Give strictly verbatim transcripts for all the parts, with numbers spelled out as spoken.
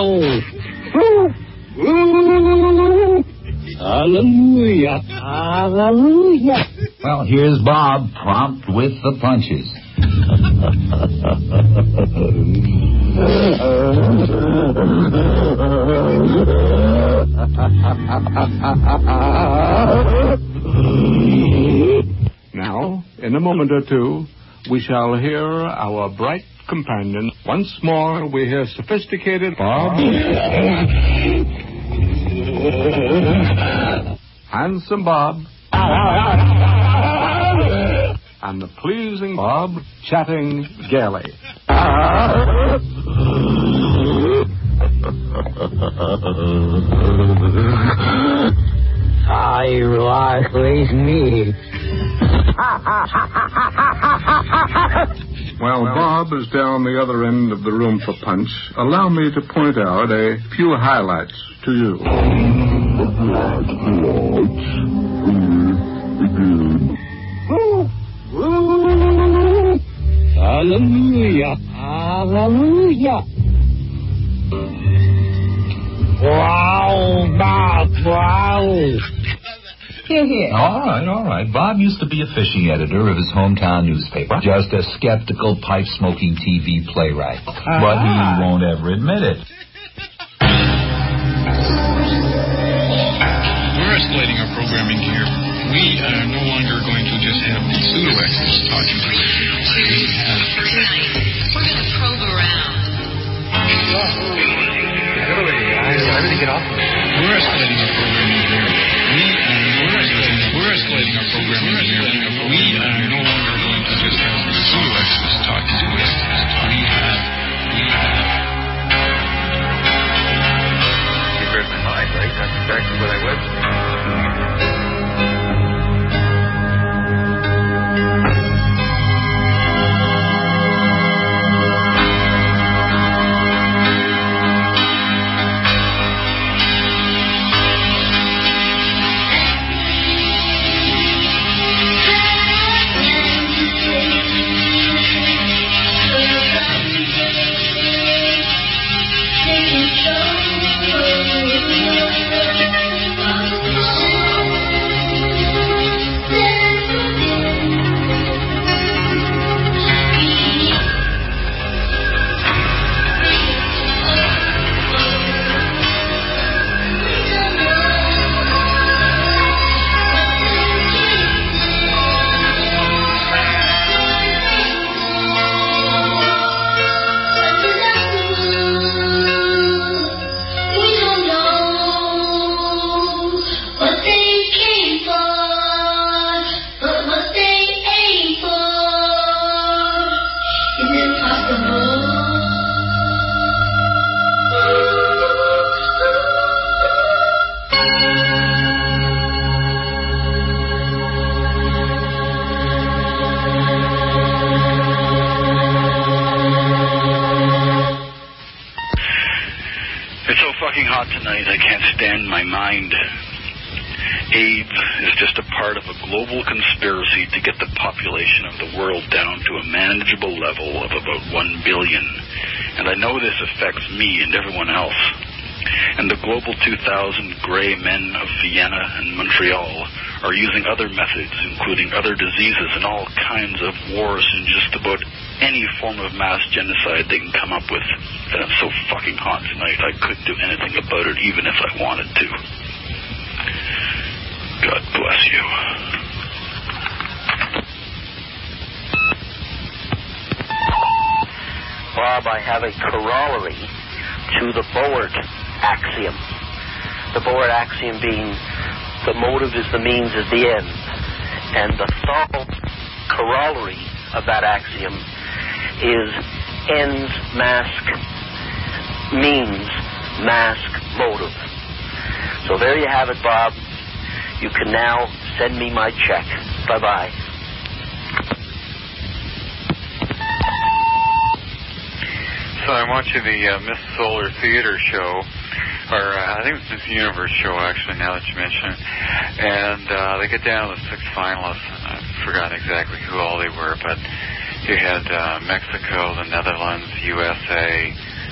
wow. Hallelujah. Hallelujah. Well, here's Bob, prompt with the punches. Now, in a moment or two, we shall hear our bright companion. Once more, we hear sophisticated Bob. Handsome Bob. And the pleasing Bob chatting gaily. I like me. While Bob is down the other end of the room for punch, allow me to point out a few highlights to you. Hallelujah. Hallelujah. Wow, Bob, wow. Here, here. All right, all right. Bob used to be a fishing editor of his hometown newspaper. Just a skeptical, pipe-smoking T V playwright. Uh-huh. But he won't ever admit it. We're escalating our programming here. We are no longer going to just have the pseudo-experts talking to us. We have... Tonight, we're going to probe around. Hillary, I, I really get off of it. We're escalating our programming here. We are we're escalating, we're escalating our programming here. We are no longer going to just have the pseudo-experts talking to us. We have... We have... You read my mind, right? That's exactly what I was. Tonight, I can't stand my mind. AIDS is just a part of a global conspiracy to get the population of the world down to a manageable level of about one billion. And I know this affects me and everyone else. And the Global two thousand gray men of Vienna and Montreal are using other methods, including other diseases and all kinds of wars and just about any form of mass genocide they can come up with. And I'm so fucking hot tonight, I couldn't do anything about it even if I wanted to. God bless you. Bob, I have a corollary to the Board axiom. The Board axiom being the motive is the means is the end. And the thought corollary of that axiom is ends mask means mask motive. So there you have it, Bob. You can now send me my check. Bye-bye. So I'm watching the uh, Miss Solar Theater show, or uh, I think it's Miss Universe show, actually, now that you mention it. And uh, they get down to the six finalists. I've forgotten exactly who all they were, but you had uh, Mexico, the Netherlands, U S A,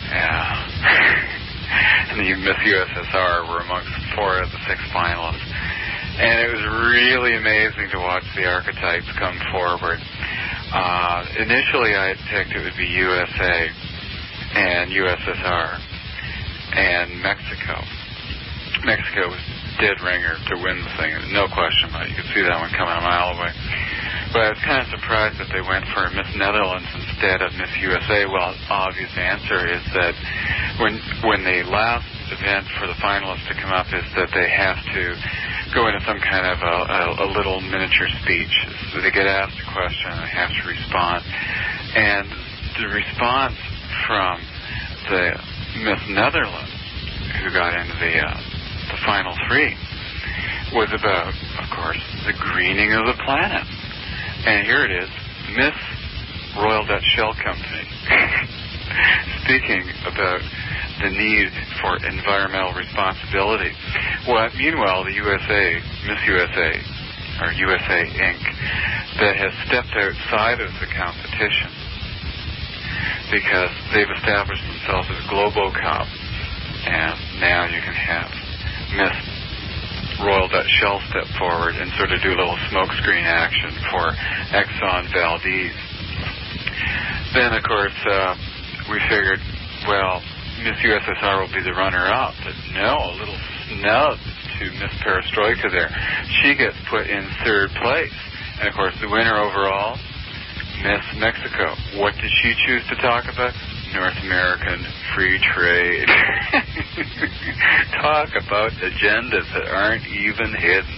Yeah. And the Miss U S S R were amongst four of the six finalists. And it was really amazing to watch the archetypes come forward. Uh, initially, I had picked it would be U S A and U S S R and Mexico. Mexico was dead ringer to win the thing, no question about it. You could see that one coming a mile away. But I was kind of surprised that they went for Miss Netherlands instead of Miss U S A. Well, the obvious answer is that when when the last event for the finalists to come up is that they have to go into some kind of a, a, a little miniature speech. So they get asked a question and they have to respond. And the response from the Miss Netherlands, who got into the, uh, the final three, was about, of course, the greening of the planet. And here it is, Miss Royal Dutch Shell Company, speaking about the need for environmental responsibility. Well, meanwhile, the U S A, Miss U S A, or U S A Incorporated, that has stepped outside of the competition because they've established themselves as Globocop, and now you can have Miss Royal Dutch Shell step forward and sort of do a little smokescreen action for Exxon Valdez. Then, of course, uh, we figured, well, Miss U S S R will be the runner-up, but no, a little snub to Miss Perestroika there. She gets put in third place. And, of course, the winner overall, Miss Mexico. What did she choose to talk about? North American free trade. Talk about agendas that aren't even hidden.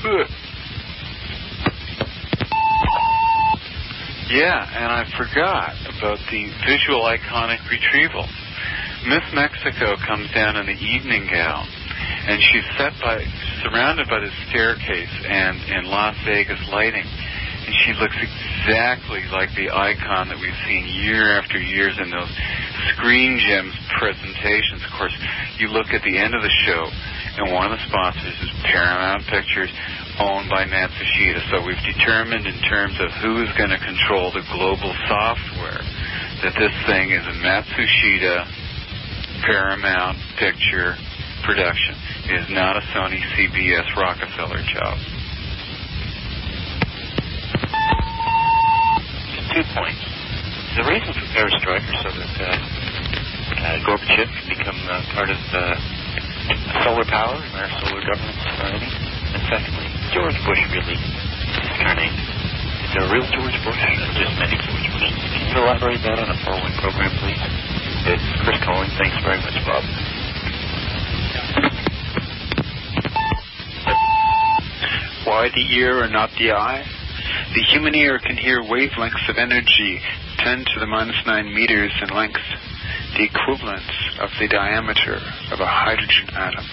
Yeah, and I forgot about the visual iconic retrieval. Miss Mexico comes down in the evening gown, and she's set by, surrounded by the staircase and in Las Vegas lighting. And she looks exactly like the icon that we've seen year after years in those Screen Gems presentations. Of course, you look at the end of the show, and one of the sponsors is Paramount Pictures, owned by Matsushita. So we've determined in terms of who is going to control the global software that this thing is a Matsushita Paramount Picture production. It is not a Sony C B S Rockefeller job. Two points. The reason for perestroika so that uh, uh, Gorbachev can become uh, part of uh, solar power in our solar government society. And secondly, George Bush really discarnated. Is there a real George Bush? Just many George Bushes. Can you elaborate that on a four-one program, please? It's Chris Cohen. Thanks very much, Bob. Why the ear and not the eye? The human ear can hear wavelengths of energy ten to the minus nine meters in length, the equivalent of the diameter of a hydrogen atom.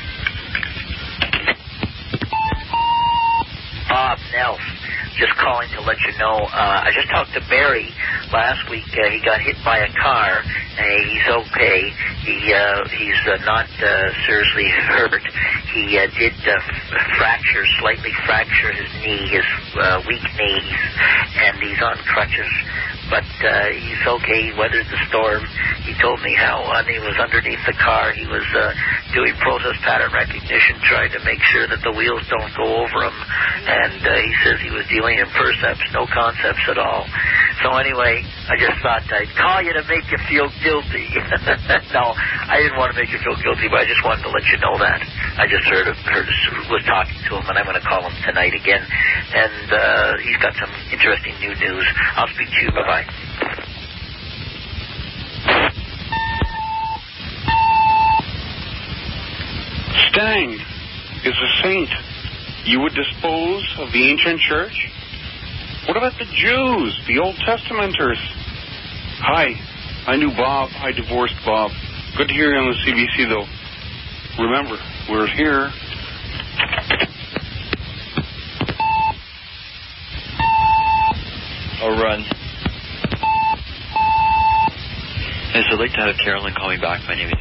Bob Nelf, just calling to let you know, uh, I just talked to Barry last week. Uh, he got hit by a car. Uh, he's okay. He uh, he's uh, not uh, seriously hurt. He uh, did uh, fracture, slightly fracture his knee, his uh, weak knee, and he's on crutches. But uh, he's okay. He weathered the storm. He told me how when he was underneath the car, he was uh, doing process pattern recognition, trying to make sure that the wheels don't go over him. And uh, he says he was dealing in percepts, no concepts at all. So anyway, I just thought I'd call you to make you feel guilty. No, I didn't want to make you feel guilty, but I just wanted to let you know that. I just heard, heard was talking to him, and I'm going to call him tonight again. And uh, he's got some interesting new news. I'll speak to you. Bye-bye. Stang is a saint. You would dispose of the ancient church? What about the Jews, the Old Testamenters? Hi, I knew Bob. I divorced Bob. Good to hear you on the C B C, though. Remember, we're here. I'll run. Yes, I'd like to have Carolyn call me back. My name is...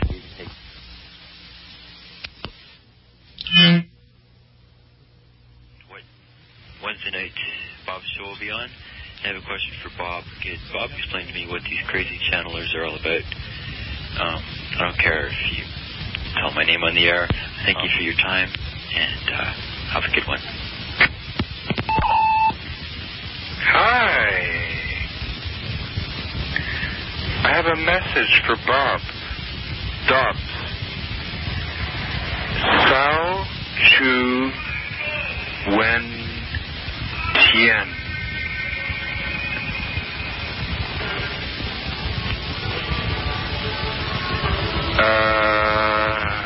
Wednesday night, Bob's show will be on. I have a question for Bob. Could Bob explain to me what these crazy channelers are all about? Um, I don't care if you tell my name on the air. Thank you for your time, and uh, have a good one. Hi. I have a message for Bob. Dobbs. Sao Chu Wen Tien. Uh,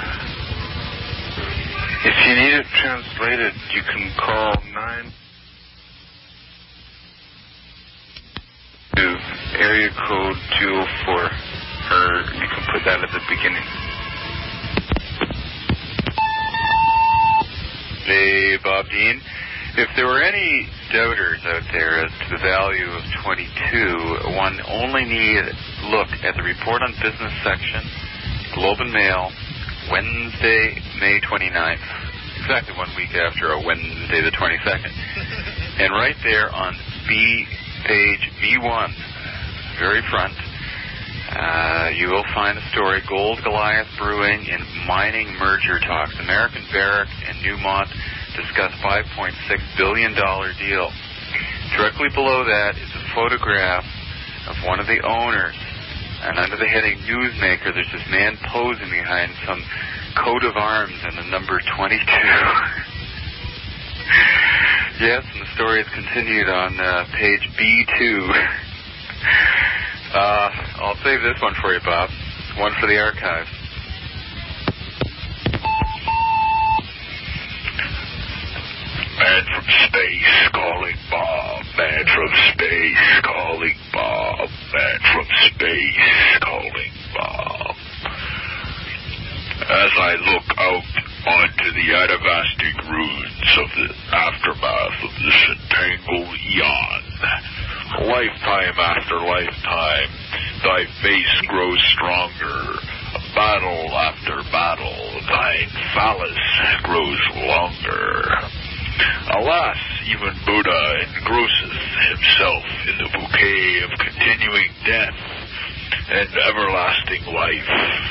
if you need it translated, you can call nine two area code two oh four, or you can put that at the beginning. Hey, Bob Dean. If there were any doubters out there as to the value of twenty-two, one only need look at the report on business section, Globe and Mail, Wednesday, May twenty-ninth, exactly one week after a Wednesday the twenty-second. And right there on B, page B one, very front, uh, you will find a story, Gold Goliath Brewing in Mining Merger Talks. American Barrick and Newmont discuss five point six billion dollars deal. Directly below that is a photograph of one of the owners. And under the heading Newsmaker, there's this man posing behind some coat of arms and the number twenty-two. Yes, and the story is continued on uh, page B two. uh, I'll save this one for you, Bob. One for the archives. Man from space calling Bob. Man from space calling Bob. Man from space calling Bob. As I look out onto the Atavastic ruins of the aftermath of the Centennial Eon, lifetime after lifetime, thy face grows stronger. Battle after battle, thine phallus grows longer. Alas, even Buddha engrosseth himself in the bouquet of continuing death and everlasting life.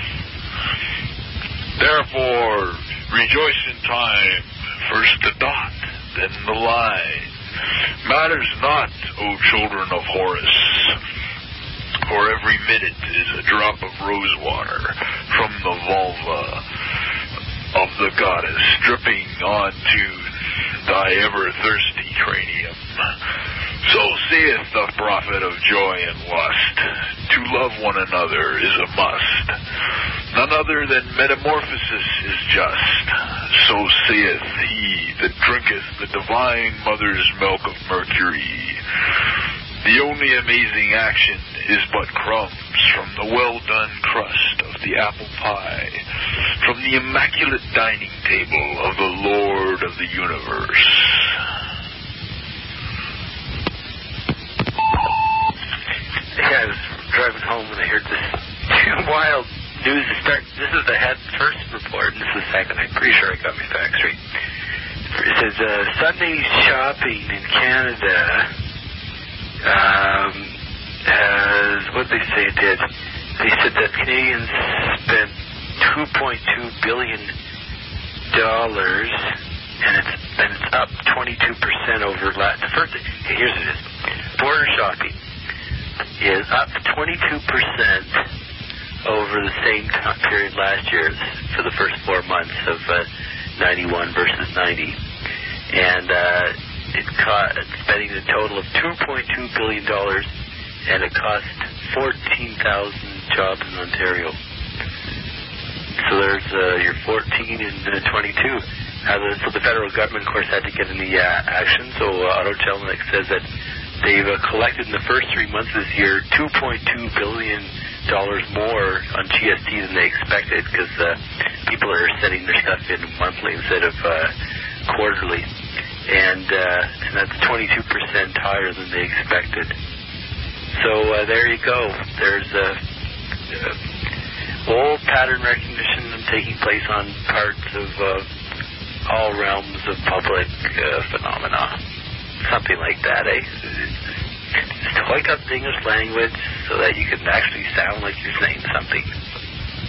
Therefore, rejoice in time, first the dot, then the line. Matters not, O children of Horus, for every minute is a drop of rose water from the vulva of the goddess dripping onto thy ever-thirsty cranium. So saith the prophet of joy and lust, to love one another is a must. None other than metamorphosis is just. So saith he that drinketh the divine mother's milk of Mercury. The only amazing action is but crumbs from the well-done crust of the apple pie, from the immaculate dining table of the Lord of the universe. Yeah, I was driving home and I heard this wild news. Start. This is the head first report, and this is the second. I'm pretty sure I got my facts right. It says uh, Sunday shopping in Canada. Um, as what they say it did. They said that Canadians spent two point two billion dollars, and it's and it's up twenty-two percent over last. The first, okay, here's what it is. Border shopping is up twenty-two percent over the same time period last year for the first four months of uh, ninety-one versus ninety, and uh, it cost spending a total of two point two billion dollars, and it cost fourteen thousand jobs in Ontario. So there's uh, your fourteen and uh, twenty-two. Uh, the, so the federal government, of course, had to get in the uh, action. So uh, AutoTelex says that they've uh, collected in the first three months this year two point two billion dollars more on G S T than they expected, because uh, people are sending their stuff in monthly instead of uh, quarterly. And, uh, and that's twenty-two percent higher than they expected. So uh, there you go. There's a uh, uh, old pattern recognition taking place on parts of uh, all realms of public uh, phenomena. Something like that, eh? Just wake up the English language so that you can actually sound like you're saying something.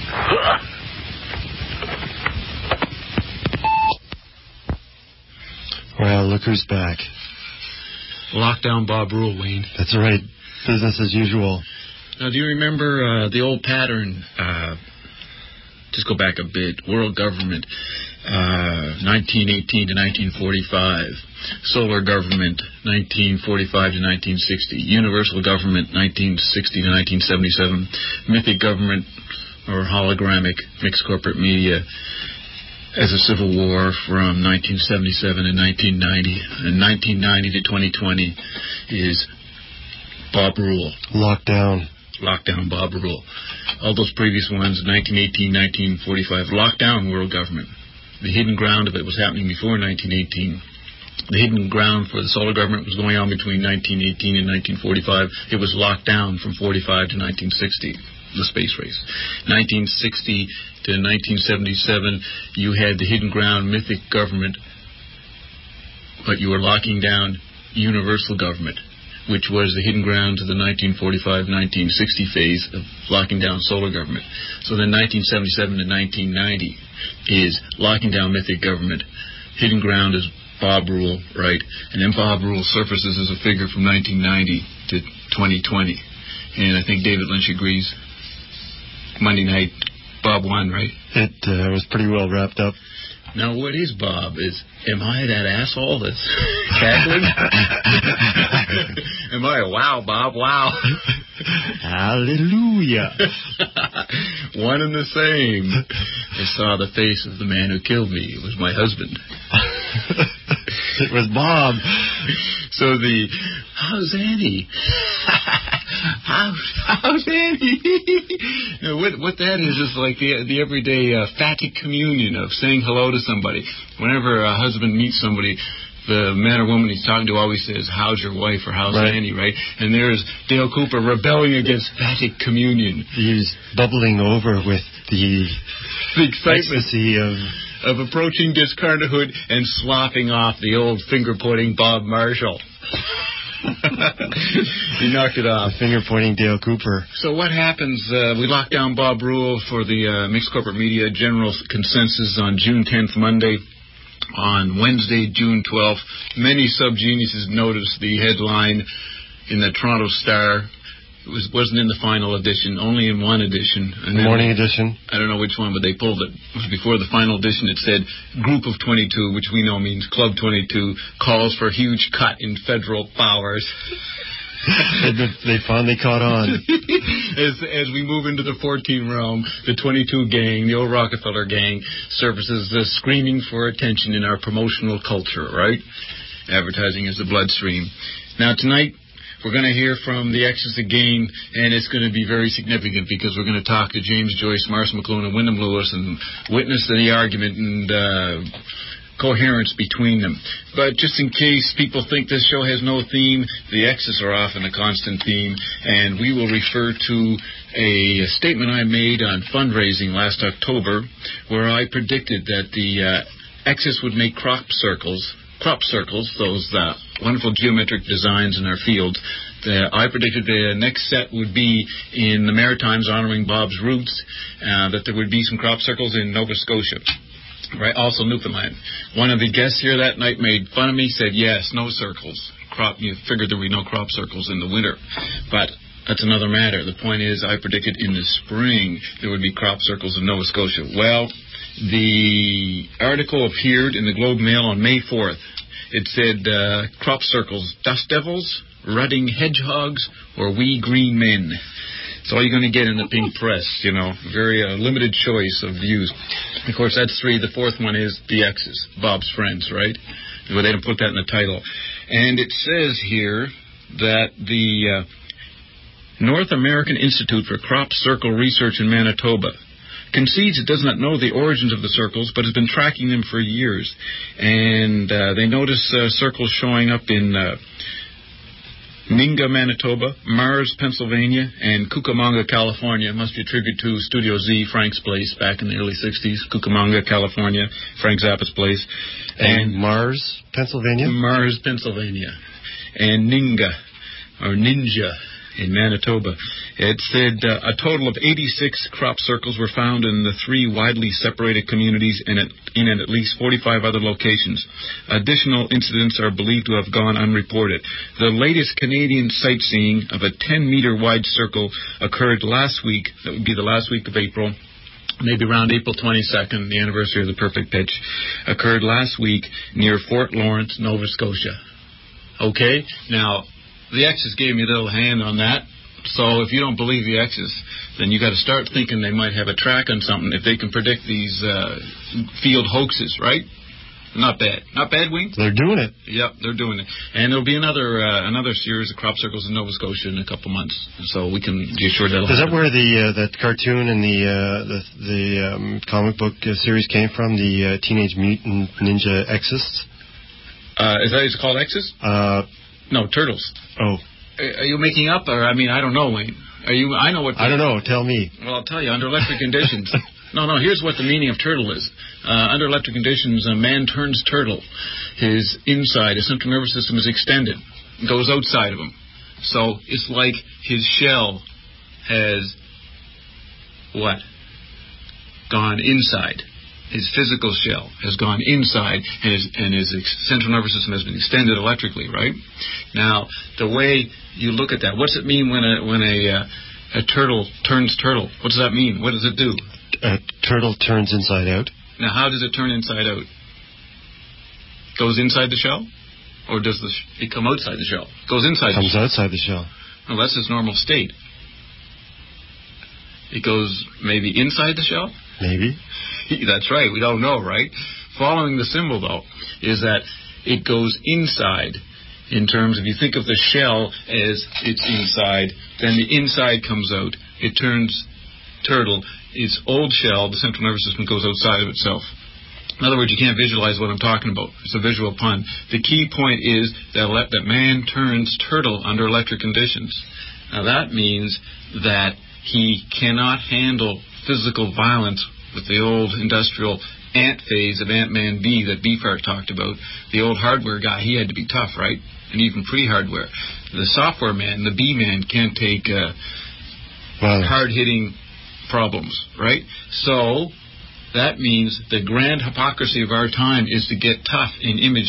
Well, look who's back. Lockdown Bob Rule, Wayne. That's right. Business as usual. Now, do you remember uh, the old pattern? Uh, just go back a bit. World government, uh, nineteen eighteen to nineteen forty-five. Solar government, nineteen forty-five to nineteen sixty. Universal government, nineteen sixty to nineteen seventy-seven. Mythic government, or hologramic mixed corporate media, as a civil war from nineteen seventy-seven to nineteen ninety. And nineteen ninety to twenty twenty is Bob Rule. Lockdown. Lockdown Bob Rule. All those previous ones, nineteen eighteen, nineteen forty-five, lockdown world government. The hidden ground of it was happening before nineteen eighteen. The hidden ground for the solar government was going on between nineteen eighteen and nineteen forty-five. It was locked down from forty-five to nineteen sixty, the space race. nineteen sixty to nineteen seventy-seven, you had the hidden ground mythic government, but you were locking down universal government, which was the hidden ground to the nineteen forty-five to nineteen sixty phase of locking down solar government. So then nineteen seventy-seven to nineteen ninety is locking down mythic government. Hidden ground is Bob Rule, right? And then Bob Rule surfaces as a figure from nineteen ninety to twenty twenty. And I think David Lynch agrees. Monday night, Bob won, right? It uh, was pretty well wrapped up. Now, what is Bob? Is am I that asshole that's cackling? Am I a wow, Bob? Wow. Hallelujah. One and the same. I saw the face of the man who killed me. It was my husband. It was Bob. So the, how's Annie? How, how's Annie? You know, what, what that is is like the the everyday uh, phatic communion of saying hello to somebody. Whenever a husband meets somebody, the man or woman he's talking to always says, how's your wife or how's right. Annie, right? And there's Dale Cooper rebelling against phatic communion. He's bubbling over with the, the excitement ecstasy of... of approaching discarnatehood and slopping off the old finger-pointing Bob Marshall. He knocked it off. Finger-pointing Dale Cooper. So what happens? Uh, we locked down Bob Rule for the uh, mixed corporate media general consensus on June tenth, Monday. On Wednesday, June twelfth, many sub-geniuses noticed the headline in the Toronto Star. It was, wasn't in the final edition, only in one edition. And the morning edition? I don't know which one, but they pulled it. It was before the final edition. It said, Group of twenty-two, which we know means Club twenty-two, calls for huge cut in federal powers. They finally caught on. as, as we move into the fourteen realm, the twenty-two gang, the old Rockefeller gang, surfaces uh, screaming for attention in our promotional culture, right? Advertising is the bloodstream. Now, tonight, we're going to hear from the X's again, and it's going to be very significant because we're going to talk to James Joyce, Mars McLuhan, and Wyndham Lewis and witness the argument and uh, coherence between them. But just in case people think this show has no theme, the X's are often a constant theme, and we will refer to a statement I made on fundraising last October where I predicted that the uh, X's would make crop circles crop circles, those uh, wonderful geometric designs in our field. The, I predicted the next set would be in the Maritimes, honoring Bob's roots, uh, that there would be some crop circles in Nova Scotia, right? Also Newfoundland. One of the guests here that night made fun of me, said, yes, no circles. Crop, you figured there would be no crop circles in the winter. But that's another matter. The point is, I predicted in the spring there would be crop circles in Nova Scotia. Well, the article appeared in the Globe Mail on May fourth. It said, uh, crop circles, dust devils, rutting hedgehogs, or wee green men. It's all you're going to get in the pink press, you know. Very uh, limited choice of views. Of course, that's three. The fourth one is the X's, Bob's friends, right? Well, they didn't put that in the title. And it says here that the uh, North American Institute for Crop Circle Research in Manitoba concedes it does not know the origins of the circles, but has been tracking them for years. And uh, they notice uh, circles showing up in uh, Ninga, Manitoba, Mars, Pennsylvania, and Cucamonga, California. It must be a tribute to Studio Z, Frank's place, back in the early sixties. Cucamonga, California, Frank Zappa's place. And, and Mars, Pennsylvania? Mars, Pennsylvania. And Ninga, or Ninja, in Manitoba. It said uh, a total of eighty-six crop circles were found in the three widely separated communities and at, in at least forty-five other locations. Additional incidents are believed to have gone unreported. The latest Canadian sightseeing of a ten-meter wide circle occurred last week. That would be the last week of April. Maybe around April twenty-second, the anniversary of the perfect pitch, occurred last week near Fort Lawrence, Nova Scotia. Okay? Now, the X's gave me a little hand on that. So if you don't believe the X's, then you got to start thinking they might have a track on something if they can predict these uh, field hoaxes, right? Not bad. Not bad, Wayne? They're doing it. Yep, they're doing it. And there'll be another uh, another series of crop circles in Nova Scotia in a couple months. So we can be sure that'll Is that happen. where the uh, that cartoon and the uh, the, the um, comic book uh, series came from, the uh, Teenage Mutant Ninja X's? Uh, is that what it's called, X's? Uh, no, Turtles. Oh. Are you making up, or, I mean, I don't know, Wayne. Are you, I know what... I don't know, tell me. Well, I'll tell you, under electric conditions... No, no, here's what the meaning of turtle is. Uh, under electric conditions, a man turns turtle. His inside, his central nervous system is extended, goes outside of him. So it's like his shell has, what? Gone inside. His physical shell has gone inside, and his, and his ex- central nervous system has been extended electrically, right? Now, the way you look at that, what's it mean when a, when a, uh, a turtle turns turtle? What does that mean? What does it do? A turtle turns inside out. Now, how does it turn inside out? Goes inside the shell? Or does the sh- it come outside the shell? Goes inside Comes the shell. outside the shell. Well, that's his normal state. It goes maybe inside the shell? Maybe. That's right. We don't know, right? Following the symbol, though, is that it goes inside in terms of, you think of the shell as it's inside, then the inside comes out. It turns turtle. Its old shell, the central nervous system, goes outside of itself. In other words, you can't visualize what I'm talking about. It's a visual pun. The key point is that, le- that man turns turtle under electric conditions. Now, that means that he cannot handle physical violence with the old industrial ant phase of Ant-Man B that Beefheart talked about. The old hardware guy, he had to be tough, right? And even pre-hardware. The software man, the B-man, can't take uh, well, hard-hitting problems, right? So that means the grand hypocrisy of our time is to get tough in image,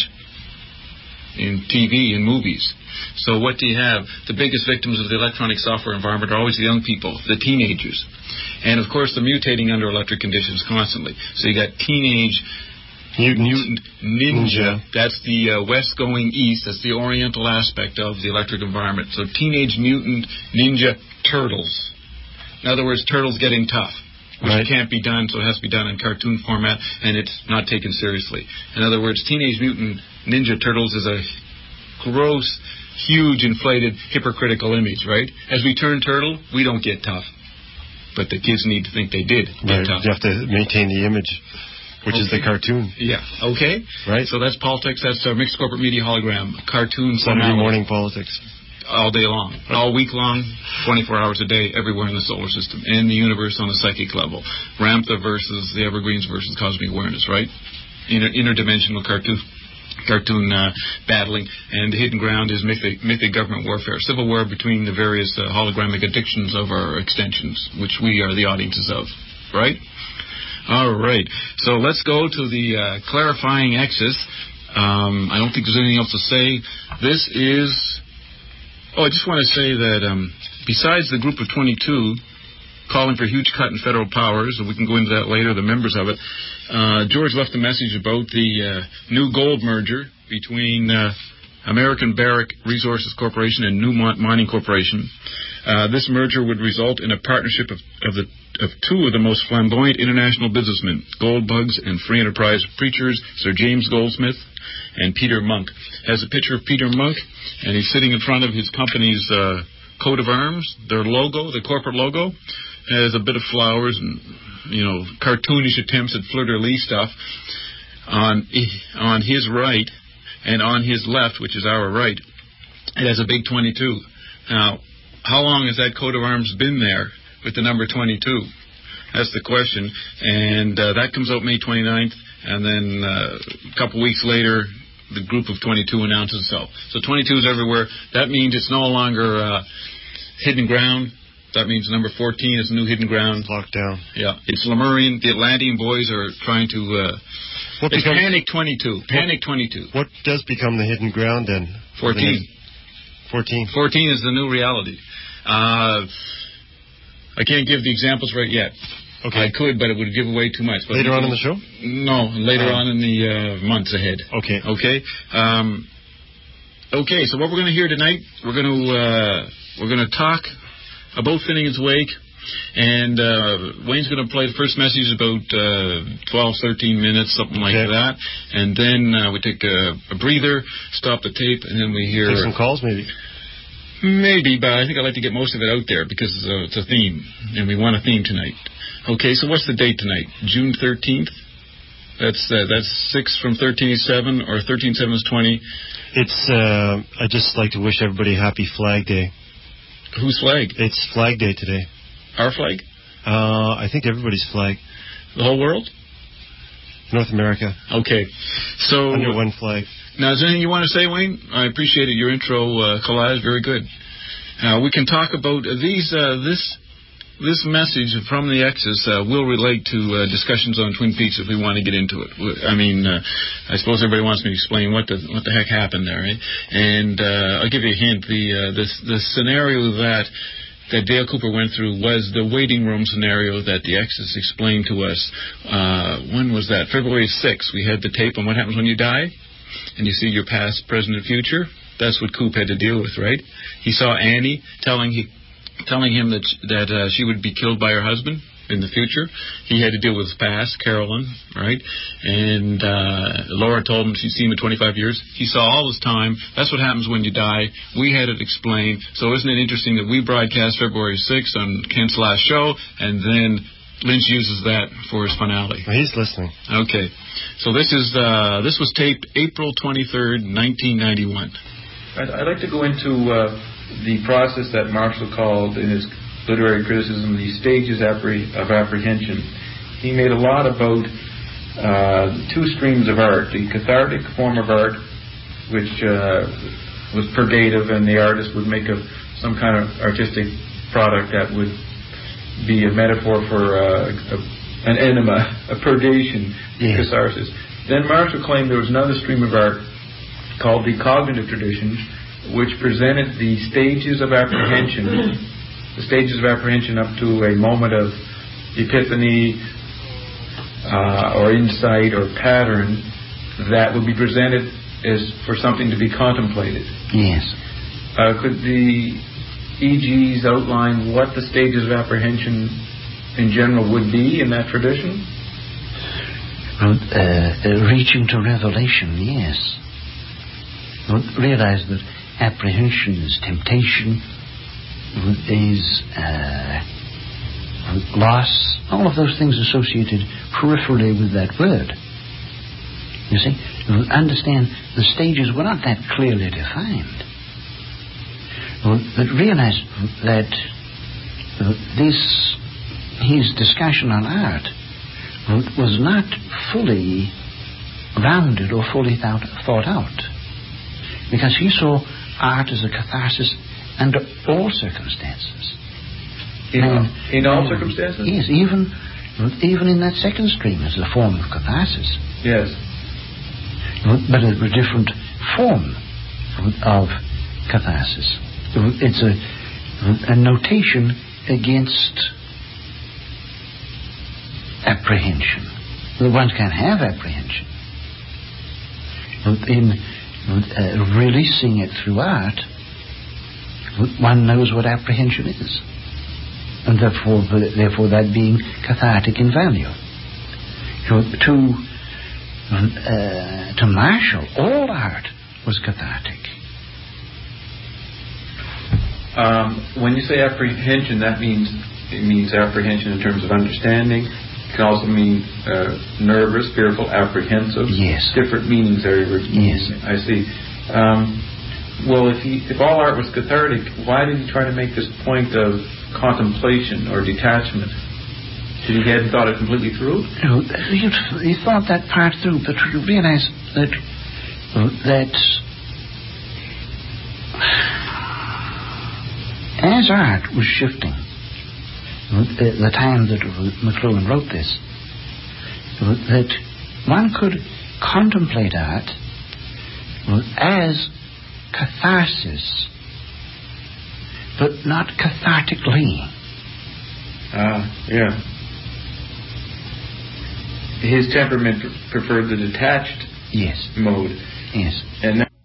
in T V, in movies. So what do you have? The biggest victims of the electronic software environment are always the young people, the teenagers. And, of course, they're mutating under electric conditions constantly. So you got teenage mutant, mutant ninja. ninja. That's the uh, west going east. That's the oriental aspect of the electric environment. So teenage mutant ninja turtles. In other words, turtles getting tough, which right. can't be done, so it has to be done in cartoon format, and it's not taken seriously. In other words, Teenage Mutant Ninja Turtles is a gross, huge, inflated, hypocritical image, right? As we turn turtle, we don't get tough. But the kids need to think they did get right. tough. You have to maintain the image, which okay. is the cartoon. Yeah, okay. Right. So that's politics. That's our mixed corporate media hologram, cartoon Sunday formality. morning politics. All day long, all week long, twenty-four hours a day, everywhere in the solar system and the universe on a psychic level. Ramtha versus the Evergreens versus cosmic awareness, right? Inter- interdimensional cartoon, cartoon uh, battling, and the hidden ground is mythic, mythic government warfare, civil war between the various uh, hologramic addictions of our extensions, which we are the audiences of, right? All right. So let's go to the uh, clarifying X's. Um, I don't think there's anything else to say. This is. Oh, I just want to say that um, besides the group of twenty-two calling for a huge cut in federal powers, and we can go into that later, the members of it, uh, George left a message about the uh, new gold merger between uh, American Barrick Resources Corporation and Newmont Mining Corporation. Uh, this merger would result in a partnership of, of, the, of two of the most flamboyant international businessmen, gold bugs and free enterprise preachers, Sir James Goldsmith and Peter Monk. Has a picture of Peter Monk, and he's sitting in front of his company's uh, coat of arms. Their logo, the corporate logo, has a bit of flowers and, you know, cartoonish attempts at fleur-de-lis stuff. On on his right and on his left, which is our right, it has a big twenty-two. Now, how long has that coat of arms been there with the number twenty-two? That's the question. And uh, that comes out May twenty-ninth, and then uh, a couple weeks later, the group of twenty-two announces itself. So twenty-two is everywhere. That means it's no longer uh, Hidden Ground. That means number fourteen is the new Hidden Ground. Locked down. Yeah. It's Lemurian. The Atlantean boys are trying to... Uh, what it's becomes, Panic twenty-two. Panic twenty-two. What does become the Hidden Ground then? fourteen. fourteen. fourteen is the new reality. Uh, I can't give the examples right yet. Okay. I could, but it would give away too much. But later on in the show? No, later uh, on in the uh, months ahead. Okay. Okay. Um, okay. So what we're going to hear tonight, we're going to uh, we're going to talk about Finnegan's Wake, and uh, Wayne's going to play the first message about uh, twelve, thirteen minutes, something like okay. that, and then uh, we take a, a breather, stop the tape, and then we hear take some calls, maybe. Maybe, but I think I'd like to get most of it out there because uh, it's a theme, and we want a theme tonight. Okay, so what's the date tonight? June thirteenth? That's uh, that's six from thirteen seven, or thirteen seven is twenty. It's, uh, I'd just like to wish everybody a happy Flag Day. Whose flag? It's Flag Day today. Our flag? Uh, I think everybody's flag. The whole world? North America. Okay. So under one flag. Now, is there anything you want to say, Wayne? I appreciated your intro uh, collage. Very good. Uh, we can talk about uh, these. Uh, this this message from the X's uh, will relate to uh, discussions on Twin Peaks if we want to get into it. I mean, uh, I suppose everybody wants me to explain what the what the heck happened there, right? And uh, I'll give you a hint. The uh, this the scenario that. that Dale Cooper went through was the waiting room scenario that the X's explained to us. Uh, when was that? February sixth. We had the tape on what happens when you die. And you see your past, present, and future. That's what Coop had to deal with, right? He saw Annie telling he, telling him that that uh, she would be killed by her husband in the future. He had to deal with his past, Carolyn, right? And uh, Laura told him she'd seen him in twenty-five years. He saw all his time. That's what happens when you die. We had it explained. So isn't it interesting that we broadcast February sixth on Kent's last show, and then Lynch uses that for his finale. Well, he's listening. Okay. So this is uh, this was taped April twenty-third, nineteen ninety-one. I'd, I'd like to go into uh, the process that Marshall called in his literary criticism the stages of apprehension. He made a lot about uh, two streams of art: the cathartic form of art, which uh, was purgative, and the artist would make a, some kind of artistic product that would be a metaphor for uh, a, an enema, a purgation, yeah. catharsis. Then Marshall claimed there was another stream of art called the cognitive tradition, which presented the stages of apprehension, the stages of apprehension up to a moment of epiphany uh, or insight or pattern that would be presented as for something to be contemplated. Yes. Uh, could the E Gs outline what the stages of apprehension in general would be in that tradition? Uh, uh, reaching to revelation, yes. Realize that apprehension is temptation, is uh, loss, all of those things associated peripherally with that word. You see, understand the stages were not that clearly defined. But realize that this, his discussion on art was not fully rounded or fully thought, thought out. Because he saw art as a catharsis under all circumstances. In, and, in all circumstances? Yes, even, even in that second stream as a form of catharsis. Yes. But a, a different form of catharsis. It's a, a notation against apprehension. One can have apprehension. In uh, releasing it through art, one knows what apprehension is. And therefore, therefore that being cathartic in value. To, uh, to Marshall, all art was cathartic. Um, when you say apprehension, that means it means apprehension in terms of understanding. It can also mean uh, nervous, fearful, apprehensive. Yes. Different meanings there. Yes. I see. Um, well, if he, if all art was cathartic, why did he try to make this point of contemplation or detachment? Did he hadn't thought it completely through? No, he, he thought that part through, but to realize that that as art was shifting, the, the time that McLuhan wrote this, that one could contemplate art as catharsis, but not cathartically. Ah, uh, yeah. His temperament preferred the detached yes. mode. Yes. And that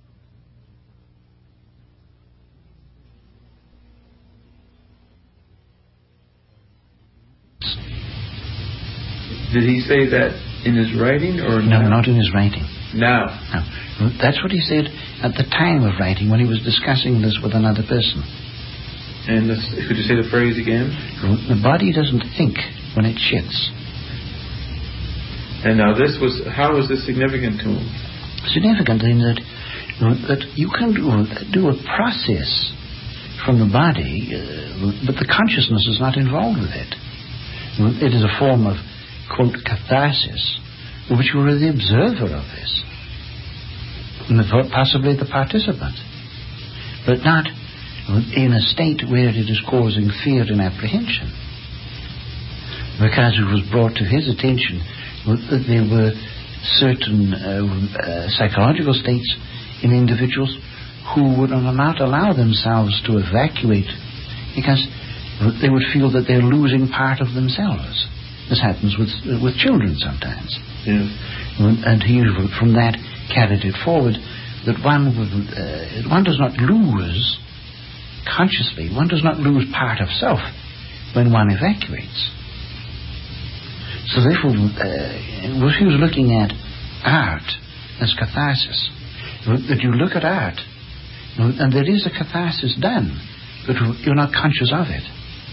did he say that in his writing or no? No, not in his writing. No. No. That's what he said at the time of writing when he was discussing this with another person. And this, could you say the phrase again? The body doesn't think when it shits. And now this was, how was this significant to him? Significant in that, that you can do, do a process from the body, uh, but the consciousness is not involved with it. It is a form of, quote, catharsis, which you are the observer of this, and possibly the participant, but not in a state where it is causing fear and apprehension, because it was brought to his attention that there were certain uh, uh, psychological states in individuals who would not allow themselves to evacuate because they would feel that they're losing part of themselves. This happens with uh, with children sometimes. Yes. And he, from that, carried it forward that one would, uh, one does not lose consciously, one does not lose part of self when one evacuates. So therefore, uh, if he was looking at art as catharsis, that you look at art, and there is a catharsis done, but you're not conscious of it.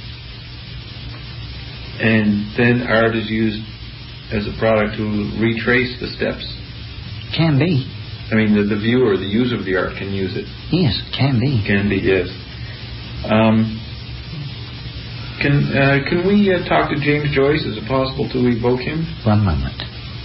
And then art is used as a product to retrace the steps. Can be. I mean, the, the viewer, the user of the art can use it. Yes, can be. Can be, yes. Um, can uh, can we uh, talk to James Joyce? Is it possible to evoke him? One moment.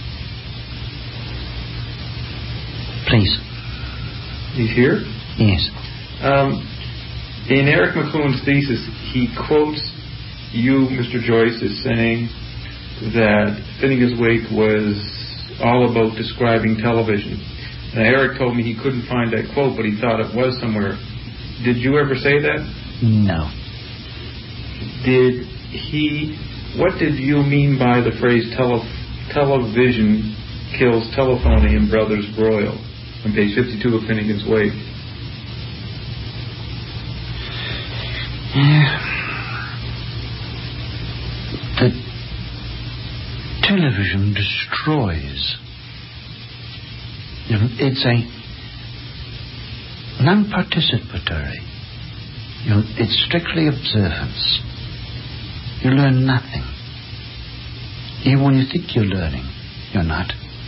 Please. He's here? Yes. Um, in Eric McLuhan's thesis, he quotes you, Mister Joyce, as saying that Finnegan's Wake was all about describing television. Now, Eric told me he couldn't find that quote, but he thought it was somewhere. Did you ever say that? No. Did he... What did you mean by the phrase tele, television kills telephony in Brothers Broil on page fifty-two of Finnegan's Wake? Yeah. The television destroys. It's a non-participatory. You know, it's strictly observance. You learn nothing. Even when you think you're learning, you're not.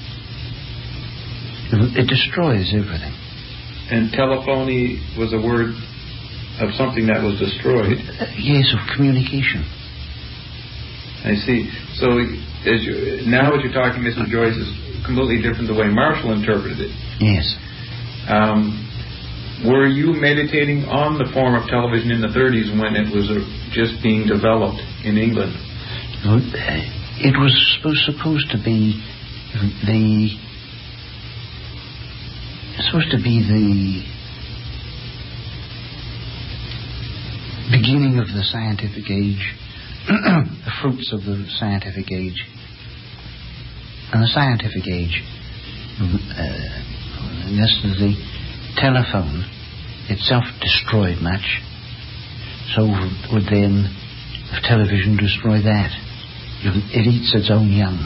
It destroys everything. And telephony was a word of something that was destroyed. Uh, yes, of communication. I see. So as you, now what you're talking, Mister Joyce, is completely different the way Marshall interpreted it. Yes. Um, were you meditating on the form of television in the thirties when it was uh, just being developed in England? It was supposed to be the supposed to be the beginning of the scientific age, the fruits of the scientific age. And the scientific age, uh, this is the telephone itself destroyed much. So would then the television destroy that? It eats its own young.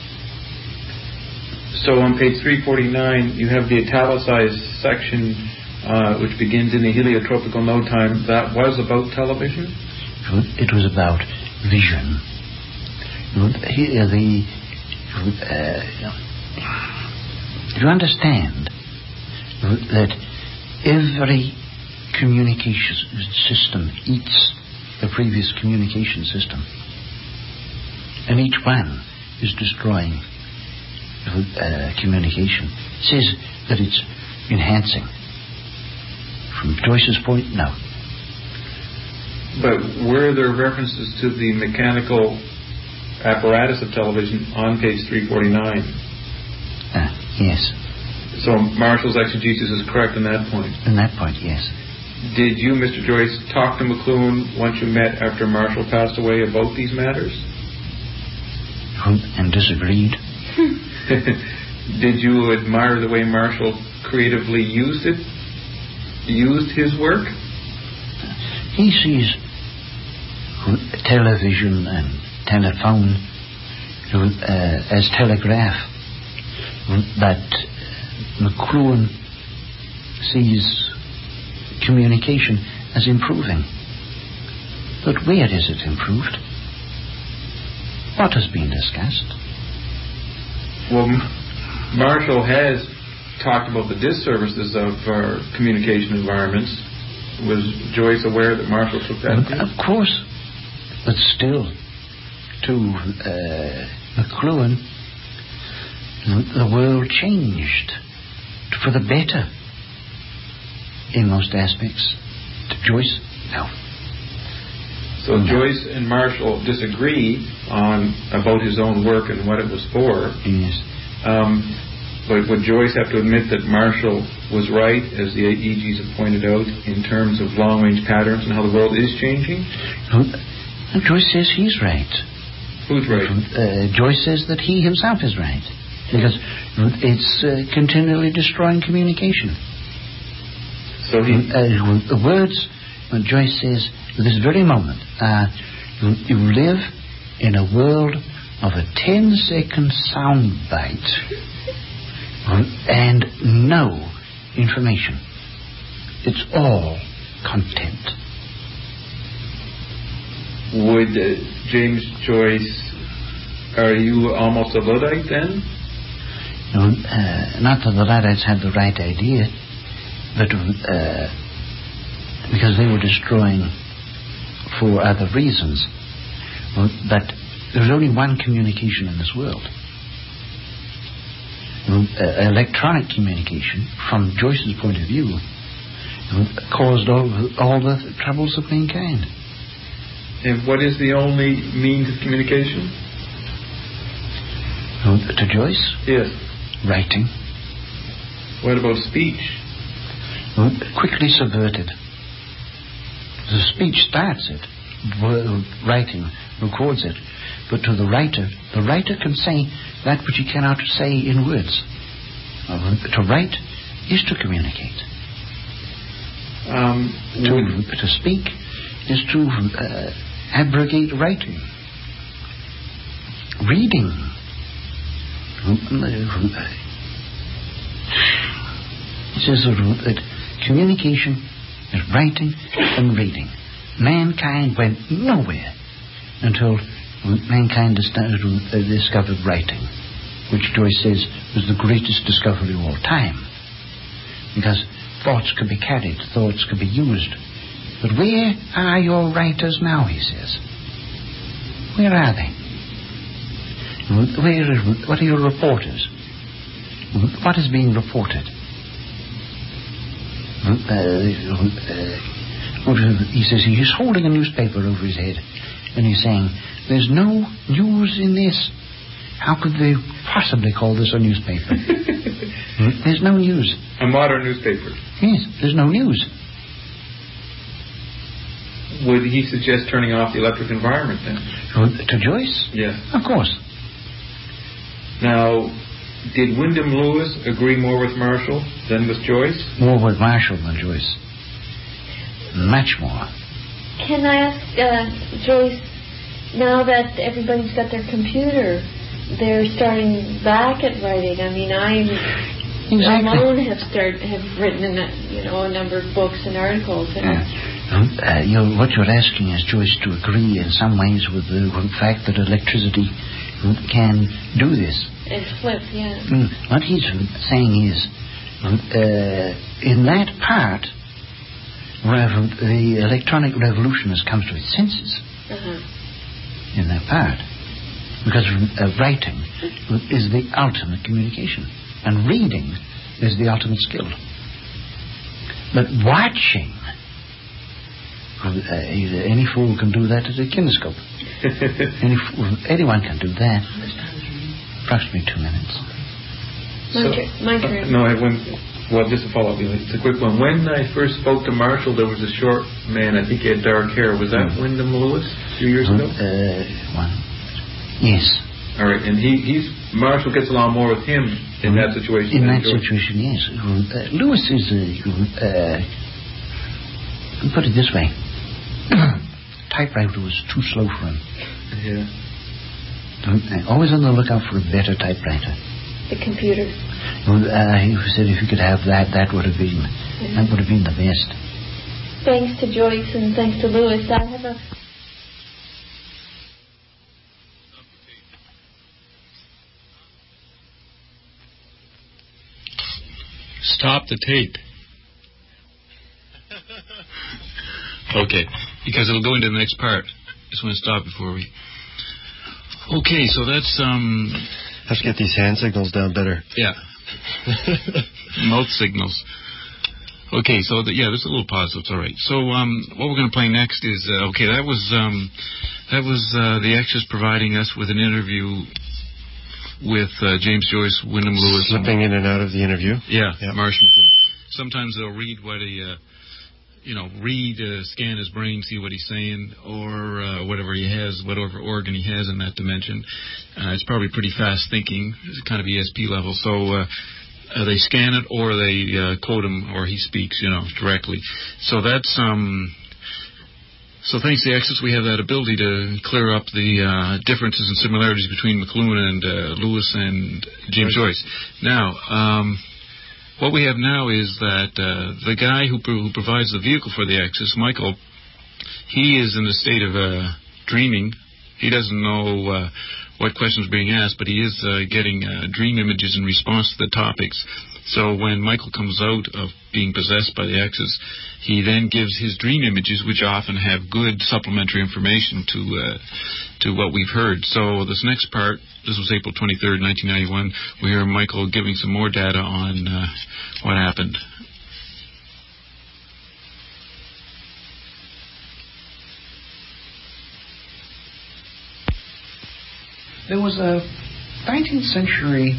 So on page three forty-nine, you have the italicized section uh, which begins in the heliotropical no time. That was about television? It was about vision. Here, the Uh, you understand that every communication system eats the previous communication system, and each one is destroying uh, communication. It says that it's enhancing. From Joyce's point, no. But were there references to the mechanical apparatus of television on page three forty-nine? Uh, yes. So Marshall's exegesis is correct on that point? On that point, yes. Did you, Mister Joyce, talk to McLuhan once you met after Marshall passed away about these matters? And disagreed. Did you admire the way Marshall creatively used it? Used his work? He sees television and telephone uh, as telegraph, but McLuhan sees communication as improving. But where is it improved? What has been discussed? Well, Marshall has talked about the disservices of our communication environments. Was Joyce aware that Marshall took that view? Of course. But still, to uh, McLuhan, the world changed for the better in most aspects. To Joyce, no. So no. Joyce and Marshall disagree on about his own work and what it was for. Yes. Um, but would Joyce have to admit that Marshall was right, as the E Gs have pointed out, in terms of long-range patterns and how the world is changing? And Joyce says he's right. Who's right? Uh, Joyce says that he himself is right, because it's uh, continually destroying communication. So he... Uh, the words, when Joyce says, at this very moment, uh, you, you live in a world of a ten-second sound bite and no information. It's all content. Would uh, James Joyce, are you almost a Luddite then? No, uh, not that the Luddites had the right idea, but uh, because they were destroying for other reasons. But there's only one communication in this world. Uh, electronic communication, from Joyce's point of view, caused all, all the troubles of mankind. And what is the only means of communication? To Joyce? Yes. Writing. What about speech? Quickly subverted. The speech starts it. Writing records it. But to the writer, the writer can say that which he cannot say in words. To write is to communicate. Um, to, to speak is to uh, abrogate writing. Reading. It says that communication is writing and reading. Mankind went nowhere until mankind discovered writing, which Joyce says was the greatest discovery of all time, because thoughts could be carried, thoughts could be used. But where are your writers now, he says? Where are they? Where, what are your reporters? What is being reported? Uh, uh, he says he's holding a newspaper over his head, and he's saying, there's no news in this. How could they possibly call this a newspaper? There's no news. A modern newspaper? Yes, there's no news. Would he suggest turning off the electric environment then? To Joyce? Yes. Of course. Now, did Wyndham Lewis agree more with Marshall than with Joyce? More with Marshall than Joyce. Much more. Can I ask uh, Joyce, now that everybody's got their computer, they're starting back at writing. I mean, I exactly. alone have start have written a, you know a number of books and articles. And uh, uh, you know, what you're asking is Joyce to agree in some ways with the, with the fact that electricity can do this. And flip, yeah. Mm. What he's saying is, uh, in that part where the electronic revolution has come to its senses, uh-huh. in that part, because uh, writing is the ultimate communication, and reading is the ultimate skill. But watching Uh, any fool can do that at a kinescope. any fool, anyone can do that. Approximately two minutes. My, So, turn. My turn. Uh, no, I went. Well, just to follow up, it's a quick one. When I first spoke to Marshall, there was a short man. I think he had dark hair. Was that mm. Wyndham Lewis a few years ago? Uh, one. Yes. All right, and he he's Marshall gets along more with him in that situation. In that George. situation, yes. Uh, Lewis is a. Uh, put it this way. Typewriter was too slow for him. Yeah. Uh, always on the lookout for a better typewriter. The computer. Uh, he said if you could have that, that would have been mm-hmm. that would have been the best. Thanks to Joyce and thanks to Lewis, I have a. Stop the tape. Okay, because it'll go into the next part. Just want to stop before we. Okay, so that's um. Let's get these hand signals down better. Yeah. Mouth signals. Okay, so the, yeah, there's a little pause. So it's all right. So um, what we're going to play next is uh, okay. That was um, that was uh, the Extras providing us with an interview with uh, James Joyce, Wyndham Lewis, slipping in and out of the interview. Yeah, yep. Marshall. Sometimes they'll read what a. Uh, You know, read, uh, scan his brain, see what he's saying, or uh, whatever he has, whatever organ he has in that dimension. Uh, it's probably pretty fast thinking, it's kind of E S P level. So uh, uh, they scan it, or they uh, quote him, or he speaks, you know, directly. So that's um. So thanks to the Extras, we have that ability to clear up the uh, differences and similarities between McLuhan and uh, Lewis and James Joyce. Now. Um, What we have now is that uh, the guy who, pro- who provides the vehicle for the Extras, Michael, he is in a state of uh, dreaming. He doesn't know uh, what questions are being asked, but he is uh, getting uh, dream images in response to the topics. So when Michael comes out of being possessed by the Extras, he then gives his dream images, which often have good supplementary information to uh, to what we've heard. So this next part, this was April twenty-third, nineteen ninety-one, we hear Michael giving some more data on uh, what happened. There was a nineteenth century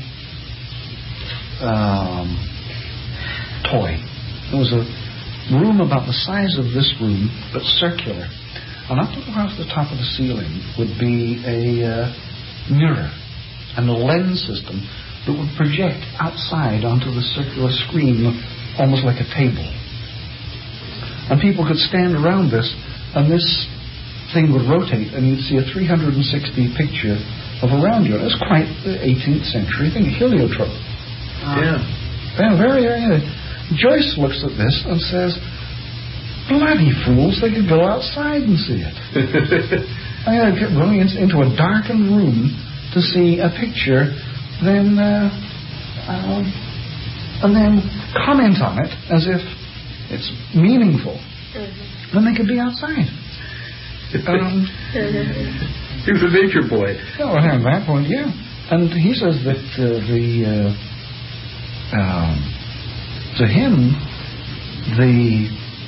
um, toy. There was a room about the size of this room, but circular. And up across the top of the ceiling would be a uh, mirror and a lens system that would project outside onto the circular screen almost like a table. And people could stand around this, and this thing would rotate, and you'd see a three hundred sixty picture of around you. It was quite the eighteenth century thing, a heliotrope. Yeah. Yeah, very, very. Joyce looks at this and says, bloody fools, they could go outside and see it. I had to go into a darkened room to see a picture, then uh, um, and then comment on it as if it's meaningful. Mm-hmm. Then they could be outside. Um, he was a nature boy. Oh, at that point, yeah. And he says that uh, the uh, um, to him the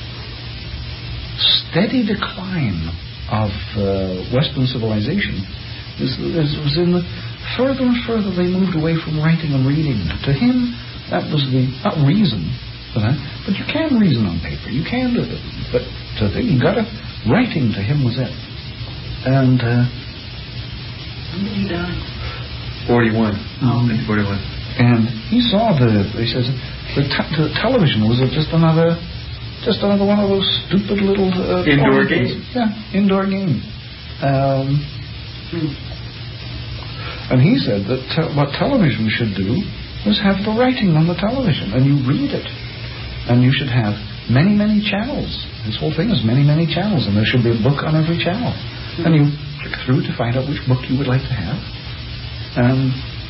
steady decline of uh, Western civilization is, is, was in the further and further they moved away from writing and reading. To him, that was the not reason for that, but you can reason on paper. You can do it, but to think you got to writing to him was it. And uh, when did he die? Forty-one. Oh, okay. Forty-one. And he saw the. He says the, t- the television was just another. Just another one of those stupid little uh, indoor games. Yeah, indoor game. Um, and he said that te- what television should do was have the writing on the television, and you read it, and you should have many, many channels. This whole thing is many, many channels, and there should be a book on every channel, mm-hmm. and you click through to find out which book you would like to have. And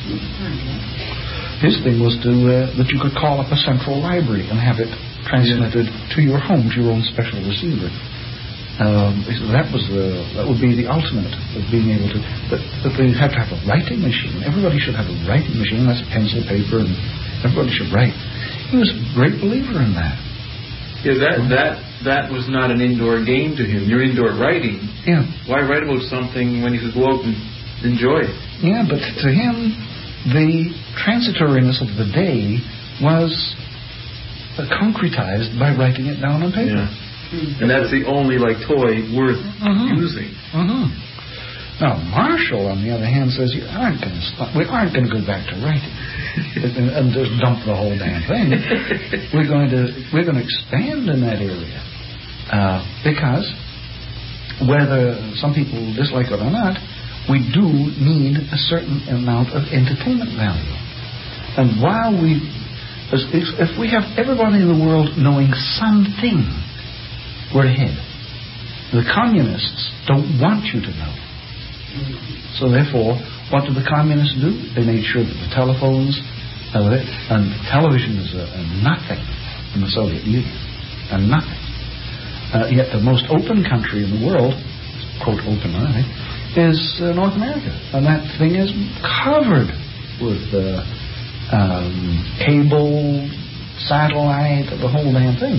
his thing was to uh, that you could call up a central library and have it transmitted yeah. to your home, to your own special receiver. Um, that was the that would be the ultimate of being able to. But, but they have to have a writing machine. Everybody should have a writing machine. That's pencil, paper, and everybody should write. He was a great believer in that. Yeah, that that that was not an indoor game to him. You're indoor writing. Yeah. Why write about something when you could go out and enjoy it? Yeah, but to him, the transitoriness of the day was uh, concretized by writing it down on paper. Yeah. And that's the only like toy worth uh-huh. using. Uh-huh. Now, Marshall, on the other hand, says you aren't going to stop. We aren't going to go back to writing and, and just dump the whole damn thing. We're going to we're going to expand in that area uh, because whether some people dislike it or not, we do need a certain amount of entertainment value. And while we, if we have everybody in the world knowing something, we're ahead. The communists don't want you to know. So therefore, what did the communists do? They made sure that the telephones, uh, and television is a, a nothing in the Soviet Union, a nothing. Uh, yet the most open country in the world, quote open, I think, is uh, North America, and that thing is covered with uh, um, cable, satellite, the whole damn thing.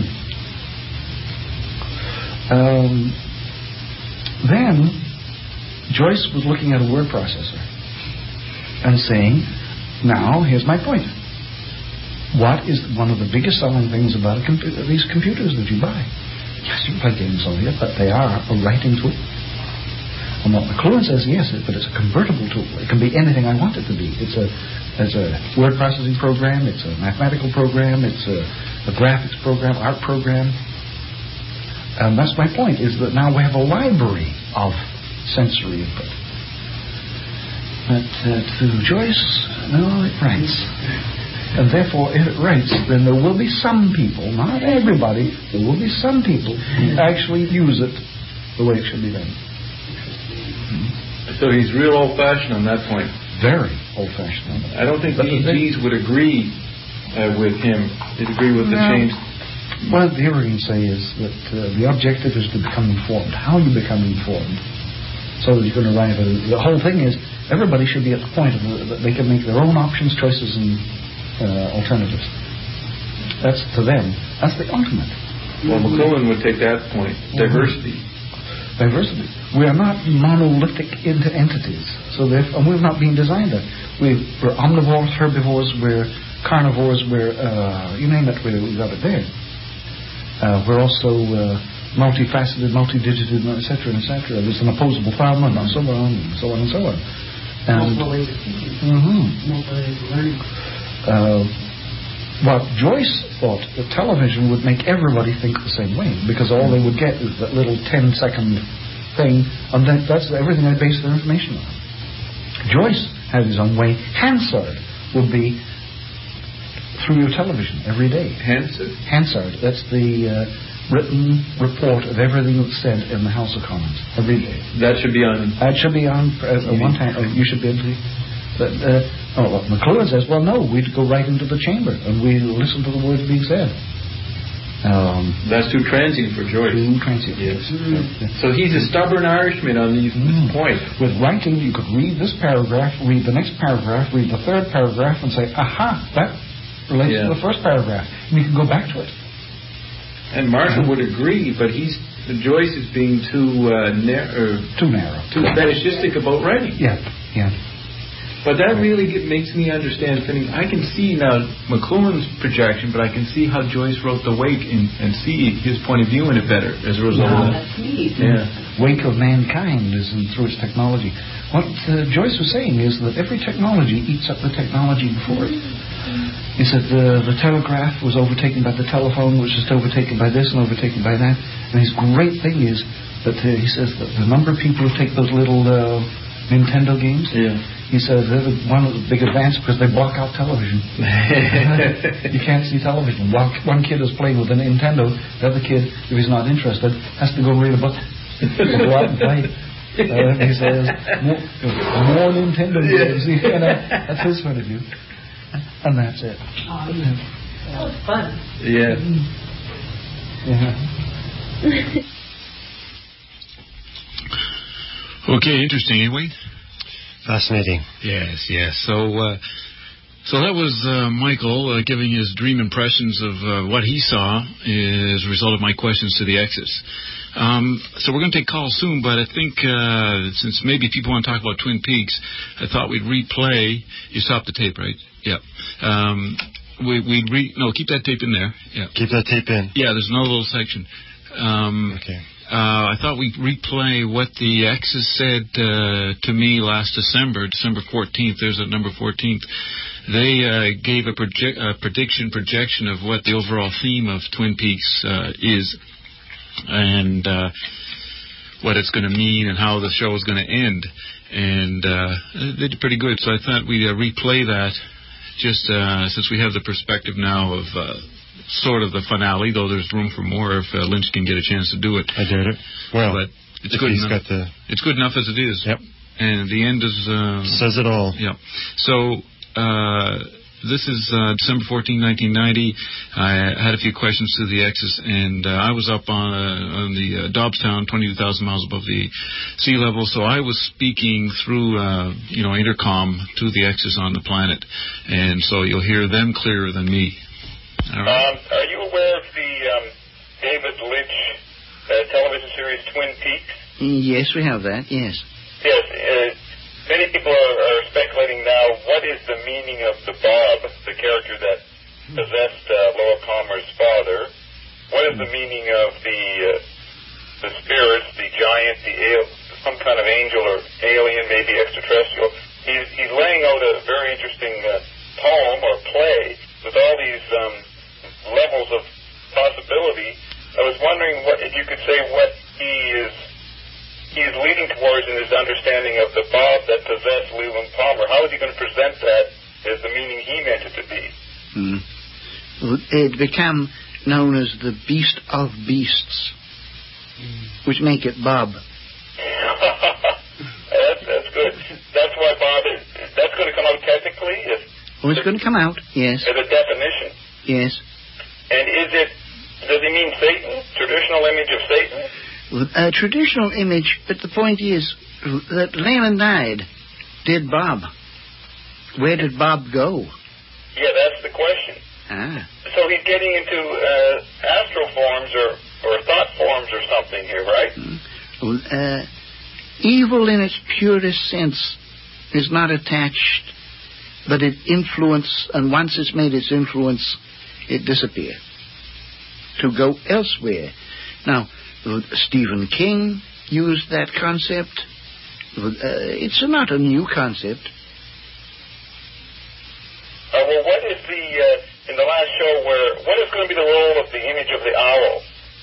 Um, then. Joyce was looking at a word processor and saying, now, here's my point. What is one of the biggest selling things about a com- these computers that you buy? Yes, you play games on it, but they are a writing tool. And what McLuhan says, yes, but it's a convertible tool. It can be anything I want it to be. It's a, it's a word processing program, it's a mathematical program, it's a, a graphics program, art program. And that's my point, is that now we have a library of sensory input. But uh, to Joyce, no, it writes. And therefore, if it writes, then there will be some people, not everybody, there will be some people who actually use it the way it should be done. So he's real old-fashioned on that point. Very old-fashioned on that. I don't think the E Gs would agree uh, with him. They'd agree with the no. change. What the other thing to say is that uh, the objective is to become informed. How you become informed, so that you can arrive at it. The whole thing is everybody should be at the point of the, that they can make their own options, choices, and uh, alternatives. That's to them. That's the ultimate. Well, McLuhan would take that point. Diversity. Diversity. We are not monolithic into entities. So and we've not been designed that. We, we're omnivores, herbivores, we're carnivores, we're uh, you name it, we, we've got it there. Uh, we're also uh, multifaceted, multidigited, et cetera, et cetera. There's an opposable phenomenon, and so on, and so on, and so on. And, multiple ways of thinking. Mm-hmm. Multiple ways of learning. Uh, what Joyce thought that television would make everybody think the same way, because all they would get is that little ten-second thing, and that, that's everything they base their information on. Joyce had his own way. Hansard would be through your television every day. Hansard? Hansard. That's the uh, written report of everything that's said in the House of Commons every day. That should be on. That should be on uh, one time. Uh, you should be able to. But, uh, oh, well, McLuhan says, well, no, we'd go right into the chamber and we listen to the words being said. Um, That's too transient for Joyce. Too transient. Yes. Mm. So he's a stubborn Irishman on these mm. points. With writing, you could read this paragraph, read the next paragraph, read the third paragraph, and say, aha, that relates yeah. to the first paragraph. And you can go back to it. And Marshall would agree, but he's Joyce is being too uh, narrow, too narrow, too fetishistic about writing. Yeah, yeah. But that really get, makes me understand Finning. I can see now McLuhan's projection, but I can see how Joyce wrote The Wake and, and see his point of view in it better as a result wow, of that. That's neat. Yeah. Wake of mankind is in, through its technology. What uh, Joyce was saying is that every technology eats up the technology before it. He said the, the telegraph was overtaken by the telephone, which is overtaken by this and overtaken by that. And his great thing is that uh, he says that the number of people who take those little uh, Nintendo games, yeah. he says they're the, one of the big advances because they block out television. You can't see television. While one kid is playing with a Nintendo, the other kid, if he's not interested, has to go read a book or go out and play. Uh, he says more, more Nintendo games. You know, that's his point of view. And that's it. Oh, yeah. That was fun. Yeah. Yeah. Okay, interesting, eh, Wayne? Fascinating. Yes, yes. So, uh, So that was uh, Michael uh, giving his dream impressions of uh, what he saw as a result of my questions to the Exes. Um, so we're going to take calls soon, but I think uh, since maybe people want to talk about Twin Peaks, I thought we'd replay. You stopped the tape, right? Yeah. Um, we, we'd re... No, keep that tape in there. Yeah. Keep that tape in. Yeah, there's no little section. Um, okay. Uh, I thought we'd replay what the Exes said uh, to me last December, December fourteenth. There's at number fourteenth. They uh, gave a, proje- a prediction, projection of what the overall theme of Twin Peaks uh, is, and uh, what it's going to mean, and how the show is going to end. And uh, they did pretty good. So I thought we'd uh, replay that, just uh, since we have the perspective now of uh, sort of the finale, though there's room for more if uh, Lynch can get a chance to do it. I doubt it. Well, but it's good he's enough. Got the... It's good enough as it is. Yep. And the end is... Uh, says it all. Yeah. So... Uh, this is uh, December fourteenth, nineteen ninety. I had a few questions to the Exes, and uh, I was up on, uh, on the uh, Dobbstown, twenty-two thousand miles above the sea level, so I was speaking through, uh, you know, intercom to the Exes on the planet, and so you'll hear them clearer than me. All right. Um, are you aware of the um, David Lynch uh, television series Twin Peaks? Yes, we have that, yes. Yes. Uh, Many people are, are speculating now, what is the meaning of the Bob, the character that possessed uh, Laura Palmer's father? What is the meaning of the uh, the spirits, the giant, the al- some kind of angel or alien, maybe extraterrestrial? He's, he's laying out a very interesting uh, poem or play with all these um, levels of possibility. I was wondering what, if you could say what he is he is leading towards in his understanding of the Bob that possessed Leland Palmer. How is he going to present that as the meaning he meant it to be? Mm. It became known as the Beast of Beasts, mm. which make it Bob. that's, that's good. That's why Bob is... That's going to come out technically? If, oh, it's going to come out, yes. As a definition? Yes. And is it... Does he mean Satan? Traditional image of Satan? A traditional image, but the point is that Leyland died. Did Bob? Where did Bob go? Yeah, that's the question. Ah. So he's getting into uh, astral forms or, or thought forms or something here, right? Mm. Uh, evil in its purest sense is not attached, but it influence, and once it's made its influence, it disappears to go elsewhere. Now, Stephen King used that concept. Uh, it's not a new concept. Uh, well, what is the, uh, in the last show, where, what is going to be the role of the image of the owl?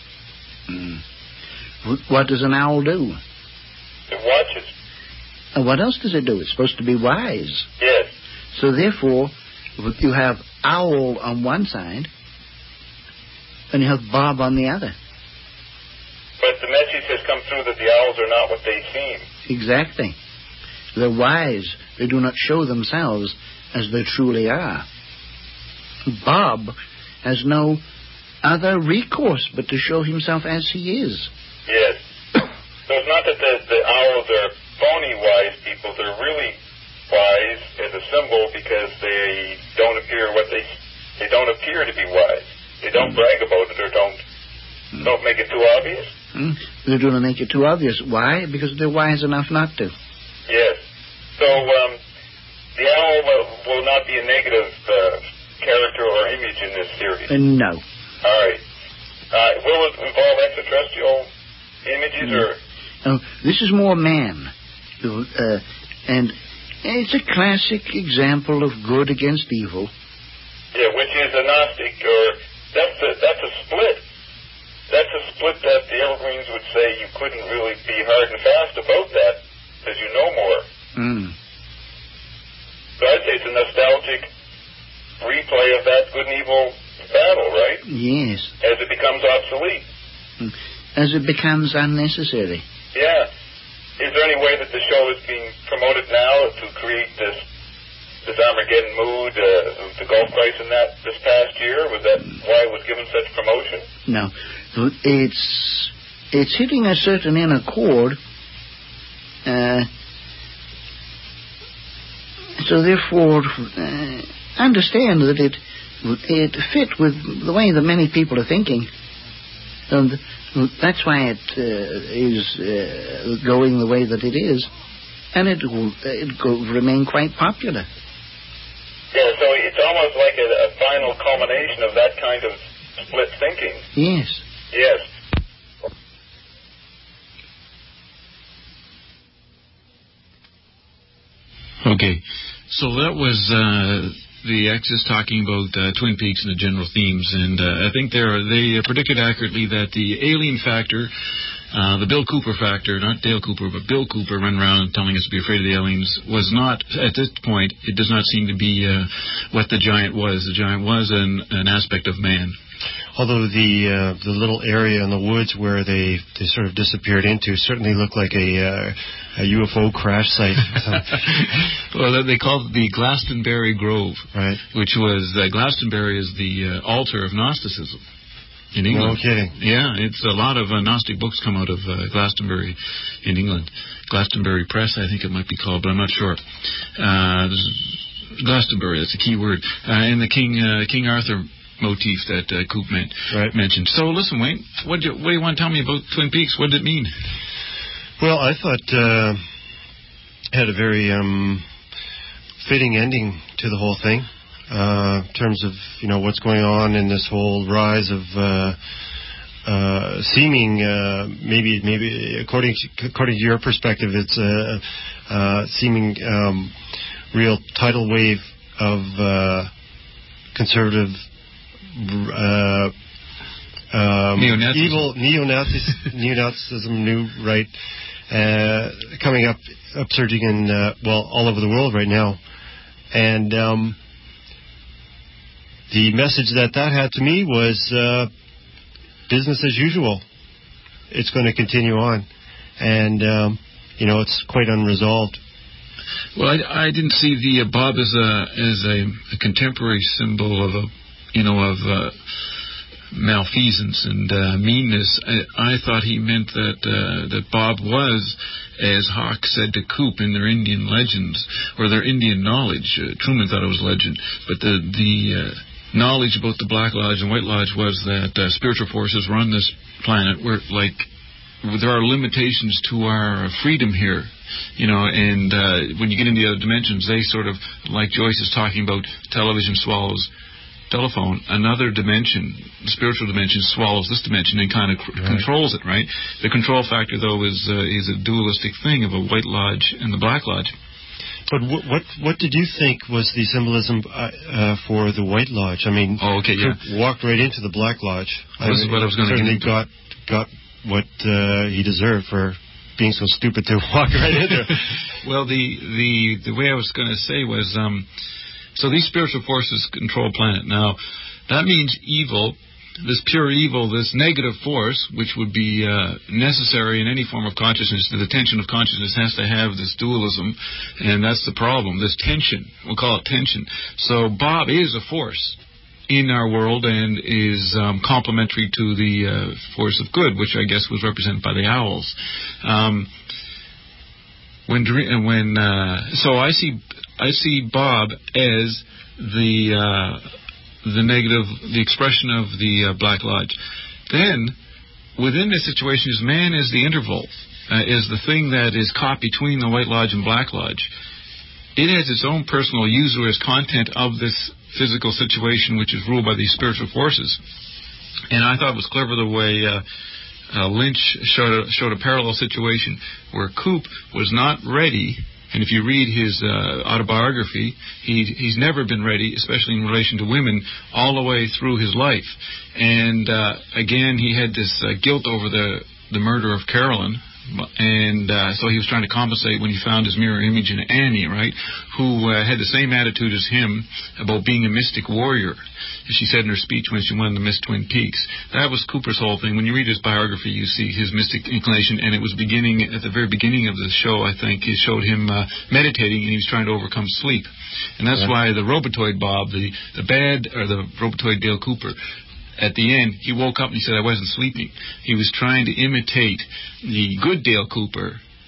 Mm. What does an owl do? It watches. Uh, what else does it do? It's supposed to be wise. Yes. So therefore, you have owl on one side, and you have Bob on the other. But the message has come through that the owls are not what they seem. Exactly. They're wise. They do not show themselves as they truly are. Bob has no other recourse but to show himself as he is. Yes. So it's not that the, the owls are phony wise people. They're really wise as a symbol because they don't appear what they they don't appear to be wise. They don't mm. brag about it or don't mm. don't make it too obvious. Mm. They do not make it too obvious. Why? Because they're wise enough not to. Yes. So um, the owl will, will not be a negative uh, character or image in this series. Uh, no. All right. Uh, will it involve extraterrestrial images mm. or? Oh, this is more man, uh, and it's a classic example of good against evil. Yeah, which is a Gnostic, or that's a that's a split. That's a split that the Evergreens would say you couldn't really be hard and fast about that because you know more. Mm. So I'd say it's a nostalgic replay of that good and evil battle, right? Yes. As it becomes obsolete. Mm. As it becomes unnecessary. Yeah. Is there any way that the show is being promoted now to create this this Armageddon mood, uh, the Gulf crisis in that this past year? Was that why it was given such promotion? No. It's it's hitting a certain inner chord. Uh, so therefore, uh, understand that it it fit with the way that many people are thinking. And that's why it uh, is uh, going the way that it is. And it will it will remain quite popular. Yeah, so it's almost like a, a final culmination of that kind of split thinking. Yes. Yes. Okay, so that was uh, the Axis talking about uh, Twin Peaks and the general themes, and uh, I think they they predicted accurately that the alien factor, uh, the Bill Cooper factor, not Dale Cooper, but Bill Cooper running around telling us to be afraid of the aliens, was not, at this point, it does not seem to be uh, what the giant was. The giant was an, an aspect of man. Although the uh, the little area in the woods where they, they sort of disappeared into certainly looked like a, uh, a U F O crash site. Well, they called it the Glastonbury Grove, right? Which was uh, Glastonbury is the uh, altar of Gnosticism in England. No kidding. Yeah, it's a lot of uh, Gnostic books come out of uh, Glastonbury in England. Glastonbury Press, I think it might be called, but I'm not sure. Uh, Glastonbury, that's a key word. Uh, and the King uh, King Arthur motif that uh, Coop meant, right. mentioned. So, listen, Wayne, what do, you, what do you want to tell me about Twin Peaks? What did it mean? Well, I thought uh, it had a very um, fitting ending to the whole thing, uh, in terms of, you know, what's going on in this whole rise of uh, uh, seeming, uh, maybe, maybe according to, according to your perspective, it's a uh, seeming um, real tidal wave of uh, conservative. Uh, um, Neo-Nazism. evil neo-Nazis, neo-Nazism, new right, uh, coming up, upsurging in uh, well all over the world right now, and um, the message that that had to me was uh, business as usual. It's going to continue on, and um, you know it's quite unresolved. Well, I, I didn't see the uh, Bob as a as a, a contemporary symbol of a. you know, of uh, malfeasance and uh, meanness. I, I thought he meant that uh, that Bob was, as Hawk said to Coop in their Indian legends, or their Indian knowledge. Uh, Truman thought it was legend, but the the uh, knowledge about the Black Lodge and White Lodge was that uh, spiritual forces run this planet where, like, there are limitations to our freedom here. You know, and uh, when you get into the other dimensions, they sort of, like Joyce is talking about, television swallows telephone, another dimension, the spiritual dimension, swallows this dimension and kind of c- right. controls it, right? The control factor, though, is uh, is a dualistic thing of a White Lodge and the Black Lodge. But what what, what did you think was the symbolism uh, uh, for the White Lodge? I mean, oh, okay, yeah. walked right into the Black Lodge. Well, this is what I was going to certainly got got what uh, he deserved for being so stupid to walk right in there. Well, the the the way I was going to say was. Um, So these spiritual forces control planet. Now, that means evil, this pure evil, this negative force, which would be uh, necessary in any form of consciousness. The tension of consciousness has to have this dualism, and that's the problem, this tension. We'll call it tension. So Bob is a force in our world and is um, complementary to the uh, force of good, which I guess was represented by the owls. Um, when when uh, so I see. I see Bob as the uh, the negative, the expression of the uh, Black Lodge. Then, within this situation, is man is the interval, uh, is the thing that is caught between the White Lodge and Black Lodge. It has its own personal user as content of this physical situation, which is ruled by these spiritual forces. And I thought it was clever the way uh, uh, Lynch showed a, showed a parallel situation where Coop was not ready. And if you read his uh, autobiography, he, he's never been ready, especially in relation to women, all the way through his life. And uh, again, he had this uh, guilt over the, the murder of Carolyn. And uh, so he was trying to compensate when he found his mirror image in Annie, right, who uh, had the same attitude as him about being a mystic warrior, as she said in her speech when she won the Miss Twin Peaks. That was Cooper's whole thing. When you read his biography, you see his mystic inclination, and it was beginning at the very beginning of the show, I think, it showed him uh, meditating, and he was trying to overcome sleep. And that's right. why the Robotoid Bob, the, the bad, or the Robotoid Dale Cooper, at the end, he woke up and he said, I wasn't sleeping. He was trying to imitate the good Dale Cooper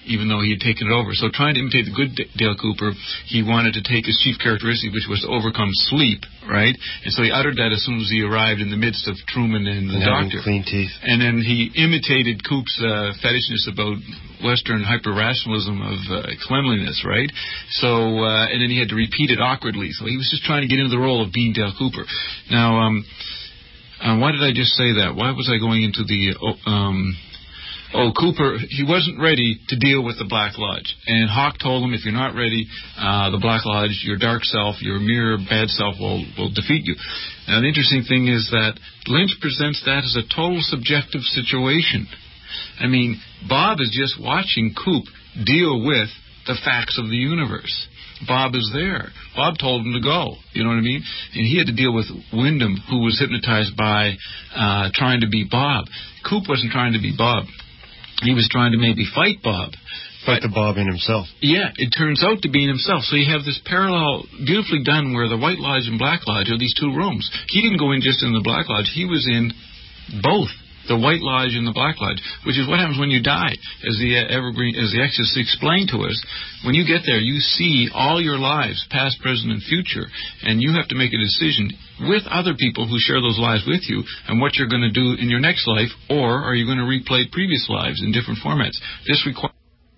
even though he had taken it over. So trying to imitate the good D- Dale Cooper, he wanted to take his chief characteristic, which was to overcome sleep, right? And so he uttered that as soon as he arrived in the midst of Truman and the and having doctor. clean teeth. And then he imitated Coop's uh, fetishness about Western hyper-rationalism of uh, cleanliness, right? So, uh, and then he had to repeat it awkwardly. So he was just trying to get into the role of being Dale Cooper. Now, um, uh, why did I just say that? Why was I going into the... Uh, um, Oh, Cooper, he wasn't ready to deal with the Black Lodge. And Hawk told him, if you're not ready, uh, the Black Lodge, your dark self, your mirror bad self will, will defeat you. Now, the interesting thing is that Lynch presents that as a total subjective situation. I mean, Bob is just watching Coop deal with the facts of the universe. Bob is there. Bob told him to go. You know what I mean? And he had to deal with Wyndham, who was hypnotized by uh, trying to be Bob. Coop wasn't trying to be Bob. He was trying to maybe fight Bob. Fight the Bob in himself. Yeah, it turns out to be in himself. So you have this parallel, beautifully done, where the White Lodge and Black Lodge are these two rooms. He didn't go in just in the Black Lodge. He was in both. The White Lodge and the Black Lodge, which is what happens when you die. As the uh, Evergreen, as the Exorcist explained to us, when you get there, you see all your lives, past, present, and future, and you have to make a decision with other people who share those lives with you, and what you're going to do in your next life, or are you going to replay previous lives in different formats? This requires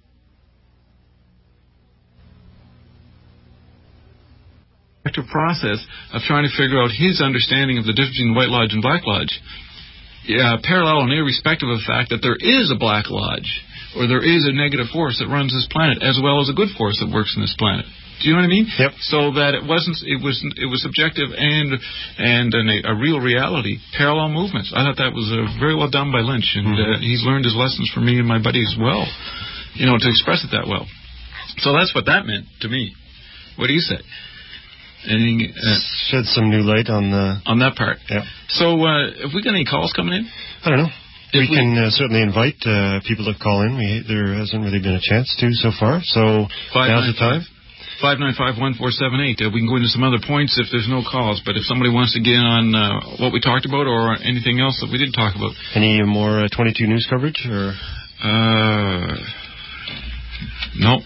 process of trying to figure out his understanding of the difference between the White Lodge and Black Lodge. Yeah, parallel and irrespective of the fact that there is a Black Lodge, or there is a negative force that runs this planet, as well as a good force that works in this planet. Do you know what I mean? Yep. So that it wasn't, it was, it was subjective and and an, a real reality, parallel movements. I thought that was uh, very well done by Lynch, and uh, he's learned his lessons from me and my buddy as well. You know, to express it that well. So that's what that meant to me. What do you say? Anything, uh, shed some new light on the on that part. Yeah. So, uh, have we got any calls coming in? I don't know. If we, we can uh, certainly invite uh, people to call in. We, there hasn't really been a chance to so far. So now's the time. five nine five, one four seven eight. Uh, we can go into some other points if there's no calls. But if somebody wants to get on uh, what we talked about or anything else that we didn't talk about. Any more uh, twenty-two news coverage? Or uh, no.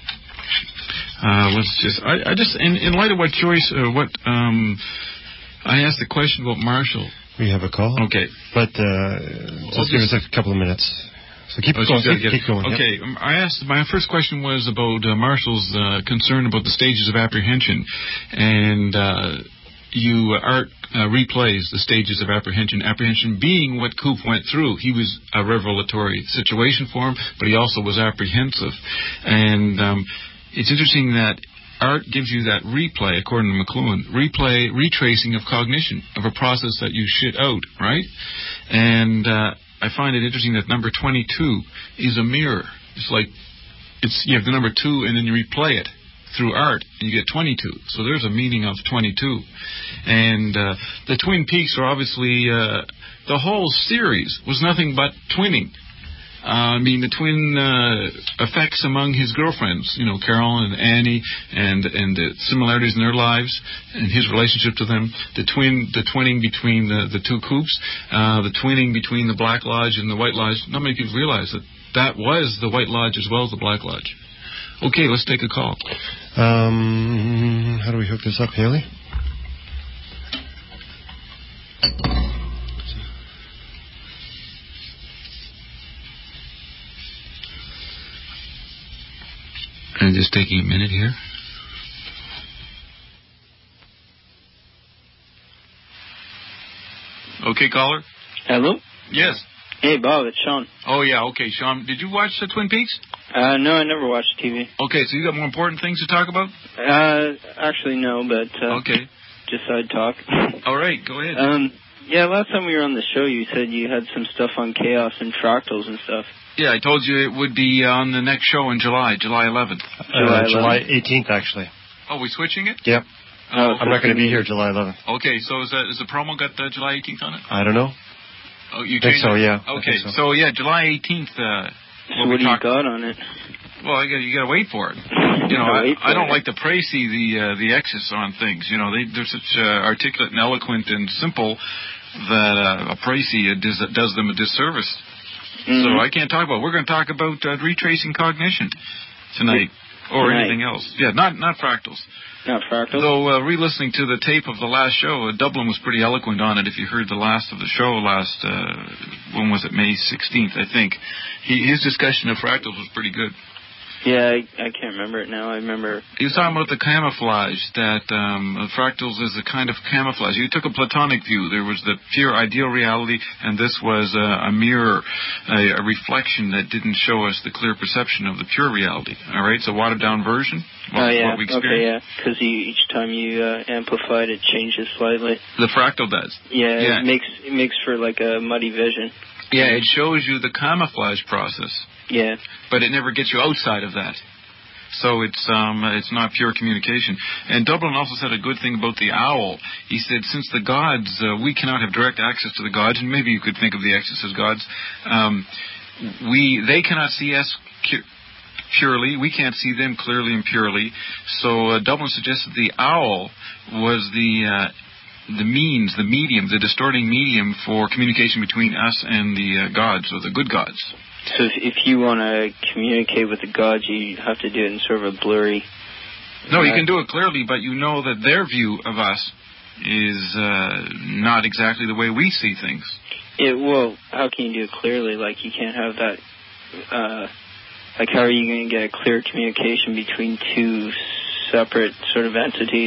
Uh, let's just, I, I just, in, in light of what Joyce, uh, what, um, I asked the question about Marshall. We have a call. Okay. But, uh, just give us a couple of minutes. So keep oh, going. Keep, keep going. Okay. Yep. Um, I asked, my first question was about uh, Marshall's, uh, concern about the stages of apprehension. And, uh, you, Art, uh, replays the stages of apprehension. Apprehension being what Coop went through. He was a revelatory situation for him, but he also was apprehensive. And, um, it's interesting that Art gives you that replay, according to McLuhan, replay, retracing of cognition, of a process that you shit out, right? And uh, I find it interesting that number twenty-two is a mirror. It's like, it's you have the number two and then you replay it through Art and you get twenty-two. So there's a meaning of twenty-two. And uh, the Twin Peaks are obviously, uh, the whole series was nothing but twinning. Uh, I mean, the twin uh, effects among his girlfriends, you know, Carol and Annie, and and the similarities in their lives and his relationship to them. The twin, the twinning between the the two Coops, uh, the twinning between the Black Lodge and the White Lodge. Not many people realize that that was the White Lodge as well as the Black Lodge. Okay, let's take a call. Um, how do we hook this up, Haley? And just taking a minute here. Okay, caller. Hello? Yes. Hey, Bob, it's Sean. Oh, yeah, okay, Sean. Did you watch the Twin Peaks? Uh, no, I never watched T V. Okay, so you got more important things to talk about? Uh, actually, no, but, uh... Okay. Just side talk. All right, go ahead. Um, yeah, last time we were on the show, you said you had some stuff on chaos and fractals and stuff. Yeah, I told you it would be on the next show in July, July eleventh. Uh, July eighteenth, actually. Oh, we switching it? Yep. Oh, I'm not going to be here July eleventh. Okay, so is that is the promo got uh, July eighteenth on it? I don't know. Oh, you think changed so, it? yeah. Okay, so. so yeah, July eighteenth. Uh, so what do you got on it? Well, you got you got to wait for it. You know, I, I don't like to Précy the uh, the Exes on things. You know, they they're such uh, articulate and eloquent and simple that uh, a Précy does does them a disservice. So I can't talk about it. We're going to talk about uh, retracing cognition tonight, or Tonight. anything else. Yeah, not not fractals. Not fractals? Though, uh, re-listening to the tape of the last show, uh, Dublin was pretty eloquent on it. If you heard the last of the show last, uh, when was it, May sixteenth, I think. He, his discussion of fractals was pretty good. Yeah, I, I can't remember it now. I remember... He was talking about the camouflage, that um, fractals is a kind of camouflage. You took a Platonic view. There was the pure ideal reality, and this was uh, a mirror, a, a reflection that didn't show us the clear perception of the pure reality. All right, so watered-down version. What, Oh, yeah. what we Okay, experienced. yeah. Because each time you uh, amplify it, it changes slightly. The fractal does. Yeah, Yeah. it makes it makes for like a muddy vision. Yeah, it shows you the camouflage process. Yeah. But it never gets you outside of that. So it's um it's not pure communication. And Dublin also said a good thing about the owl. He said, since the gods, uh, we cannot have direct access to the gods, and maybe you could think of the Exorcist as gods. Um, we they cannot see us cu- purely. We can't see them clearly and purely. So uh, Dublin suggested the owl was the uh, the means, the medium, the distorting medium for communication between us and the uh, gods, or the good gods. So if, if you want to communicate with the gods, you have to do it in sort of a blurry... No, you can do it clearly, but you know that their view of us is uh, not exactly the way we see things. Yeah, well, how can you do it clearly? Like, you can't have that... Uh, like, how are you going to get a clear communication between two separate sort of entities?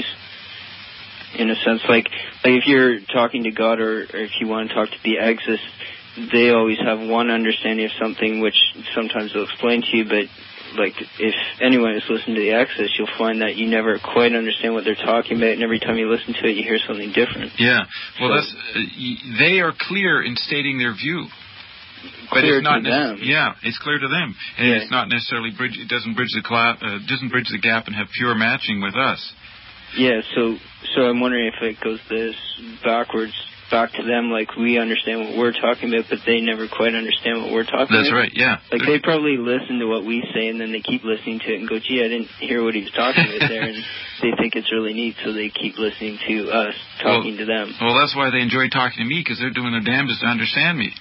In a sense, like, like if you're talking to God, or, or if you want to talk to the Exorcist, they always have one understanding of something, which sometimes they'll explain to you, but like if anyone is listening to the Exorcist, you'll find that you never quite understand what they're talking about, and every time you listen to it, you hear something different. Yeah, well, So- that's uh, y- they are clear in stating their view. But Clear it's not to nec- them. Yeah, it's clear to them, and Yeah. it's not necessarily bridge. It doesn't bridge the cla- uh, doesn't bridge the gap and have pure matching with us. Yeah, so so I'm wondering if it goes this backwards, back to them, like we understand what we're talking about, but they never quite understand what we're talking That's about. right. Yeah. Like they probably listen to what we say, and then they keep listening to it and go, gee, I didn't hear what he was talking about there, and they think it's really neat, so they keep listening to us talking to them. Well, that's why they enjoy talking to me, because they're doing their damnedest to understand me.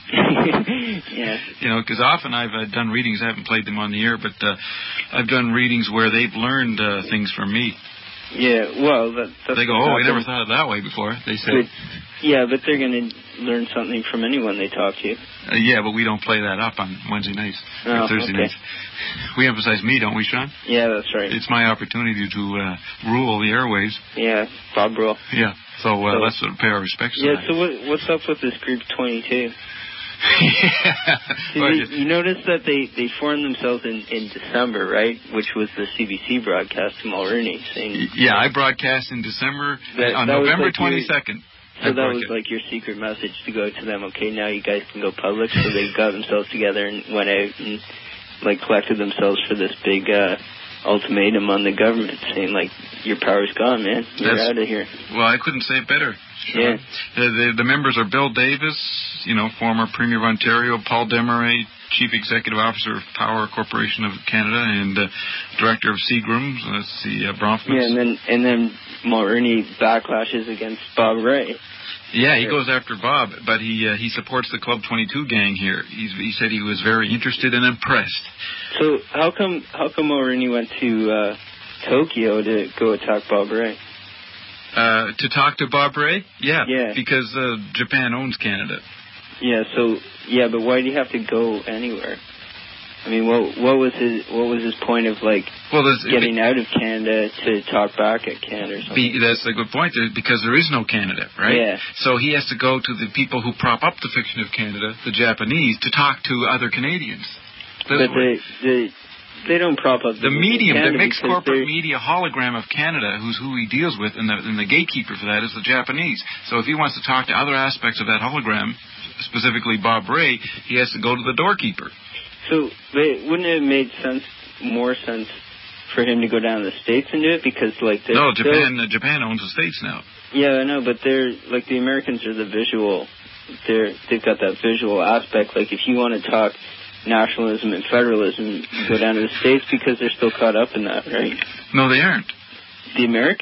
Yeah. You know, because often I've uh, done readings. I haven't played them on the air, but uh, I've done readings where they've learned uh, things from me. Yeah, well, that, that's They go, oh, I never thought of it that way before. They say, But, yeah, but they're going to learn something from anyone they talk to. uh, yeah, but we don't play that up on Wednesday nights Oh, or Thursday okay. nights. We emphasize me, don't we, Sean? Yeah, that's right. It's my opportunity to uh, rule the airwaves. Yeah, Bob Rule. Yeah, so, uh, So- let's sort of pay our respects to Yeah, that. so what, what's up with this group twenty-two? yeah. Did you, you notice that they, they formed themselves in, in December, right? Which was the C B C broadcast to Mulroney saying... Yeah, I broadcast in December, That- on that was November like your- twenty-second. So I that was broadcast. like your secret message to go to them, okay, now you guys can go public. So they got themselves together and went out and, like, collected themselves for this big uh, ultimatum on the government saying, like, your power's gone, man. You're That's- out of here. Well, I couldn't say it better. Yeah. The, the, the members are Bill Davis, you know, former Premier of Ontario, Paul Desmarais, Chief Executive Officer of Power Corporation of Canada, and uh, Director of Seagrams. Let's see, uh, Bronfman. Yeah, and then and then Mulroney backlashes against Bob Ray. Yeah, he goes after Bob, but he uh, he supports the Club twenty-two gang here. He's, he said he was very interested and impressed. So how come how come Mulroney went to uh, Tokyo to go attack Bob Ray? Uh, to talk to Bob Ray? Yeah, Yeah. because uh, Japan owns Canada. Yeah, so yeah, but why do you have to go anywhere? I mean, what what was his what was his point of like Well, there's, getting out of Canada to talk back at Canada or something? Be, that's a good point, there, because there is no Canada, right? Yeah. So he has to go to the people who prop up the fiction of Canada, the Japanese, to talk to other Canadians. That's But what- they they they don't prop up the medium, Canada the mixed because corporate they're- media hologram of Canada, who's who he deals with, and the, and the gatekeeper for that is the Japanese. So if he wants to talk to other aspects of that hologram, specifically Bob Ray, he has to go to the doorkeeper. So they, wouldn't it have made sense, more sense, for him to go down to the States and do it? Because like they're No, still- Japan uh, Japan owns the States now. Yeah, I know, but they're like the Americans are the visual. They're they've got that visual aspect. Like if you want to talk nationalism and federalism, you go down to the States because they're still caught up in that, right? No, they aren't. The Americans?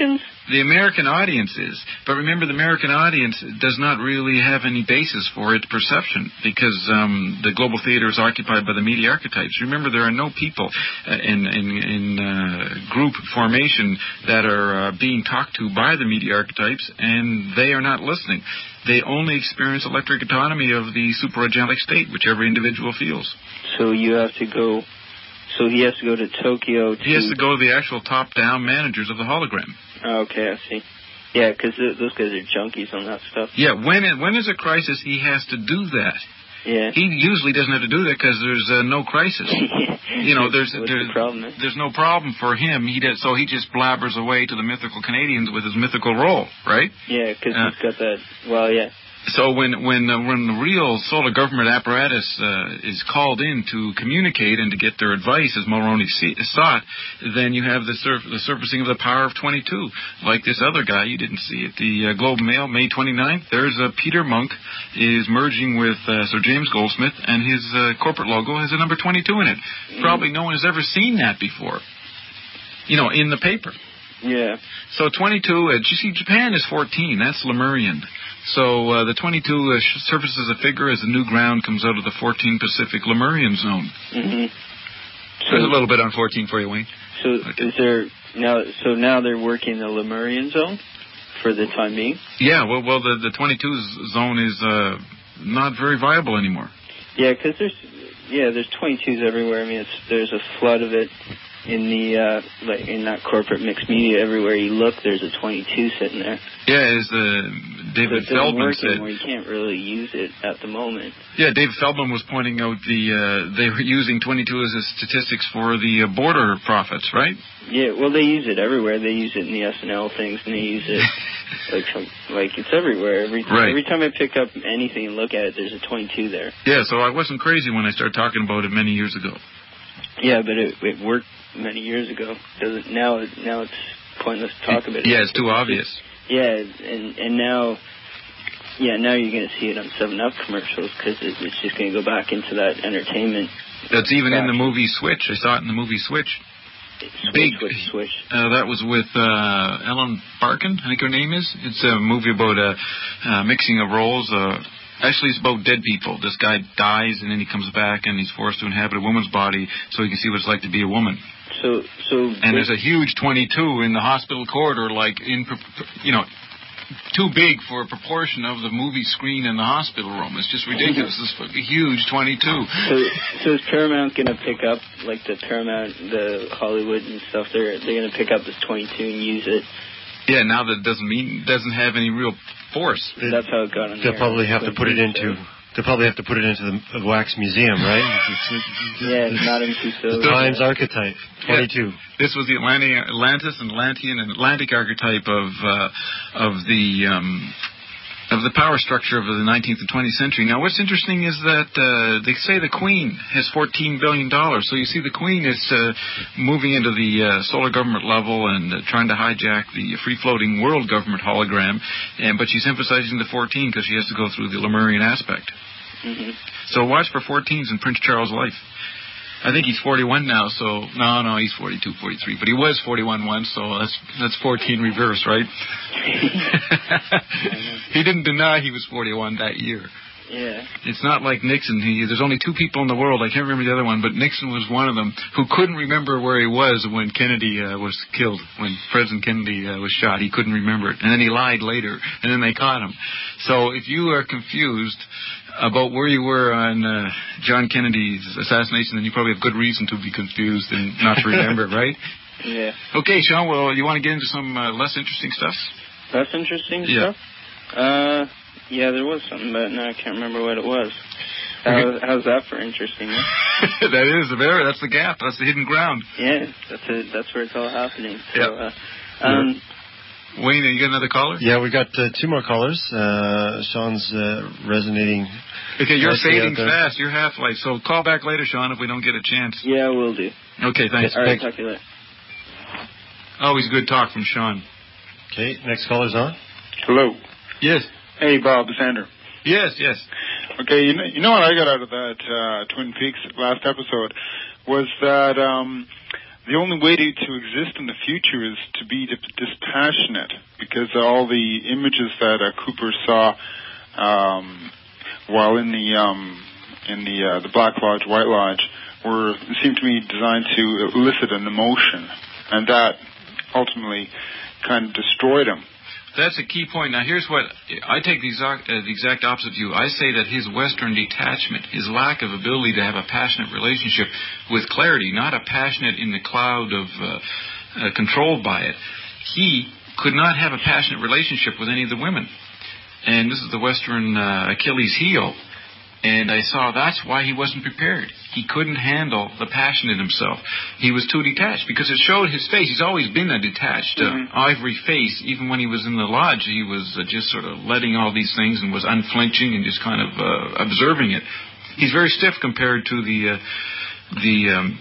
The American audience is. But remember, the American audience does not really have any basis for its perception because um, the global theater is occupied by the media archetypes. Remember, there are no people uh, in, in, in uh, group formation that are uh, being talked to by the media archetypes, and they are not listening. They only experience electric autonomy of the superagenic state, which every individual feels. So you have to go... So he has to go to Tokyo to... He has to go to the actual top-down managers of the hologram. Okay, I see. Yeah, because th- those guys are junkies on that stuff. Yeah, when it, when there's a crisis, he has to do that. Yeah. He usually doesn't have to do that because there's uh, no crisis. You know, there's What's there's, the problem, eh? there's no problem for him. He does, so he just blabbers away to the mythical Canadians with his mythical role, right? Yeah, because Uh, he's got that... Well, yeah. So when when uh, when the real solar government apparatus uh, is called in to communicate and to get their advice, as Mulroney see, sought, then you have the, surf, the surfacing of the power of twenty-two, like this other guy. You didn't see it. The uh, Globe and Mail, May twenty-ninth, there's uh, Peter Monk is merging with uh, Sir James Goldsmith, and his uh, corporate logo has a number twenty-two in it. Mm. Probably no one has ever seen that before, you know, in the paper. Yeah. So twenty-two, uh, you see, Japan is fourteen. That's Lemurian. So uh, the twenty-two uh, surfaces a figure as the new ground comes out of the fourteen Pacific Lemurian zone. Mm-hmm. So there's a little bit on fourteen for you, Wayne. So okay. is there now? So now they're working the Lemurian zone for the time being. Yeah. Well, well, the the twenty-two zone is uh, not very viable anymore. Yeah, because there's yeah there's twenty-twos everywhere. I mean, it's, there's a flood of it in the uh, like in that corporate mixed media. Everywhere you look, there's a twenty-two sitting there. Yeah, as uh, David so Feldman said, where you can't really use it at the moment. Yeah, David Feldman was pointing out the uh, they were using twenty-two as a statistics for the uh, border profits, right? Yeah, well, they use it everywhere. They use it in the S N L things, and they use it like some, like it's everywhere. Every right. every time I pick up anything and look at it, there's a twenty-two there. Yeah, so I wasn't crazy when I started talking about it many years ago. Yeah, but it, it worked many years ago. Does it now? Now it's pointless to talk about it. Yeah, it's too obvious. Yeah, and and now, yeah, now you're going to see it on seven up commercials because it, it's just going to go back into that entertainment. That's even in the movie Switch. I saw it in the movie Switch. Switch, Big Switch, Switch. Uh, that was with uh, Ellen Barkin, I think her name is. It's a movie about uh, uh, mixing of roles. Uh, actually, it's about dead people. This guy dies, and then he comes back, and he's forced to inhabit a woman's body so he can see what it's like to be a woman. So, so, and there's a huge twenty-two in the hospital corridor, like in, you know, too big for a proportion of the movie screen in the hospital room. It's just ridiculous. This huge twenty-two. So, so is Paramount going to pick up, like the Paramount, the Hollywood and stuff? They're they're going to pick up this twenty-two and use it. Yeah, now that it doesn't mean doesn't have any real force. It, That's how it got on They'll there. probably have to put it into. They'll probably have to put it into the Wax Museum, right? Yeah, not into so. The Times archetype, twenty-two. Yeah, this was the Atlantic, Atlantis and Atlantean and Atlantic archetype of uh, of the um, of the power structure of the nineteenth and twentieth century. Now, what's interesting is that uh, they say the Queen has fourteen billion dollars. So you see, the Queen is uh, moving into the uh, solar government level and uh, trying to hijack the free-floating world government hologram. And but she's emphasizing the fourteen because she has to go through the Lemurian aspect. Mm-hmm. So watch for fourteens in Prince Charles' life. I think he's forty-one now, so... No, no, he's forty-two, forty-three. But he was forty-one once, so that's that's fourteen reverse, right? He didn't deny he was forty-one that year. Yeah. It's not like Nixon. He, there's only two people in the world, I can't remember the other one, but Nixon was one of them, who couldn't remember where he was when Kennedy uh, was killed, when President Kennedy uh, was shot. He couldn't remember it. And then he lied later, and then they caught him. So if you are confused about where you were on uh, John Kennedy's assassination, then you probably have good reason to be confused and not to remember, right? Yeah. Okay, Sean, well, you want to get into some uh, less interesting stuff? Less interesting yeah. stuff? Uh, yeah, there was something, but now I can't remember what it was. How, how's that for interesting? Huh? That is, very, that's the gap. That's the hidden ground. Yeah, that's it. That's where it's all happening. So, yeah. uh, um, Wayne, you got another caller? Yeah, we got uh, two more callers. Uh, Sean's uh, resonating. Okay, you're fading fast. You're half-life. So call back later, Sean, if we don't get a chance. Yeah, we'll do. Okay, thanks. All right, thanks. talk to you later. Always good talk from Sean. Okay, next caller's on. Hello. Yes. Hey, Bob, it's Andrew. Yes, yes. Okay, you know, you know what I got out of that uh, Twin Peaks last episode was that um, the only way to, to exist in the future is to be dispassionate, because all the images that uh, Cooper saw um, while in the um, in the uh, the Black Lodge, White Lodge, were seemed to me designed to elicit an emotion, and that ultimately kind of destroyed him. That's a key point. Now, here's what I take the exact, uh, the exact opposite view. I say that his Western detachment, his lack of ability to have a passionate relationship with clarity, not a passionate in the cloud of uh, uh, controlled by it. He could not have a passionate relationship with any of the women, and this is the Western uh, Achilles heel. And I saw that's why he wasn't prepared. He couldn't handle the passion in himself. He was too detached because it showed his face. He's always been a detached, uh, mm-hmm. ivory face. Even when he was in the lodge, he was uh, just sort of letting all these things and was unflinching and just kind of uh, observing it. He's very stiff compared to the uh, the um,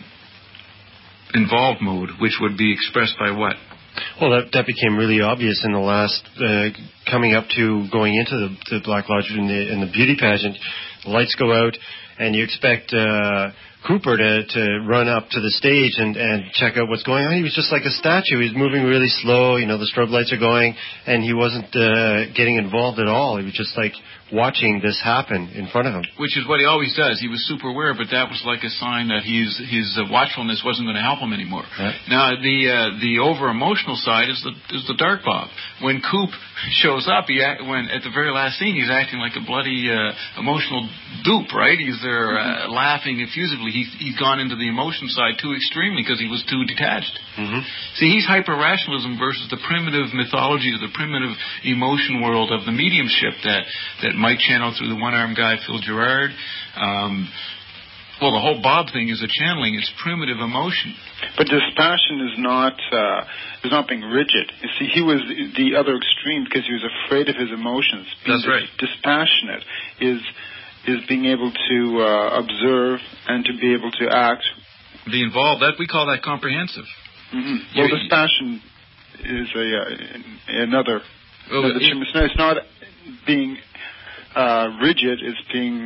involved mode, which would be expressed by what? Well, that that became really obvious in the last uh, coming up to going into the, the Black Lodge in the in the beauty pageant. The lights go out, and you expect uh, Cooper to, to run up to the stage and, and check out what's going on. He was just like a statue. He was moving really slow. You know, the strobe lights are going, and he wasn't uh, getting involved at all. He was just like watching this happen in front of him. Which is what he always does. He was super aware, but that was like a sign that his his uh, watchfulness wasn't going to help him anymore. Right. Now, the uh, the over emotional side is the is the dark Bob. When Coop shows up, he act, when at the very last scene, he's acting like a bloody uh, emotional dupe, right? He's there uh, laughing effusively. He's he's gone into the emotion side too extremely because he was too detached. Mm-hmm. See, he's hyper-rationalism versus the primitive mythology, the primitive emotion world of the mediumship that that Mike channeled through the one-armed guy, Phil Gerard. Um, well, the whole Bob thing is a channeling. It's primitive emotion. But dispassion is not uh, is not being rigid. You see, he was the other extreme because he was afraid of his emotions. Being That's right. Dispassionate is is being able to uh, observe and to be able to act. Be involved. That we call that comprehensive. Mm-hmm. Well, dispassion is a uh, another. Well, another it, it's not being uh, rigid. It's being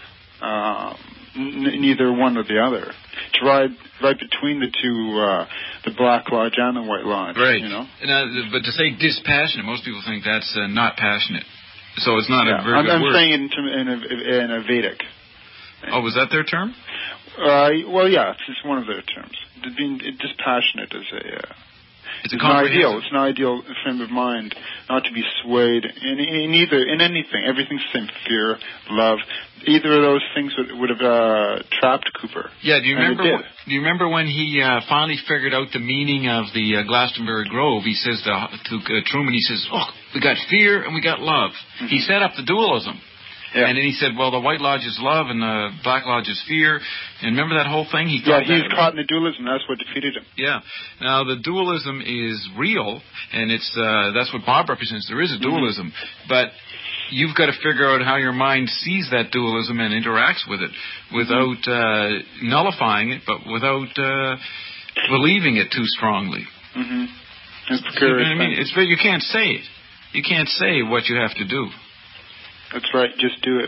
uh, n- neither one or the other. To ride right between the two, uh, the Black Lodge and the White Lodge. Right. You know. Now, but to say dispassionate, most people think that's uh, not passionate. So it's not yeah. a very I'm, good I'm word. saying in, in, a, in a Vedic. Oh, was that their term? Uh, well, yeah, it's just one of their terms. Being dispassionate is a. Uh, it's, a it's an ideal. It's an ideal frame of mind, not to be swayed in, in either in anything. Everything's the same: fear, love. Either of those things would, would have uh, trapped Cooper. Yeah. Do you and remember? Wh- do you remember when he uh, finally figured out the meaning of the uh, Glastonbury Grove? He says to, to uh, Truman, he says, "Look, we got fear and we got love." Mm-hmm. He set up the dualism. Yeah. And then he said, well, the White Lodge is love and the Black Lodge is fear. And remember that whole thing? He yeah, he's caught in the dualism. That's what defeated him. Yeah. Now, the dualism is real, and it's uh, that's what Bob represents. There is a dualism. Mm-hmm. But you've got to figure out how your mind sees that dualism and interacts with it without uh, nullifying it, but without uh, believing it too strongly. Mm-hmm. It's you know what I mean? It's, you can't say it. You can't say what you have to do. That's right. Just do it.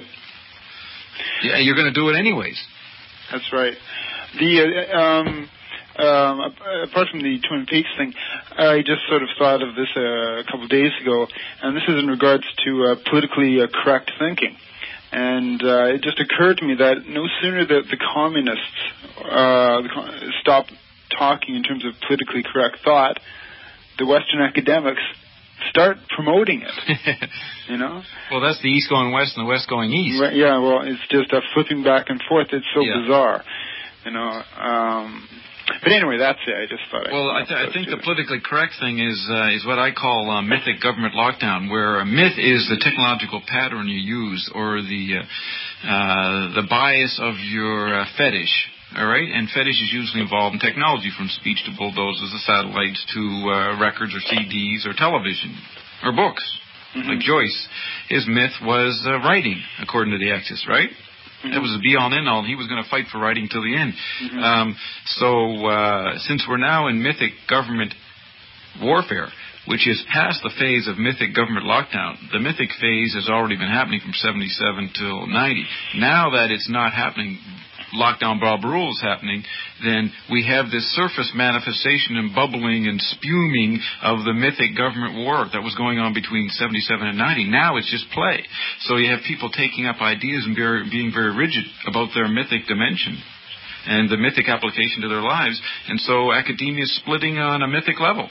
Yeah, you're going to do it anyways. That's right. The uh, um, um, apart from the Twin Peaks thing, I just sort of thought of this uh, a couple of days ago, and this is in regards to uh, politically uh, correct thinking. And uh, it just occurred to me that no sooner that the communists uh, stop talking in terms of politically correct thought, the Western academics start promoting it, you know? Well, that's the East going West and the West going East. Right, yeah, well, it's just a flipping back and forth. It's so yeah. bizarre, you know. Um, but anyway, that's it. I just thought Well, I, I, th- I think the politically correct thing is uh, is what I call uh, mythic government lockdown, where a myth is the technological pattern you use or the, uh, uh, the bias of your uh, fetish. All right, and fetish is usually involved in technology, from speech to bulldozers to satellites to uh, records or C Ds or television or books. Mm-hmm. Like Joyce, his myth was uh, writing, according to the Exodus, right? Mm-hmm. That was the be-all and end-all. He was going to fight for writing till the end. Mm-hmm. Um, so uh, since we're now in mythic government warfare, which is past the phase of mythic government lockdown, the mythic phase has already been happening from seventy-seven till ninety. Now that it's not happening lockdown Bob rules happening, then we have this surface manifestation and bubbling and spuming of the mythic government war that was going on between seventy-seven and ninety. Now it's just play. So you have people taking up ideas and very, being very rigid about their mythic dimension and the mythic application to their lives. And so academia is splitting on a mythic level.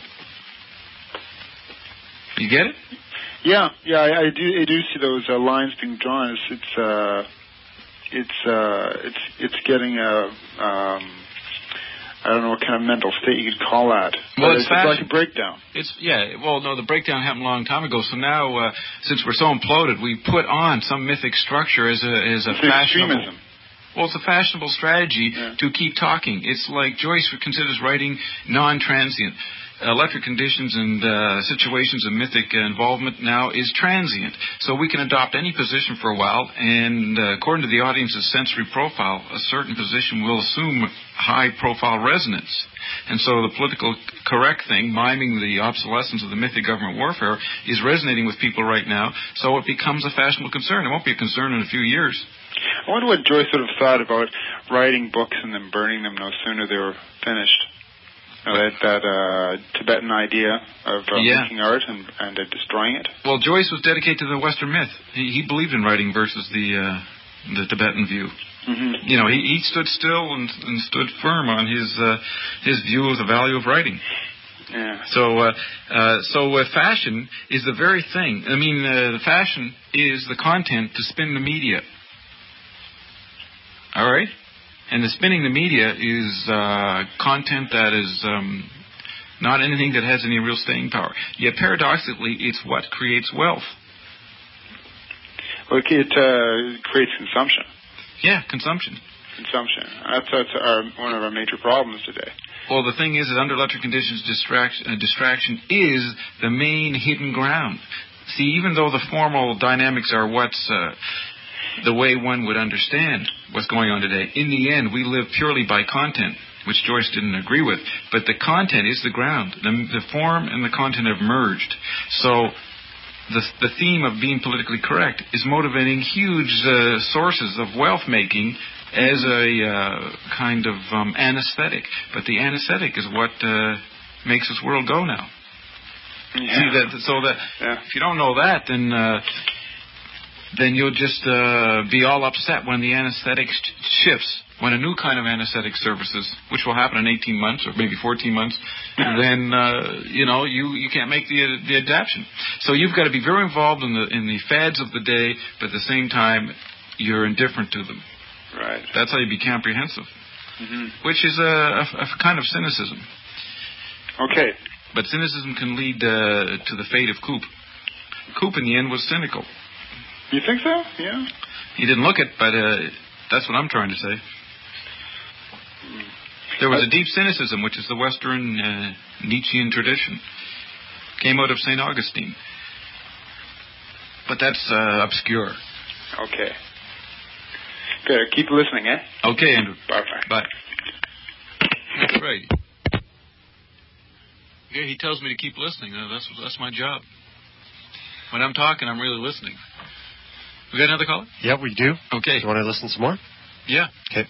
You get it? Yeah, yeah, I, I do. I do see those uh, lines being drawn. It's it's uh, it's uh, it's it's getting a um, I don't know what kind of mental state you could call that. Well, but it's, it's fashion. like a breakdown. It's yeah. Well, no, the breakdown happened a long time ago. So now, uh, since we're so imploded, we put on some mythic structure as a as a It's fashionable. extremism. Well, it's a fashionable strategy Yeah. to keep talking. It's like Joyce considers writing non-transient. Electric conditions and uh, situations of mythic involvement now is transient. So we can adopt any position for a while, and uh, according to the audience's sensory profile, a certain position will assume high-profile resonance. And so the political correct thing, miming the obsolescence of the mythic government warfare, is resonating with people right now, so it becomes a fashionable concern. It won't be a concern in a few years. I wonder what Joyce sort of thought about writing books and then burning them no sooner they were finished. You know, that that uh, Tibetan idea of uh, Yeah. making art and, and uh, destroying it. Well, Joyce was dedicated to the Western myth. He, he believed in writing versus the uh, the Tibetan view. Mm-hmm. You know, he, he stood still and, and stood firm on his uh, his view of the value of writing. Yeah. So, uh, uh, so uh, fashion is the very thing. I mean, uh, the fashion is the content to spin the media. All right? And the spinning the media is uh, content that is um, not anything that has any real staying power. Yet, paradoxically, it's what creates wealth. Well, it uh, creates consumption. Yeah, consumption. Consumption. That's, that's our, one of our major problems today. Well, the thing is that under electric conditions, distraction, uh, distraction is the main hidden ground. See, even though the formal dynamics are what's uh, the way one would understand what's going on today, in the end, we live purely by content, which Joyce didn't agree with. But the content is the ground. The, the form and the content have merged. So the, the theme of being politically correct is motivating huge uh, sources of wealth making as a uh, kind of um, anesthetic. But the anesthetic is what uh, makes this world go now. Yeah. See that? So that yeah. if you don't know that, then uh, then you'll just uh, be all upset when the anesthetic sh- shifts. When a new kind of anesthetic surfaces, which will happen in eighteen months or maybe fourteen months, then uh, you know you, you can't make the the adaptation. So you've got to be very involved in the in the fads of the day, but at the same time you're indifferent to them. Right. That's how you be comprehensive, Mm-hmm. which is a, a, a kind of cynicism. Okay. But cynicism can lead uh, to the fate of Coop. Coop, in the end, was cynical. You think so? Yeah. He didn't look it, but uh, that's what I'm trying to say. There was a deep cynicism, which is the Western uh, Nietzschean tradition. Came out of Saint Augustine. But that's uh, obscure. Okay. Good. Keep listening, eh? Okay, Andrew. Bye-bye. Bye. That's right. Yeah, he tells me to keep listening. Uh, that's that's my job. When I'm talking, I'm really listening. We got another caller? Yeah, we do. Okay. You want to listen some more? Yeah. Okay.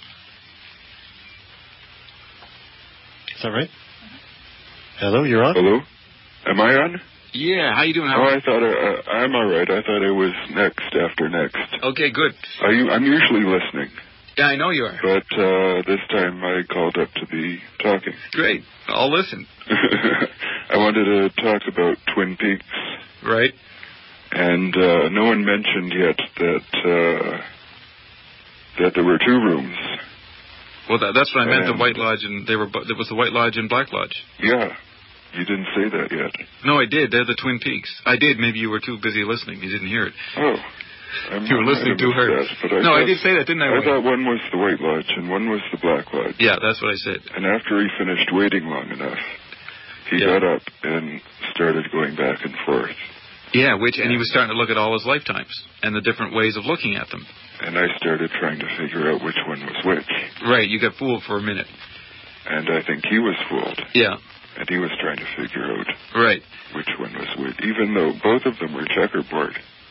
Is that right? Hello, you're on? Hello? Am I on? Yeah, how you doing, Oh, Howard? I thought uh, I'm all right. I thought I was next after next. Okay, good. Are you, I'm usually listening, Yeah, I know you are. but uh, this time I called up to be talking. Great. I'll listen. I wanted to talk about Twin Peaks. Right. And uh, no one mentioned yet that uh, that there were two rooms. Well, that, that's what I meant. And- The White Lodge, and they were. bu- There was the White Lodge and Black Lodge. Yeah, you didn't say that yet. No, I did. They're the Twin Peaks. I did. Maybe you were too busy listening. You didn't hear it. Oh. I'm, You were listening too hard. That, but I No, I thought, did say that, didn't I, I Wayne? thought one was the White Lodge and one was the Black Lodge. Yeah, that's what I said. And after he finished waiting long enough, he Yeah. got up and started going back and forth. Yeah, which and he was starting to look at all his lifetimes and the different ways of looking at them. And I started trying to figure out which one was which. Right, you got fooled for a minute. And I think he was fooled. Yeah. And he was trying to figure out Right. which one was which, even though both of them were checkerboard.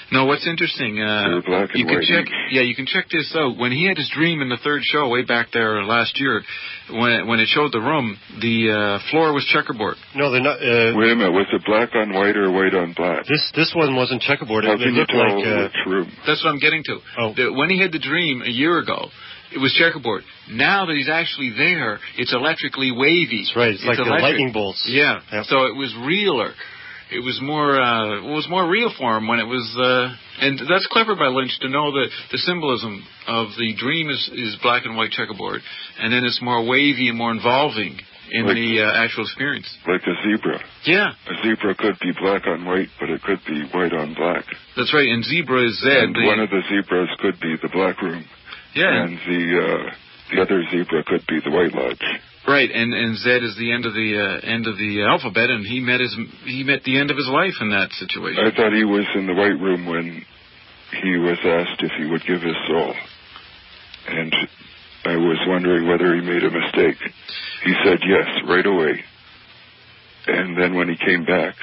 No, what's interesting, uh, black and you can white check, each. yeah, you can check this out. When he had his dream in the third show way back there last year, when it, when it showed the room, the uh, floor was checkerboard. No, they're not. Uh, Wait a minute, was it black on white or white on black? This this one wasn't checkerboard. How It, can it you looked tell like. Uh, which room? That's what I'm getting to. Oh. The, when he had the dream a year ago, it was checkerboard. Now that he's actually there, it's electrically wavy. That's right. It's, like the electric. lightning bolts. Yeah. Yep. So it was realer. It was more uh, it was more real for him when it was, uh, and that's clever by Lynch to know the the symbolism of the dream is, is black and white checkerboard, and then it's more wavy and more involving in Like- the uh, actual experience. Like a zebra. Yeah, A zebra could be black on white, but it could be white on black. that's right. And zebra is Zed. And the- one of the zebras could be the black room. yeah, And the uh, the other zebra could be the white lodge. right. And and Zed is the end of the uh, end of the alphabet, and he met his he met the end of his life in that situation. I thought he was in the white room when he was asked if he would give his soul. And I was wondering whether he made a mistake. He said yes right away. And then when he came back,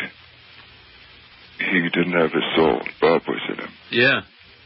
he didn't have his soul. Bob was in him. Yeah.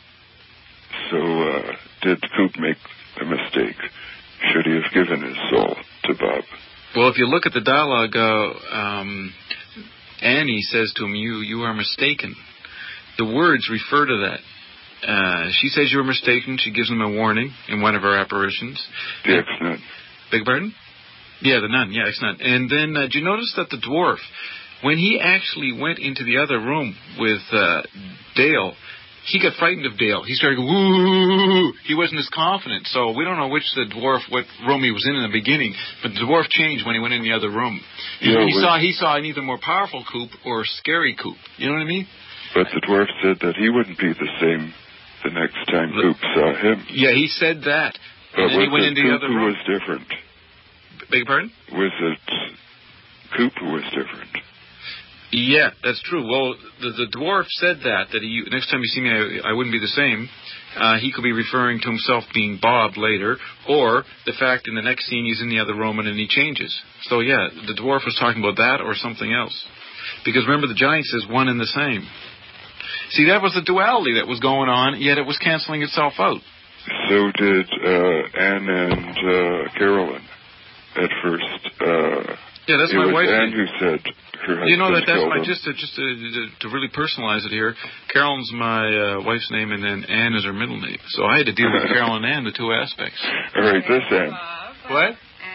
So uh, did Coop make a mistake? Should he have given his soul to Bob? Well, if you look at the dialogue, uh, um, Annie says to him, "You, you are mistaken." The words refer to that. Uh, she says you are mistaken. She gives him a warning in one of her apparitions. The ex-nun. Beg pardon? Yeah, the nun. Yeah, ex-nun. And then, uh, did you notice that the dwarf, when he actually went into the other room with uh, Dale, he got frightened of Dale. He started going, woo! He wasn't as confident. So we don't know which the dwarf, what room he was in in the beginning, but the dwarf changed when he went in the other room. He, Yeah, he was- saw he saw an either more powerful Coop or scary Coop. You know what I mean? But the dwarf said that he wouldn't be the same the next time Coop saw him. Yeah, he said that. But And then he was went it into the Coop other who room. was different? Beg your pardon? Was it Coop who was different? Yeah, that's true. Well, the, the dwarf said that, that he, next time you see me, I, I wouldn't be the same. Uh, he could be referring to himself being Bob later, or the fact in the next scene he's in the other room and then he changes. So, yeah, the dwarf was talking about that or something else. Because remember, the giant says one and the same. See, that was the duality that was going on, yet it was canceling itself out. So did uh, Anne and uh, Carolyn at first. Uh, Yeah, that's it my was wife's Anne name. who said her husband You know that that's killed my him. just to, just to, to really personalize it here. Carolyn's my uh, wife's name, and then Anne is her middle name. So I had to deal with Carol and Anne, the two aspects. All right, this Anne. What?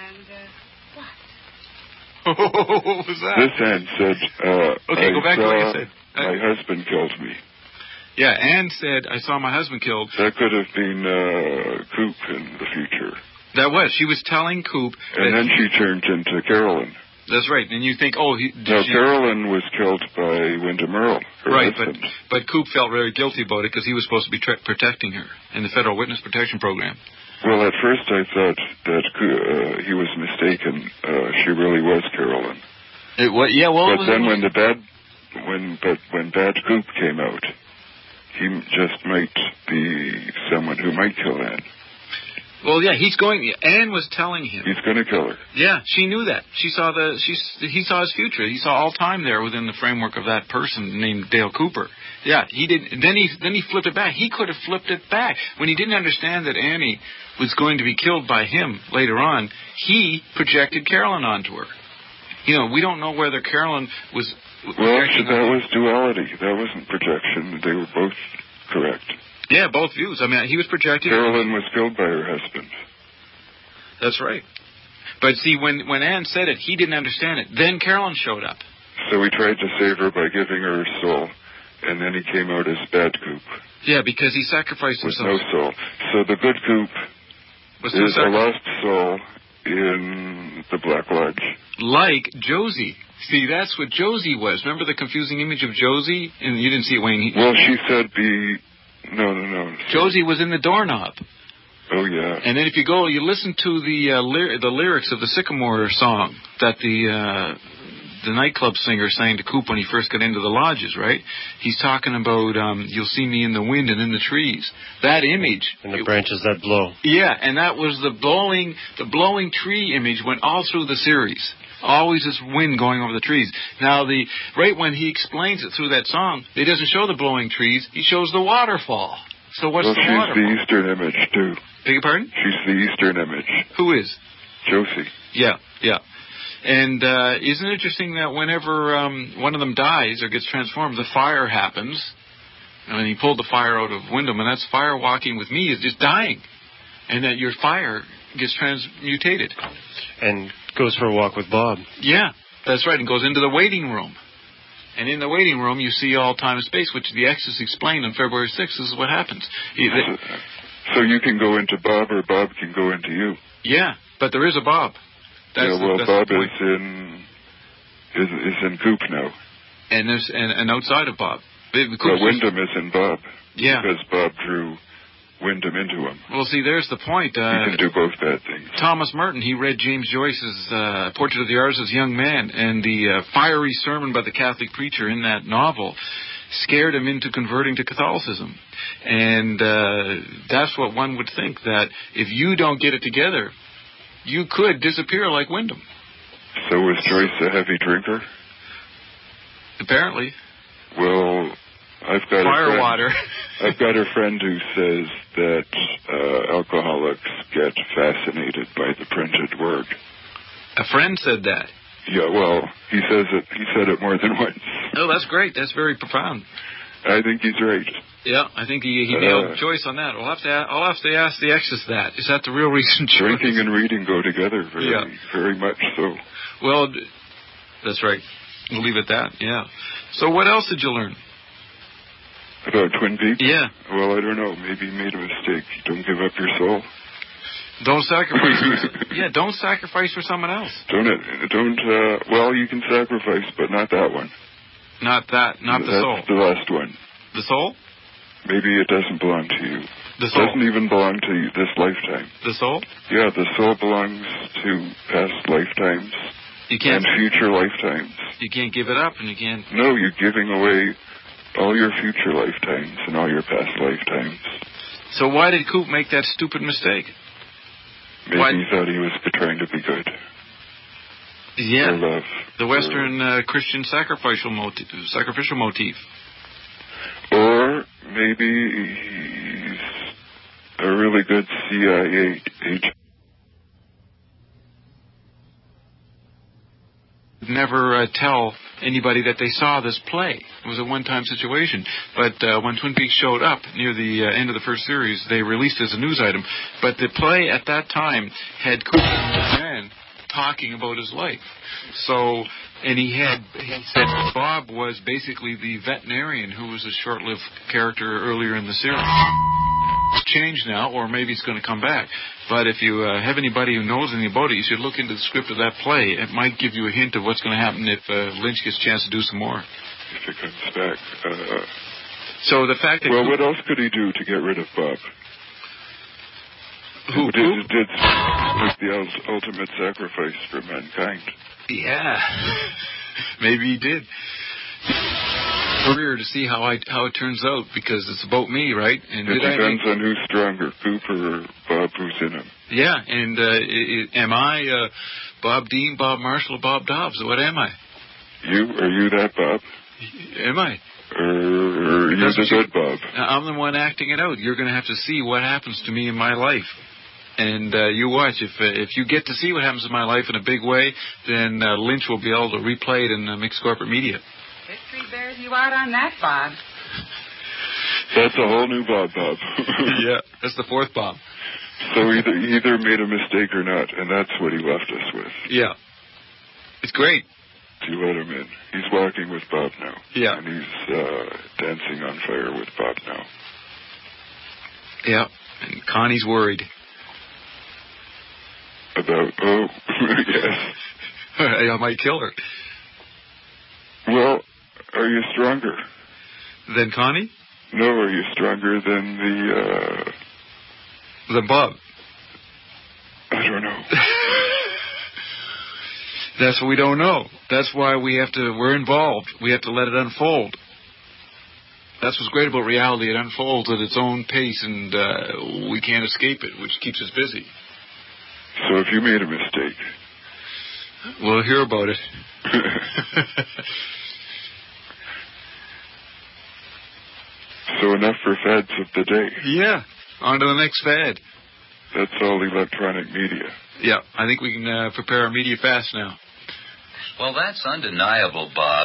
what was that? This Anne said, uh, Okay, I go back to saw what you said. my husband killed me. Yeah, Anne said, "I saw my husband killed." That could have been uh, Coop in the future. That was. She was telling Coop. And then she turned into Carolyn. That's right. And you think, oh, he, did Now, she... Carolyn was killed by Wyndham Earle, her Right, but, husband. but Coop felt very guilty about it because he was supposed to be tra- protecting her in the Federal Witness Protection Program. Well, at first I thought that uh, he was mistaken. Uh, she really was Carolyn. It, what, yeah, well... But then when the bad, when but when Bad Coop came out, he just might be someone who might kill Anne. Well, yeah, he's going... Anne was telling him... He's going to kill her. Yeah, she knew that. She saw the... She, he saw his future. He saw all time there within the framework of that person named Dale Cooper. Yeah, he did. Then he then he flipped it back. He could have flipped it back when he didn't understand that Annie was going to be killed by him later on. He projected Carolyn onto her. You know, we don't know whether Carolyn was. Well, projecting that on- was duality. That wasn't projection. They were both correct. Yeah, both views. I mean, he was projecting. Carolyn was killed by her husband. That's right. But see, when when Anne said it, he didn't understand it. Then Carolyn showed up. So he tried to save her by giving her her soul, and then he came out as Bad Coop Yeah, because he sacrificed with himself. no soul. So the Good Coop Was is the a sacri- lost soul in the Black Lodge. Like Josie. See, that's what Josie was. Remember the confusing image of Josie? And you didn't see it, Wayne. He, Well, she said be... No, no, no. Josie was in the doorknob. Oh, yeah. And then if you go, you listen to the uh, ly- the lyrics of the Sycamore song that the uh, the nightclub singer sang to Coop when he first got into the lodges, right? He's talking about, um, you'll see me in the wind and in the trees. That image. And the branches that blow. Yeah, and that was the blowing, the blowing tree image went all through the series. Always this wind going over the trees. Now, the right when he explains it through that song, he doesn't show the blowing trees. He shows the waterfall. So what's well, the she's waterfall? the Eastern image, too. Beg your pardon? She's the Eastern image. Who is? Josie. Yeah, yeah. And uh, isn't it interesting that whenever um, one of them dies or gets transformed, the fire happens. And he pulled the fire out of Wyndham, and that's fire walking with me is just dying. And that your fire gets transmutated. And goes for a walk with Bob. Yeah, that's right, and goes into the waiting room. And in the waiting room, you see all time and space, which the Exorcist explained on February sixth. This is what happens. He, they, so you can go into Bob, or Bob can go into you. Yeah, but there is a Bob. That's yeah, well, the, that's Bob the is in is is in Coop now. And there's and, and outside of Bob. Well, Wyndham is in Bob. Yeah. Because Bob drew Wyndham into him. Well, see, there's the point. Uh, you can do both bad things. Thomas Merton, he read James Joyce's uh, Portrait of the Artist as a Young Man, and the uh, fiery sermon by the Catholic preacher in that novel scared him into converting to Catholicism. And uh, that's what one would think, that if you don't get it together, you could disappear like Wyndham. So was Joyce a heavy drinker? Apparently. Well, I've got Fire a friend, water. I've got a friend who says that uh, alcoholics get fascinated by the printed word. A friend said that. Yeah, well, he says it. He said it more than once. Oh, that's great. That's very profound. I think he's right. Yeah, I think he, he nailed uh, Joyce on that. We'll have to. I'll have to ask the Exorcist that. Is that the real reason? Drinking and reading go together very, yeah. very much so. Well, that's right. We'll leave it at that. Yeah. So, what else did you learn? About Twin Peaks? Yeah. Well, I don't know. Maybe you made a mistake. Don't give up your soul. Don't sacrifice. for, yeah, don't sacrifice for someone else. Don't it? Don't. Uh, well, you can sacrifice, but not that one. Not that. Not the That's soul. The last one. The soul? Maybe it doesn't belong to you. The soul. It doesn't even belong to you this lifetime. The soul? Yeah, the soul belongs to past lifetimes. You can't. And future lifetimes. You can't give it up, and you can't. No, you're giving away all your future lifetimes and all your past lifetimes. So why did Coop make that stupid mistake? Maybe why? he thought he was trying to be good. Yeah. For love. The Western uh, Christian sacrificial motif. Sacrificial motif. Or maybe he's a really good C I A agent. Never uh, tell anybody that they saw this play. It was a one-time situation. But uh, when Twin Peaks showed up near the uh, end of the first series, they released it as a news item. But the play at that time had Cooper McMahon talking about his life. So, and he had, he said Bob was basically the veterinarian who was a short-lived character earlier in the series. It's changed now, or maybe it's going to come back. But if you uh, have anybody who knows anything about it, you should look into the script of that play. It might give you a hint of what's going to happen if uh, Lynch gets a chance to do some more. If it comes back. Uh, so the fact that... Well, Coop- what else could he do to get rid of Bob? Who? Did, did, did was the ultimate sacrifice for mankind. Yeah. Maybe he did. Career to see how I how it turns out, because it's about me, right? And it did depends I make... on who's stronger, Cooper or Bob, who's in him. Yeah, and uh, it, it, am I uh, Bob Dean, Bob Marshall, or Bob Dobbs? What am I? You are you that Bob? Am I? Or are you That's the you, good Bob? I'm the one acting it out. You're going to have to see what happens to me in my life. And uh, you watch. If uh, if you get to see what happens in my life in a big way, then uh, Lynch will be able to replay it in uh, mixed corporate media. History bears you out on that, Bob. That's a whole new Bob Bob. Yeah, that's the fourth Bob. So either he either made a mistake or not, and that's what he left us with. Yeah. It's great. You let him in. He's walking with Bob now. Yeah. And he's uh, dancing on fire with Bob now. Yeah. And Connie's worried. About, oh, yes. I might kill her. Well, are you stronger? Than Connie? No, are you stronger than the, uh... Than Bob? I don't know. That's what we don't know. That's why we have to, we're involved. We have to let it unfold. That's what's great about reality. It unfolds at its own pace, and uh, we can't escape it, which keeps us busy. So if you made a mistake... We'll hear about it. So enough for fads of the day. Yeah. On to the next fad. That's all electronic media. Yeah. I think we can uh, prepare our media fast now. Well, that's undeniable, Bob.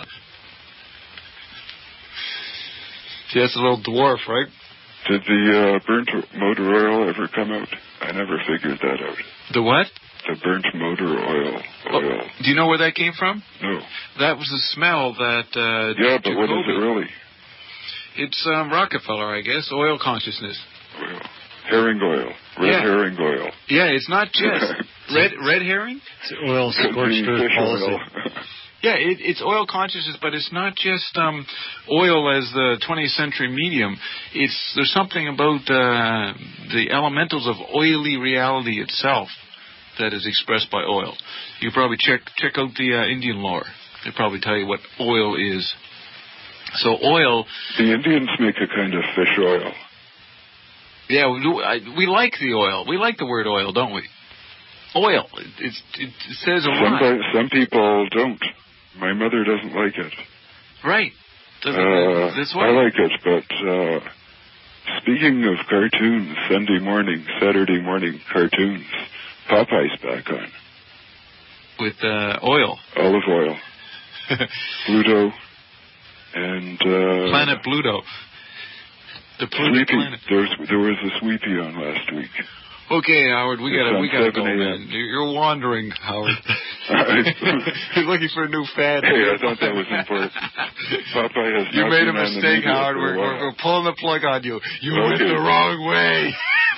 See, that's a little dwarf, right? Did the uh, burnt motor oil ever come out? I never figured that out. The what? The burnt motor oil. oil. Oh, do you know where that came from? No. That was the smell that... Uh, yeah, but Jacoby. what is it really? It's um, Rockefeller, I guess. Oil consciousness. Oil. Herring oil. Red yeah. herring oil. Yeah, it's not just... red red herring? It's oil scorched earth policy. Yeah, it, it's oil consciousness, but it's not just um, oil as the twentieth century medium. It's there's something about uh, the elementals of oily reality itself that is expressed by oil. You probably check check out the uh, Indian lore. They probably tell you what oil is. So oil. The Indians make a kind of fish oil. Yeah, we, do, I, we like the oil. We like the word oil, don't we? Oil. It, it's, it, it says a lot. Some, some people don't. My mother doesn't like it. Right. Doesn't, uh, that's why. I like it, but uh, speaking of cartoons, Sunday morning, Saturday morning cartoons, Popeye's back on. With uh, oil. Olive oil. Pluto. And... Uh, Planet Pluto. The Pluto Sweepy. planet. There was, there was a Sweepy on last week. Okay, Howard, we gotta we gotta go, man. You're wandering, Howard. You're looking for a new fad. Hey, I thought that was important. Popeye has you not made a been on the mistake, media Howard. for a We're, while. we're we're pulling the plug on you. You Okay. went the wrong way.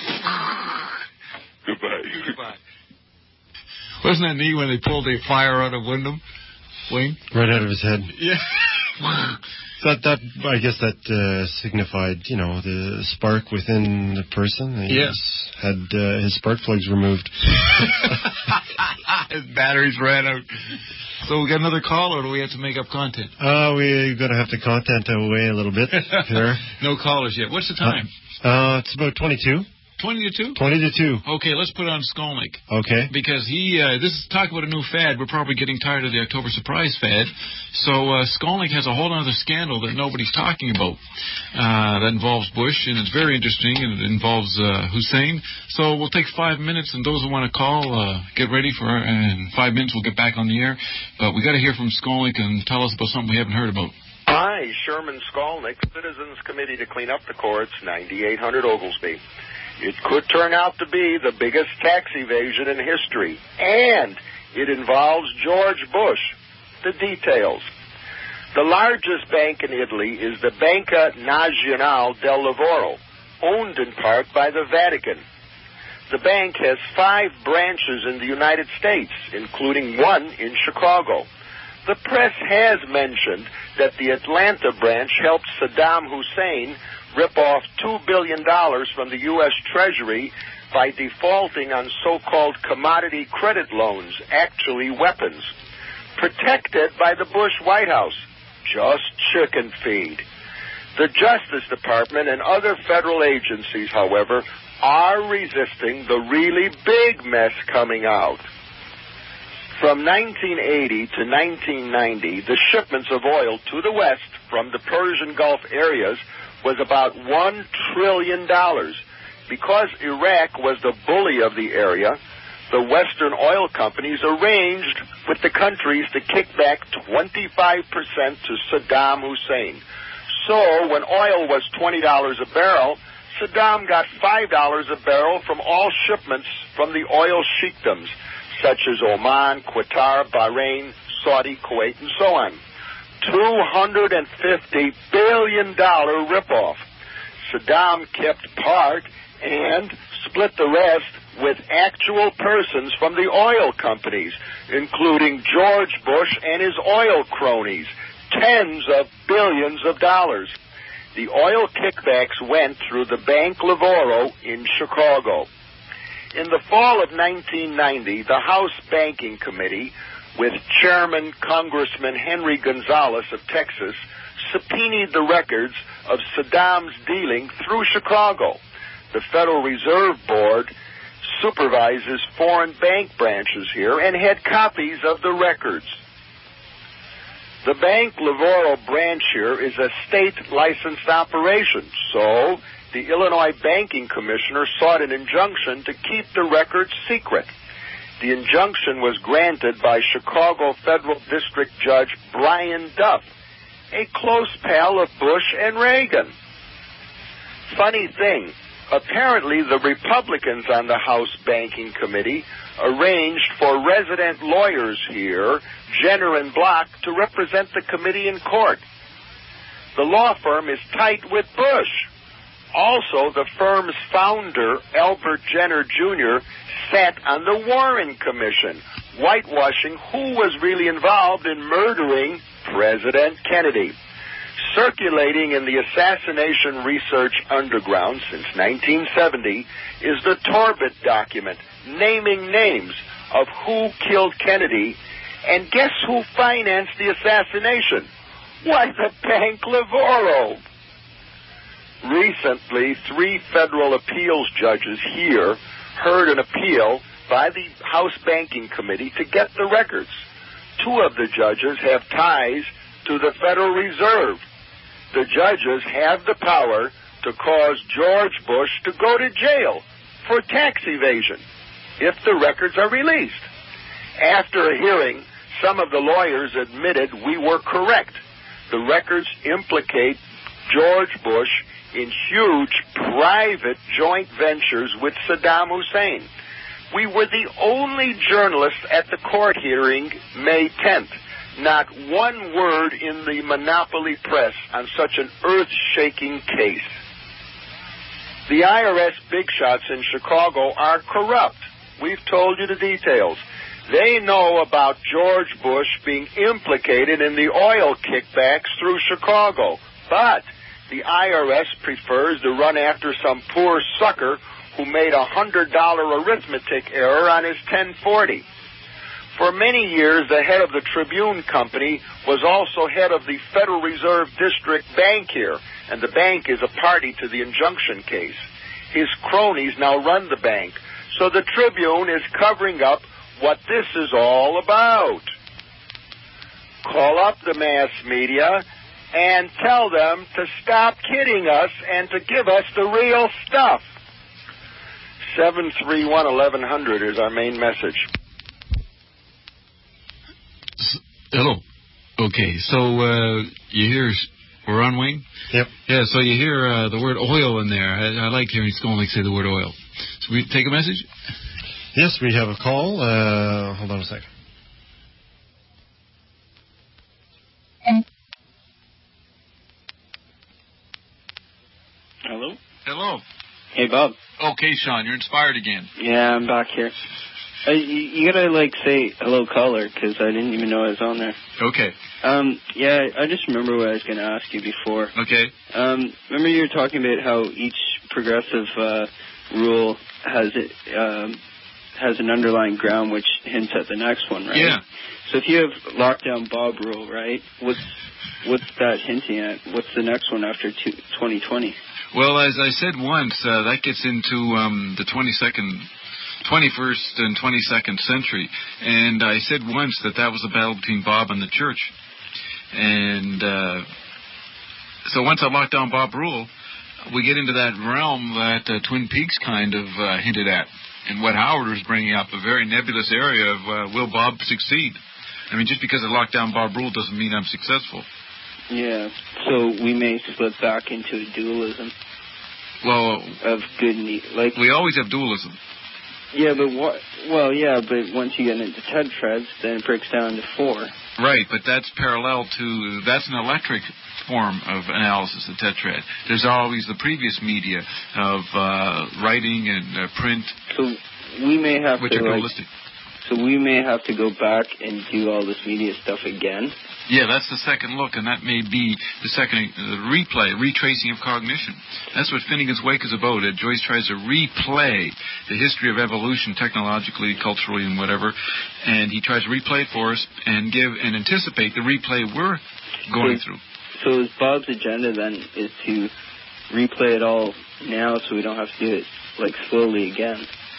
Goodbye. Goodbye. Wasn't that neat when they pulled a fire out of Wyndham? Wayne? Right out of his head. Yeah. That, that I guess that uh, signified, you know, the spark within the person. He Yes. had uh, his spark plugs removed. His batteries ran out. So we got another call, or do we have to make up content? Uh, we're going to have to content away a little bit here. No callers yet. What's the time? Uh, uh, it's about twenty-two. twenty to two? twenty to two. Okay, let's put on Skolnick. Okay. Because he, uh, this is talk about a new fad. We're probably getting tired of the October surprise fad. So uh, Skolnick has a whole other scandal that nobody's talking about. Uh, that involves Bush, and it's very interesting, and it involves uh, Hussein. So we'll take five minutes, and those who want to call, uh, get ready for it. In five minutes, we'll get back on the air. But we got to hear from Skolnick and tell us about something we haven't heard about. Hi, Sherman Skolnick, Citizens Committee to Clean Up the Courts, ninety-eight hundred Oglesby. It could turn out to be the biggest tax evasion in history, and it involves George Bush. The details. The largest bank in Italy is the Banca Nazionale del Lavoro, owned in part by the Vatican. The bank has five branches in the United States, including one in Chicago. The press has mentioned that the Atlanta branch helped Saddam Hussein rip off two billion dollars from the U S Treasury by defaulting on so-called commodity credit loans, actually weapons, protected by the Bush White House. Just chicken feed. The Justice Department and other federal agencies, however, are resisting the really big mess coming out. From nineteen eighty to nineteen ninety, the shipments of oil to the West from the Persian Gulf areas was about one trillion dollars. Because Iraq was the bully of the area, the Western oil companies arranged with the countries to kick back twenty-five percent to Saddam Hussein. So when oil was twenty dollars a barrel, Saddam got five dollars a barrel from all shipments from the oil sheikdoms, such as Oman, Qatar, Bahrain, Saudi, Kuwait, and so on. two hundred fifty billion dollars ripoff. Saddam kept part and split the rest with actual persons from the oil companies, including George Bush and his oil cronies, tens of billions of dollars. The oil kickbacks went through the Bank Lavoro in Chicago. In the fall of nineteen ninety, the House Banking Committee, with Chairman Congressman Henry Gonzalez of Texas, subpoenaed the records of Saddam's dealing through Chicago. The Federal Reserve Board supervises foreign bank branches here and had copies of the records. The Bank Livorno branch here is a state-licensed operation, so the Illinois Banking Commissioner sought an injunction to keep the records secret. The injunction was granted by Chicago Federal District Judge Brian Duff, a close pal of Bush and Reagan. Funny thing, apparently the Republicans on the House Banking Committee arranged for resident lawyers here, Jenner and Block, to represent the committee in court. The law firm is tight with Bush. Also, the firm's founder, Albert Jenner Junior, sat on the Warren Commission, whitewashing who was really involved in murdering President Kennedy. Circulating in the assassination research underground since nineteen seventy is the Torbett document naming names of who killed Kennedy, and guess who financed the assassination? Why, the Bank Livorno. Recently, three federal appeals judges here heard an appeal by the House Banking Committee to get the records. Two of the judges have ties to the Federal Reserve. The judges have the power to cause George Bush to go to jail for tax evasion if the records are released. After a hearing, some of the lawyers admitted we were correct. The records implicate George Bush in huge private joint ventures with Saddam Hussein. We were the only journalists at the court hearing May tenth. Not one word in the monopoly press on such an earth-shaking case. The I R S big shots in Chicago are corrupt. We've told you the details. They know about George Bush being implicated in the oil kickbacks through Chicago, but the I R S prefers to run after some poor sucker who made a one hundred dollar arithmetic error on his ten forty. For many years, the head of the Tribune Company was also head of the Federal Reserve District Bank here, and the bank is a party to the injunction case. His cronies now run the bank, so the Tribune is covering up what this is all about. Call up the mass media and tell them to stop kidding us and to give us the real stuff. seven three one, eleven hundred is our main message. Hello. Okay, so uh, you hear we're on, Wayne? Yep. Yeah, so you hear uh, the word oil in there. I, I like hearing Skolnick say the word oil. So we take a message? Yes, we have a call. Uh, hold on a second. Hello? Hello. Hey, Bob. Okay, Sean, you're inspired again. Yeah, I'm back here. Uh, you, you gotta, like, say hello, caller, because I didn't even know I was on there. Okay. Um, yeah, I just remember what I was gonna ask you before. Okay. Um, remember you were talking about how each progressive uh, rule has it um, has an underlying ground which hints at the next one, right? Yeah. So if you have lockdown Bob rule, right? What's what's that hinting at? What's the next one after twenty twenty? Well, as I said once, uh, that gets into um, the twenty-second, twenty-first and twenty-second century. And I said once that that was a battle between Bob and the church. And uh, so once I lock down Bob rule, we get into that realm that uh, Twin Peaks kind of uh, hinted at. And what Howard was bringing up, a very nebulous area of uh, will Bob succeed? I mean, just because I lock down Bob rule doesn't mean I'm successful. Yeah, so we may slip back into a dualism. Well, of good and evil. Like, we always have dualism. Yeah, but what? Well, yeah, but once you get into tetrads, then it breaks down to four. Right, but that's parallel to, that's an electric form of analysis, the tetrad. There's always the previous media of uh, writing and uh, print. So we may have which to, are like, dualistic. So we may have to go back and do all this media stuff again. Yeah, that's the second look, and that may be the second uh, replay, retracing of cognition. That's what Finnegan's Wake is about. Ed Joyce tries to replay the history of evolution technologically, culturally, and whatever, and he tries to replay it for us and give and anticipate the replay we're going so, through. So is Bob's agenda then is to replay it all now so we don't have to do it, like, slowly again?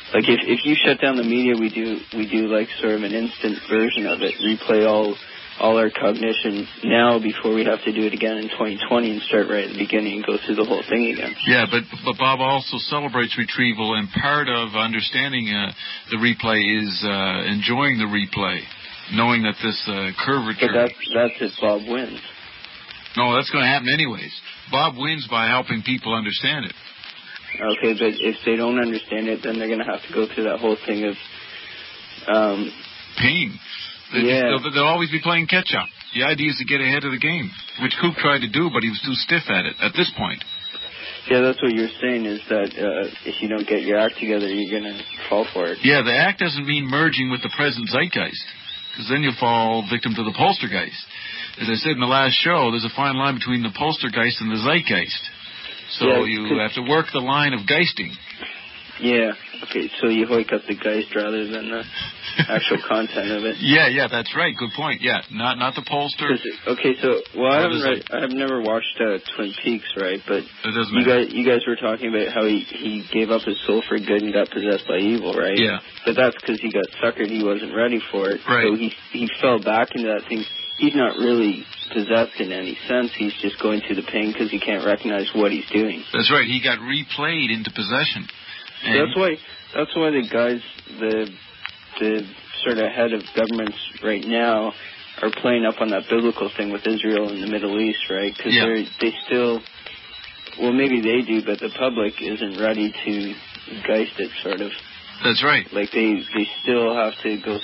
Like if if you shut down the media, we do we do like sort of an instant version of it, replay all all our cognition now before we have to do it again in twenty twenty and start right at the beginning and go through the whole thing again. Yeah, but but Bob also celebrates retrieval, and part of understanding uh, the replay is uh, enjoying the replay, knowing that this uh, curvature. But that's that's if Bob wins. No, that's going to happen anyways. Bob wins by helping people understand it. Okay, but if they don't understand it, then they're going to have to go through that whole thing of um, pain. They yeah. Just, they'll, they'll always be playing catch-up. The idea is to get ahead of the game, which Coop tried to do, but he was too stiff at it at this point. Yeah, that's what you're saying, is that uh, if you don't get your act together, you're going to fall for it. Yeah, the act doesn't mean merging with the present zeitgeist, because then you'll fall victim to the poltergeist. As I said in the last show, there's a fine line between the poltergeist and the zeitgeist. So yeah, you have to work the line of geisting. Yeah. Okay, so you hoik up the geist rather than the actual content of it. Yeah, yeah, that's right. Good point. Yeah, not not the pollster. Okay, so well, I haven't read, I have never watched uh, Twin Peaks, right? But it doesn't you matter. guys, you guys were talking about how he he gave up his soul for good and got possessed by evil, right? Yeah. But that's because he got suckered. He wasn't ready for it. Right. So he he fell back into that thing. He's not really possessed in any sense. He's just going through the pain because he can't recognize what he's doing. That's right. He got replayed into possession. So that's why that's why the guys, the the sort of head of governments right now are playing up on that biblical thing with Israel and the Middle East, right? Because yeah. they're they still, well, maybe they do, but the public isn't ready to geist it, sort of. That's right. Like they they still have to go.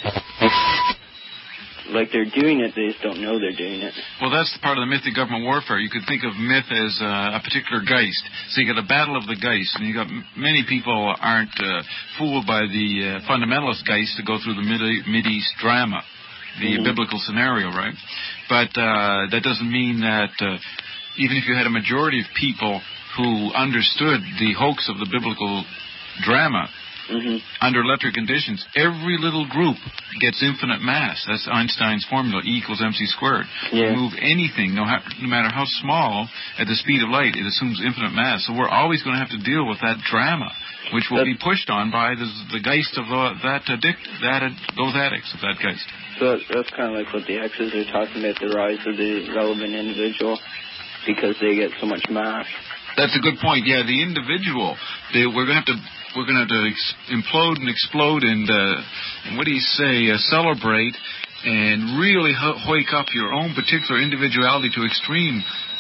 Like they're doing it, they just don't know they're doing it. Well, that's part of the mythic government warfare. You could think of myth as uh, a particular geist. So you got a battle of the geist, and you got m- many people aren't uh, fooled by the uh, fundamentalist geist to go through the Mid- Mideast drama, the mm-hmm. biblical scenario, right? But uh, that doesn't mean that uh, even if you had a majority of people who understood the hoax of the biblical drama, Mm-hmm. under electric conditions, every little group gets infinite mass. That's Einstein's formula, E equals mc squared. Yeah. You move anything, no, ha- no matter how small, at the speed of light, it assumes infinite mass. So we're always going to have to deal with that drama, which will that's, be pushed on by the, the geist of the, that addict, that uh, those addicts of that geist. So that's kind of like what the X's are talking about, the rise of the relevant individual, because they get so much mass. That's a good point. Yeah, the individual, they, we're going to have to we're going to have to ex- implode and explode and, uh, and what do you say, uh, celebrate and really ho- hoik up your own particular individuality to extreme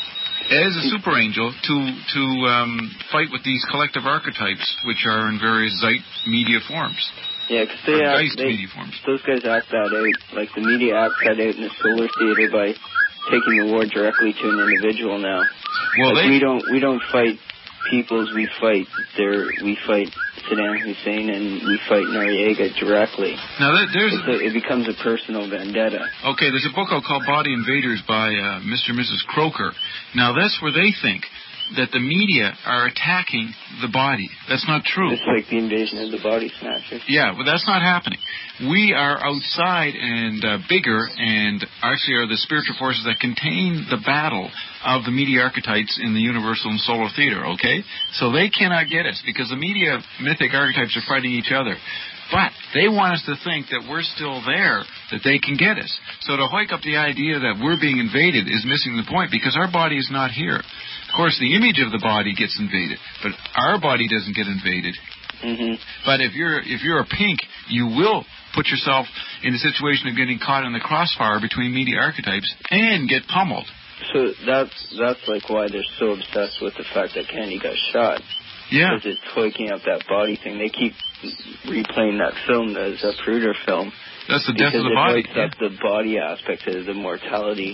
as a super angel to to um, fight with these collective archetypes, which are in various zeit media forms. Yeah, because they, act, they media forms. Those guys act that out, like the media acts that out in the solar theater by taking the war directly to an individual now. Well, like they... we don't we don't fight peoples, we fight their we fight Saddam Hussein and we fight Noriega directly. Now there's a, it becomes a personal vendetta. Okay, there's a book out called Body Invaders by uh, Mister and Missus Croker. Now that's where they think that the media are attacking the body. That's not true. It's like the invasion of the body snatchers. Yeah, but that's not happening. We are outside and uh, bigger and actually are the spiritual forces that contain the battle of the media archetypes in the universal and solar theater, okay? So they cannot get us because the media mythic archetypes are fighting each other. But they want us to think that we're still there, that they can get us. So to hoik up the idea that we're being invaded is missing the point because our body is not here. Of course, the image of the body gets invaded, but our body doesn't get invaded. Mm-hmm. But if you're if you're a pink, you will put yourself in the situation of getting caught in the crossfire between media archetypes and get pummeled. So that's that's like why they're so obsessed with the fact that Kennedy got shot. Yeah. Because it's hoiking up that body thing. They keep replaying that film, the Zapruder film. That's the death of the body. Because it hoiks up the body aspect of the mortality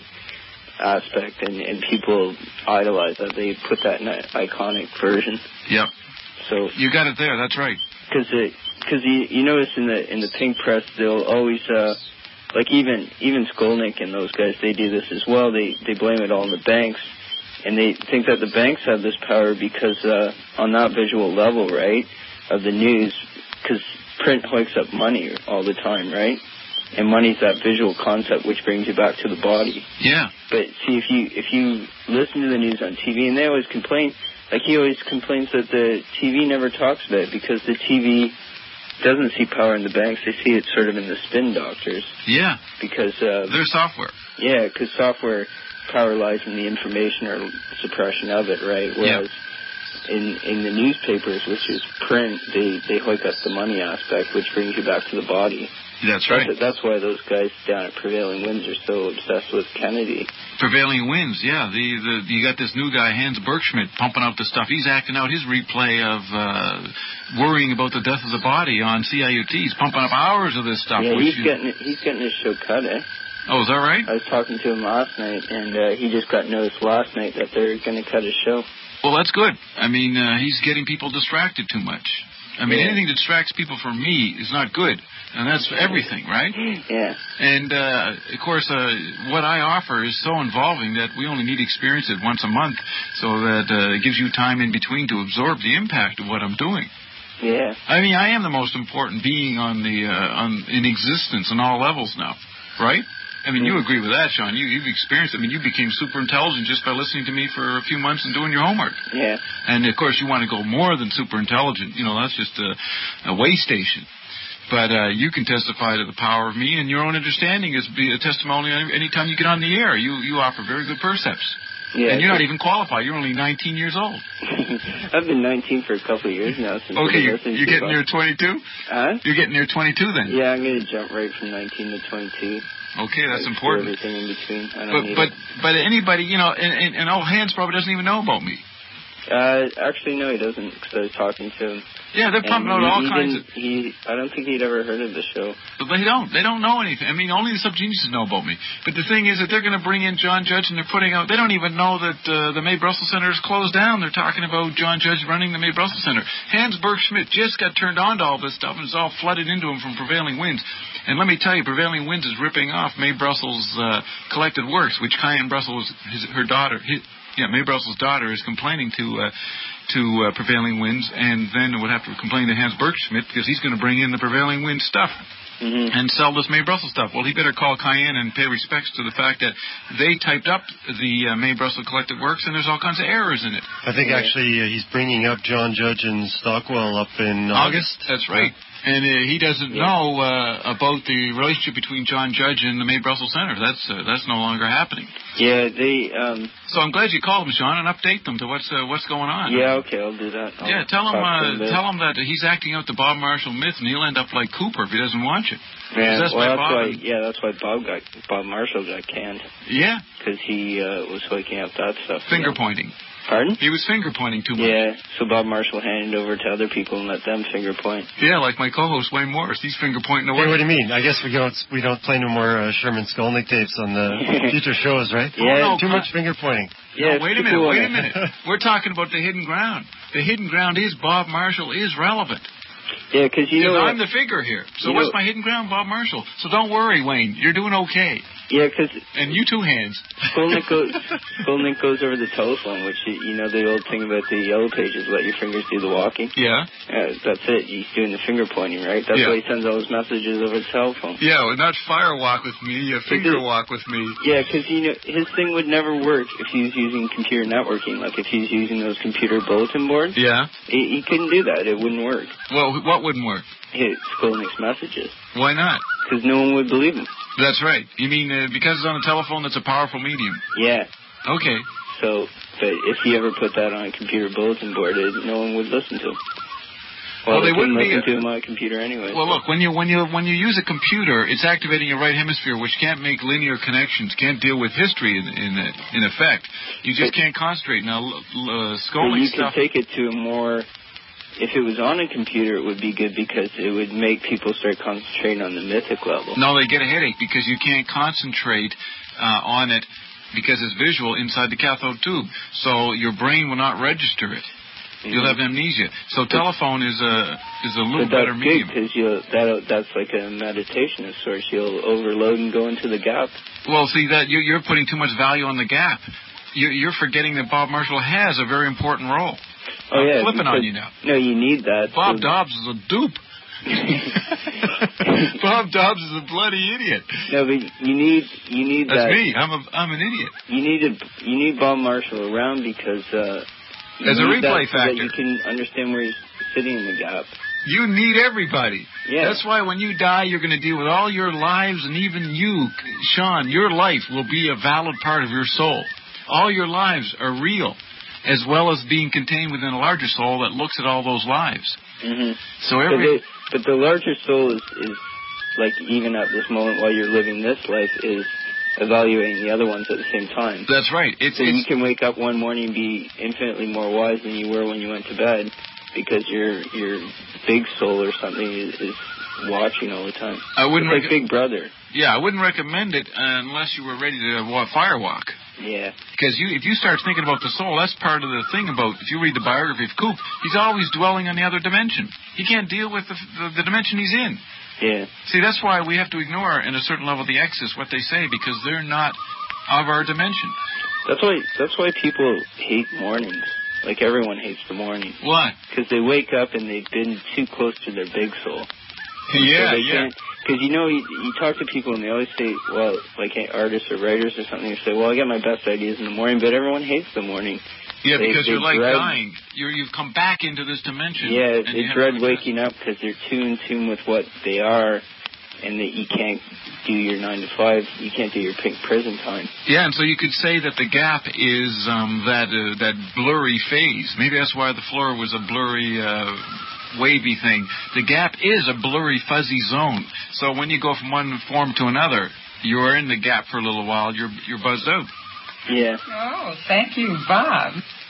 aspect, and, and people idolize that. They put that in an iconic version. Yep. So you got it there. That's right. Because because you you notice in the in the pink press they'll always uh, like even even Skolnick and those guys, they do this as well. They they blame it all on the banks, and they think that the banks have this power because uh, on that visual level, right, of the news, because print hoiks up money all the time, right? And money's that visual concept which brings you back to the body. Yeah. But see, if you if you listen to the news on T V, and they always complain, like he always complains that the T V never talks about it because the T V doesn't see power in the banks. They see it sort of in the spin doctors. Yeah. Because uh, they're software. Yeah, because software power lies in the information or suppression of it, right? Whereas yeah. in in the newspapers, which is print, they they hoik up the money aspect, which brings you back to the body. That's right. That's, that's why those guys down at Prevailing Winds are so obsessed with Kennedy. Prevailing Winds, yeah. The, the you got this new guy, Hans Bergschmidt, pumping out the stuff. He's acting out his replay of uh, worrying about the death of the body on C I U T. He's pumping up hours of this stuff. Yeah, he's you... getting he's getting his show cut, eh? Oh, is that right? I was talking to him last night, and uh, he just got notice last night that they're going to cut his show. Well, that's good. I mean, uh, he's getting people distracted too much. I mean, yeah. anything that distracts people from me is not good. And that's everything, right? Yeah. And, uh, of course, uh, what I offer is so involving that we only need to experience it once a month so that uh, it gives you time in between to absorb the impact of what I'm doing. Yeah. I mean, I am the most important being on the uh, on in existence on all levels now, right? I mean, you agree with that, Sean. You, you've experienced it. I mean, you became super intelligent just by listening to me for a few months and doing your homework. Yeah. And, of course, you want to go more than super intelligent. You know, that's just a, a way station. But uh, you can testify to the power of me, and your own understanding is be a testimony any time you get on the air. You you offer very good percepts. Yeah, and you're not even qualified. You're only nineteen years old. I've been nineteen for a couple of years now. Since okay, you're, you're getting near twenty-two? Huh? You're getting near twenty-two then? Yeah, I'm going to jump right from nineteen to twenty-two. Okay, that's important. Everything in between. I don't but need but it. but anybody, you know, and, and, and old Hans probably doesn't even know about me. Uh, actually, no, he doesn't, because I was talking to him. Yeah, they're pumping out all he kinds of... He, I don't think he'd ever heard of the show. But they don't. They don't know anything. I mean, only the subgeniuses know about me. But the thing is that they're going to bring in John Judge, and they're putting out... They don't even know that uh, the May Brussels Center is closed down. They're talking about John Judge running the May Brussels Center. Hans Bergschmidt just got turned on to all this stuff, and it's all flooded into him from Prevailing Winds. And let me tell you, Prevailing Winds is ripping off May Brussels' uh, collected works, which Cayenne Brussels, his, her daughter... His, Yeah, May Brussels' daughter is complaining to uh, to uh, Prevailing Winds, and then would have to complain to Hans Bergschmidt because he's going to bring in the Prevailing Winds stuff mm-hmm. and sell this May Brussels stuff. Well, he better call Cayenne and pay respects to the fact that they typed up the uh, May Brussels collected works, and there's all kinds of errors in it. I think yeah. actually uh, he's bringing up John Judge and Stockwell up in August. August? That's right. And uh, he doesn't yeah. know uh, about the relationship between John Judge and the May Brussels Center. That's uh, that's no longer happening. Yeah, they. Um, so I'm glad you called him, Sean, and update them to what's uh, what's going on. Yeah, okay, I'll do that. I'll yeah, tell him uh, tell him that he's acting out the Bob Marshall myth, and he'll end up like Cooper if he doesn't watch it. Yeah, that's well, that's Bob why. And, yeah, that's why Bob got Bob Marshall got canned. Yeah, because he uh, was hoiking up that stuff. Finger yeah. pointing. Pardon? He was finger pointing too much. Yeah, so Bob Marshall handed it over to other people and let them finger point. Yeah, like my co-host Wayne Morris. He's finger pointing away. Hey, what do you mean? I guess we don't we don't play no more uh, Sherman Skolnick tapes on the future shows, right? Yeah, oh, no, too much finger pointing. No, Yeah, wait a minute, cool wait a minute. We're talking about the hidden ground. The hidden ground is Bob Marshall is relevant. Yeah, because you know I'm the figure here. So what's know, my hidden ground, Bob Marshall? So don't worry, Wayne. You're doing okay. Yeah, because... And you two hands. Skolnick goes, Skolnick goes over the telephone, which, you know, the old thing about the yellow pages, let your fingers do the walking. Yeah. Uh, that's it. He's doing the finger pointing, right? That's yeah. why he sends all his messages over the telephone. Yeah, well, not fire walk with me, a finger it, walk with me. Yeah, because, you know, his thing would never work if he was using computer networking. Like, if he's using those computer bulletin boards. Yeah. He, he couldn't do that. It wouldn't work. Well, what wouldn't work? His Skolnick's messages. Why not? Because no one would believe him. That's right. You mean uh, because it's on a telephone that's a powerful medium? Yeah. Okay. So, but if he ever put that on a computer bulletin board, it, no one would listen to him. Well, well they, they wouldn't listen be to him on a computer anyway. Well, look, when you when you when you use a computer, it's activating your right hemisphere, which can't make linear connections, can't deal with history in in, in effect. You just but, can't concentrate. Now, uh, Skolnick you stuff. could take it to a more. If it was on a computer, it would be good because it would make people start concentrating on the mythic level. No, they get a headache because you can't concentrate uh, on it because it's visual inside the cathode tube. So your brain will not register it. Mm-hmm. You'll have amnesia. So but, telephone is a is a little but better that's medium. Because that that's like a meditation of sorts. You'll overload and go into the gap. Well, see that you, you're putting too much value on the gap. You, you're forgetting that Bob Marshall has a very important role. Oh, I'm yeah, flipping on you now. No, you need that. Bob so. Dobbs is a dupe. Bob Dobbs is a bloody idiot. No, but you need you need That's that. me. I'm a I'm an idiot. You need a, you need Bob Marshall around because uh, as a replay that factor, so that you can understand where he's sitting in the gap. You need everybody. Yeah. That's why when you die, you're going to deal with all your lives, and even you, Sean, your life will be a valid part of your soul. All your lives are real, as well as being contained within a larger soul that looks at all those lives. Mm-hmm. So every... But the, but the larger soul is, is, like, even at this moment while you're living this life, is evaluating the other ones at the same time. That's right. It's, so it's, you can wake up one morning and be infinitely more wise than you were when you went to bed, because your your big soul or something is, is watching all the time. I wouldn't it's like rec- Big Brother. Yeah, I wouldn't recommend it unless you were ready to walk, firewalk. Yeah. Because you, if you start thinking about the soul, that's part of the thing about, if you read the biography of Coop, he's always dwelling on the other dimension. He can't deal with the, the, the dimension he's in. Yeah. See, that's why we have to ignore, in a certain level, the X's, what they say, because they're not of our dimension. That's why, that's why people hate mornings. Like, everyone hates the morning. Why? Because they wake up and they've been too close to their big soul. Yeah, so yeah. Because, you know, you, you talk to people and they always say, well, like artists or writers or something, they say, well, I get my best ideas in the morning, but everyone hates the morning. Yeah, they, because they you're like dread, dying. You're, you've come back into this dimension. Yeah, and they dread waking up because they're too in tune with what they are, and that you can't do your nine to five. You can't do your pink prison time. Yeah, and so you could say that the gap is um, that uh, that blurry phase. Maybe that's why the floor was a blurry, uh, wavy thing. The gap is a blurry, fuzzy zone. So when you go from one form to another, you're in the gap for a little while. You're you're buzzed out. Yeah. Oh, thank you, Bob.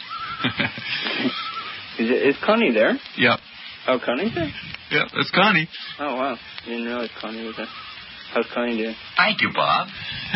is, it, is Connie there? Yeah. Oh, Connie's there? Yeah, that's Connie. Oh, wow. Didn't realize Connie was there. How's Connie doing? Thank you, Bob.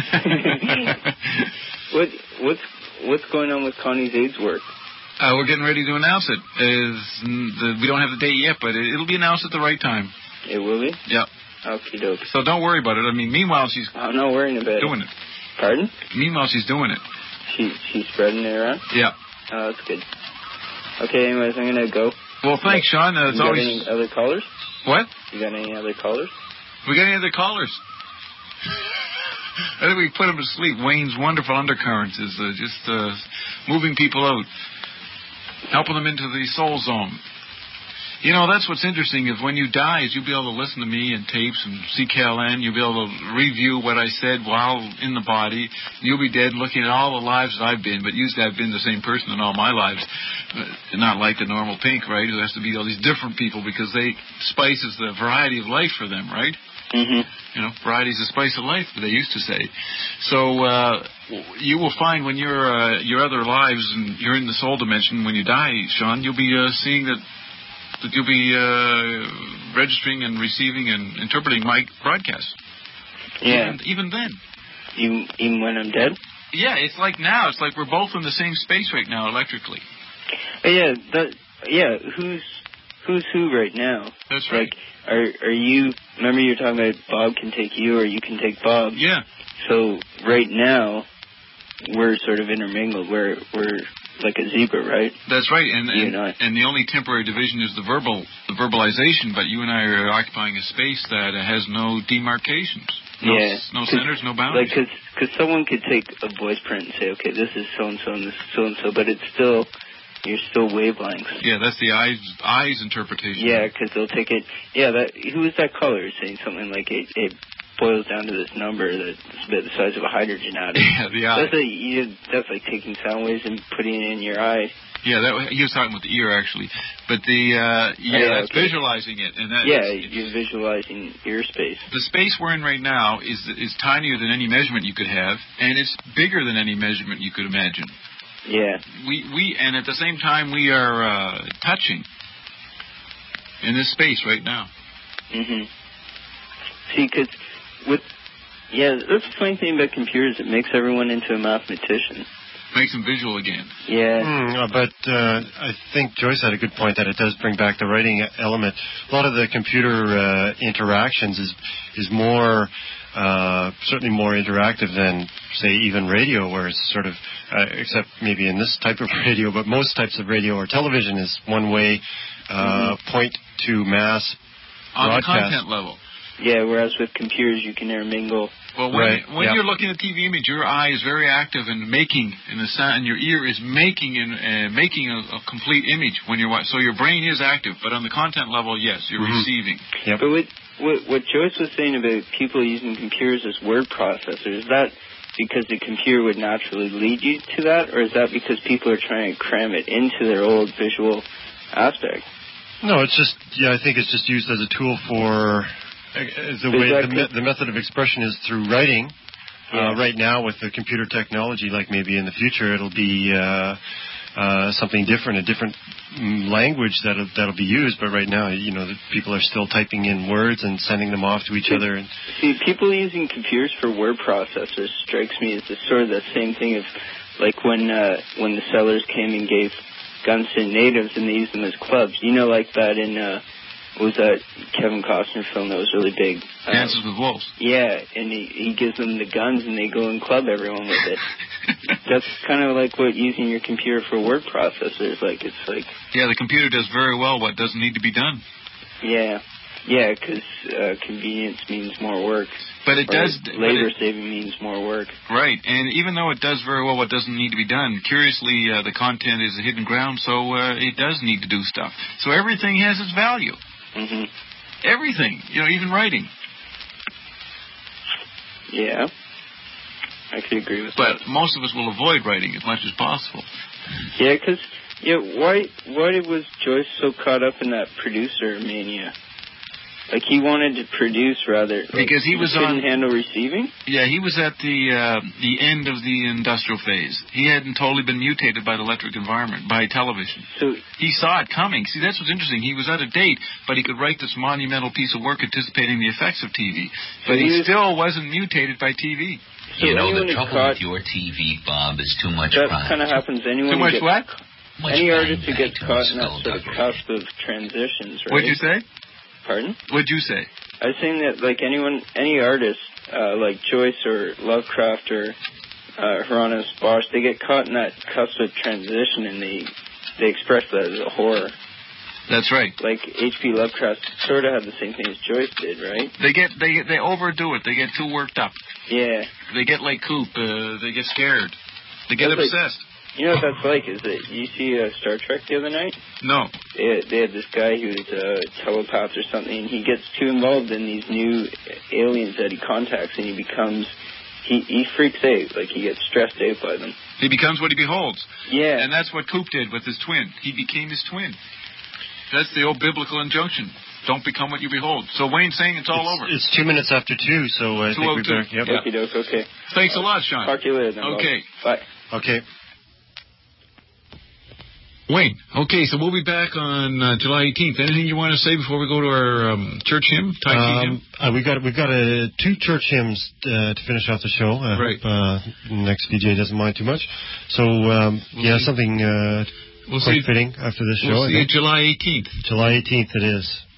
what what's what's going on with Connie's AIDS work? Uh, we're getting ready to announce it. Is the, we don't have the date yet, but it, it'll be announced at the right time. It will be? Yep. Okie doke. So don't worry about it. I mean, meanwhile, she's I'm not worrying about doing it. it. Pardon? Meanwhile, she's doing it. She She's spreading it around? Yeah. Oh, that's good. Okay, anyways, I'm going to go. Well, thanks, Sean. Uh, it's you got always... any other callers? What? You got any other callers? We got any other callers? I think we put them to sleep. Wayne's wonderful undercurrents is uh, just uh, moving people out, helping them into the soul zone. You know, that's what's interesting is when you die is you'll be able to listen to me and tapes and C K L N. You'll be able to review what I said while in the body. You'll be dead looking at all the lives that I've been, but usually I've been the same person in all my lives. Uh, not like the normal Pink, right? It has to be all these different people because they spices the variety of life for them, right? Mm-hmm. You know, variety's the spice of life, they used to say. So uh, you will find when you're uh, your other lives and you're in the soul dimension when you die, Sean, you'll be uh, seeing that that you'll be uh, registering and receiving and interpreting my broadcast. Yeah. Even, even then. Even, even when I'm dead? Yeah, it's like now. It's like we're both in the same space right now electrically. Yeah, that, yeah. Who's who's who right now? That's right. Like, are are you? Remember you were talking about Bob can take you or you can take Bob. Yeah. So right now, we're sort of intermingled. We're we're like a zebra, right? That's right. And you and, and, I. and the only temporary division is the verbal, the verbalization. But you and I are occupying a space that has no demarcations. No, yeah. No centers, no boundaries. Like, because someone could take a voice print and say, okay, this is so and so and this is so and so, but it's still. You're still wavelengths. Yeah, that's the eyes eyes interpretation. Yeah, because they'll take it. Yeah, that who was that caller saying something like it, it boils down to this number that's about the size of a hydrogen atom. Yeah, the eye. That's, a, you, that's like taking sound waves and putting it in your eye. Yeah, that he was talking about the ear actually, but the uh, yeah, yeah that's okay. visualizing it, and that yeah, you're visualizing ear space. The space we're in right now is is tinier than any measurement you could have, and it's bigger than any measurement you could imagine. Yeah. We we and at the same time we are uh, touching in this space right now. Mhm. See, because with yeah, that's the funny thing about computers. It makes everyone into a mathematician. Makes them visual again. Yeah. Mm, but uh, I think Joyce had a good point that it does bring back the writing element. A lot of the computer uh, interactions is is more. Uh, certainly more interactive than, say, even radio, where it's sort of, uh, except maybe in this type of radio, but most types of radio or television is one way, uh, mm-hmm. point to mass on broadcast. the content level. Yeah, whereas with computers you can intermingle. Well, when, right. when yeah. you're looking at T V image, your eye is very active in making, and the sound, and your ear is making and uh, making a, a complete image when you're watching. So your brain is active, but on the content level, yes, you're mm-hmm. receiving. Yep. But what, what what Joyce was saying about people using computers as word processors, is that because the computer would naturally lead you to that, or is that because people are trying to cram it into their old visual aspect? No, it's just yeah. I think it's just used as a tool for. Uh, the way the, me- the method of expression is through writing. Yeah. Uh, right now, with the computer technology, like maybe in the future, it'll be uh, uh, something different, a different language that'll that'll be used. But right now, you know, the people are still typing in words and sending them off to each see, other. And see, people using computers for word processors strikes me as the sort of the same thing of like when uh, when the settlers came and gave guns to natives and they used them as clubs. You know, like that in. Uh, What was that Kevin Costner film that was really big? Dances um, with Wolves. Yeah, and he, he gives them the guns and they go and club everyone with it. That's kind of like what using your computer for word processors like. It's like yeah, the computer does very well what doesn't need to be done. Yeah, yeah, because uh, convenience means more work. But it does. Labor it, saving means more work. Right, and even though it does very well what doesn't need to be done, curiously uh, the content is a hidden ground, so uh, it does need to do stuff. So everything has its value. Mm-hmm. Everything, you know, even writing. Yeah, I could agree with but that. But most of us will avoid writing as much as possible. Yeah, because yeah, why why was Joyce so caught up in that producer mania? Like he wanted to produce rather because he was he couldn't on handle receiving. Yeah, he was at the uh, the end of the industrial phase. He hadn't totally been mutated by the electric environment, by television. So he saw it coming. See, that's what's interesting. He was out of date, but he could write this monumental piece of work anticipating the effects of T V. But so he, he was, still wasn't mutated by T V. So you know, the trouble caught, with your T V, Bob, is too much that crime. That kind of happens. Anyone too much gets, what? Much any bang, artist who bang, gets caught in that sort of cusp of transitions, right? What'd you say? Pardon? What'd you say? I was saying that, like, anyone, any artist, uh, like Joyce or Lovecraft or uh, Hieronymus Bosch, they get caught in that cusp of transition and they they express that as a horror. That's right. Like H P Lovecraft sort of had the same thing as Joyce did, right? They get they they overdo it. They get too worked up. Yeah. They get like Coop. Uh, they get scared. They get that's obsessed. Like, you know what that's like? Is that you see uh, Star Trek the other night? No. They, they had this guy who's a telepath or something, and he gets too involved in these new aliens that he contacts, and he becomes, he, he freaks out. Like, he gets stressed out by them. He becomes what he beholds. Yeah. And that's what Coop did with his twin. He became his twin. That's the old biblical injunction. Don't become what you behold. So Wayne's saying it's all it's, over. It's two minutes after two, so I think we better... Yep. Okie doke, okay. Thanks a lot, Sean. Talk to you later then. Okay. Bye. Okay. Wayne, okay, so we'll be back on uh, July eighteenth. Anything you want to say before we go to our um, church hymn? Um, hymn? Uh, we've got we've got uh, two church hymns uh, to finish off the show. I right. hope uh, next V J doesn't mind too much. So um, we'll yeah, see. something uh, we'll quite see. fitting after this show. We'll I see think. you July eighteenth. July eighteenth it is.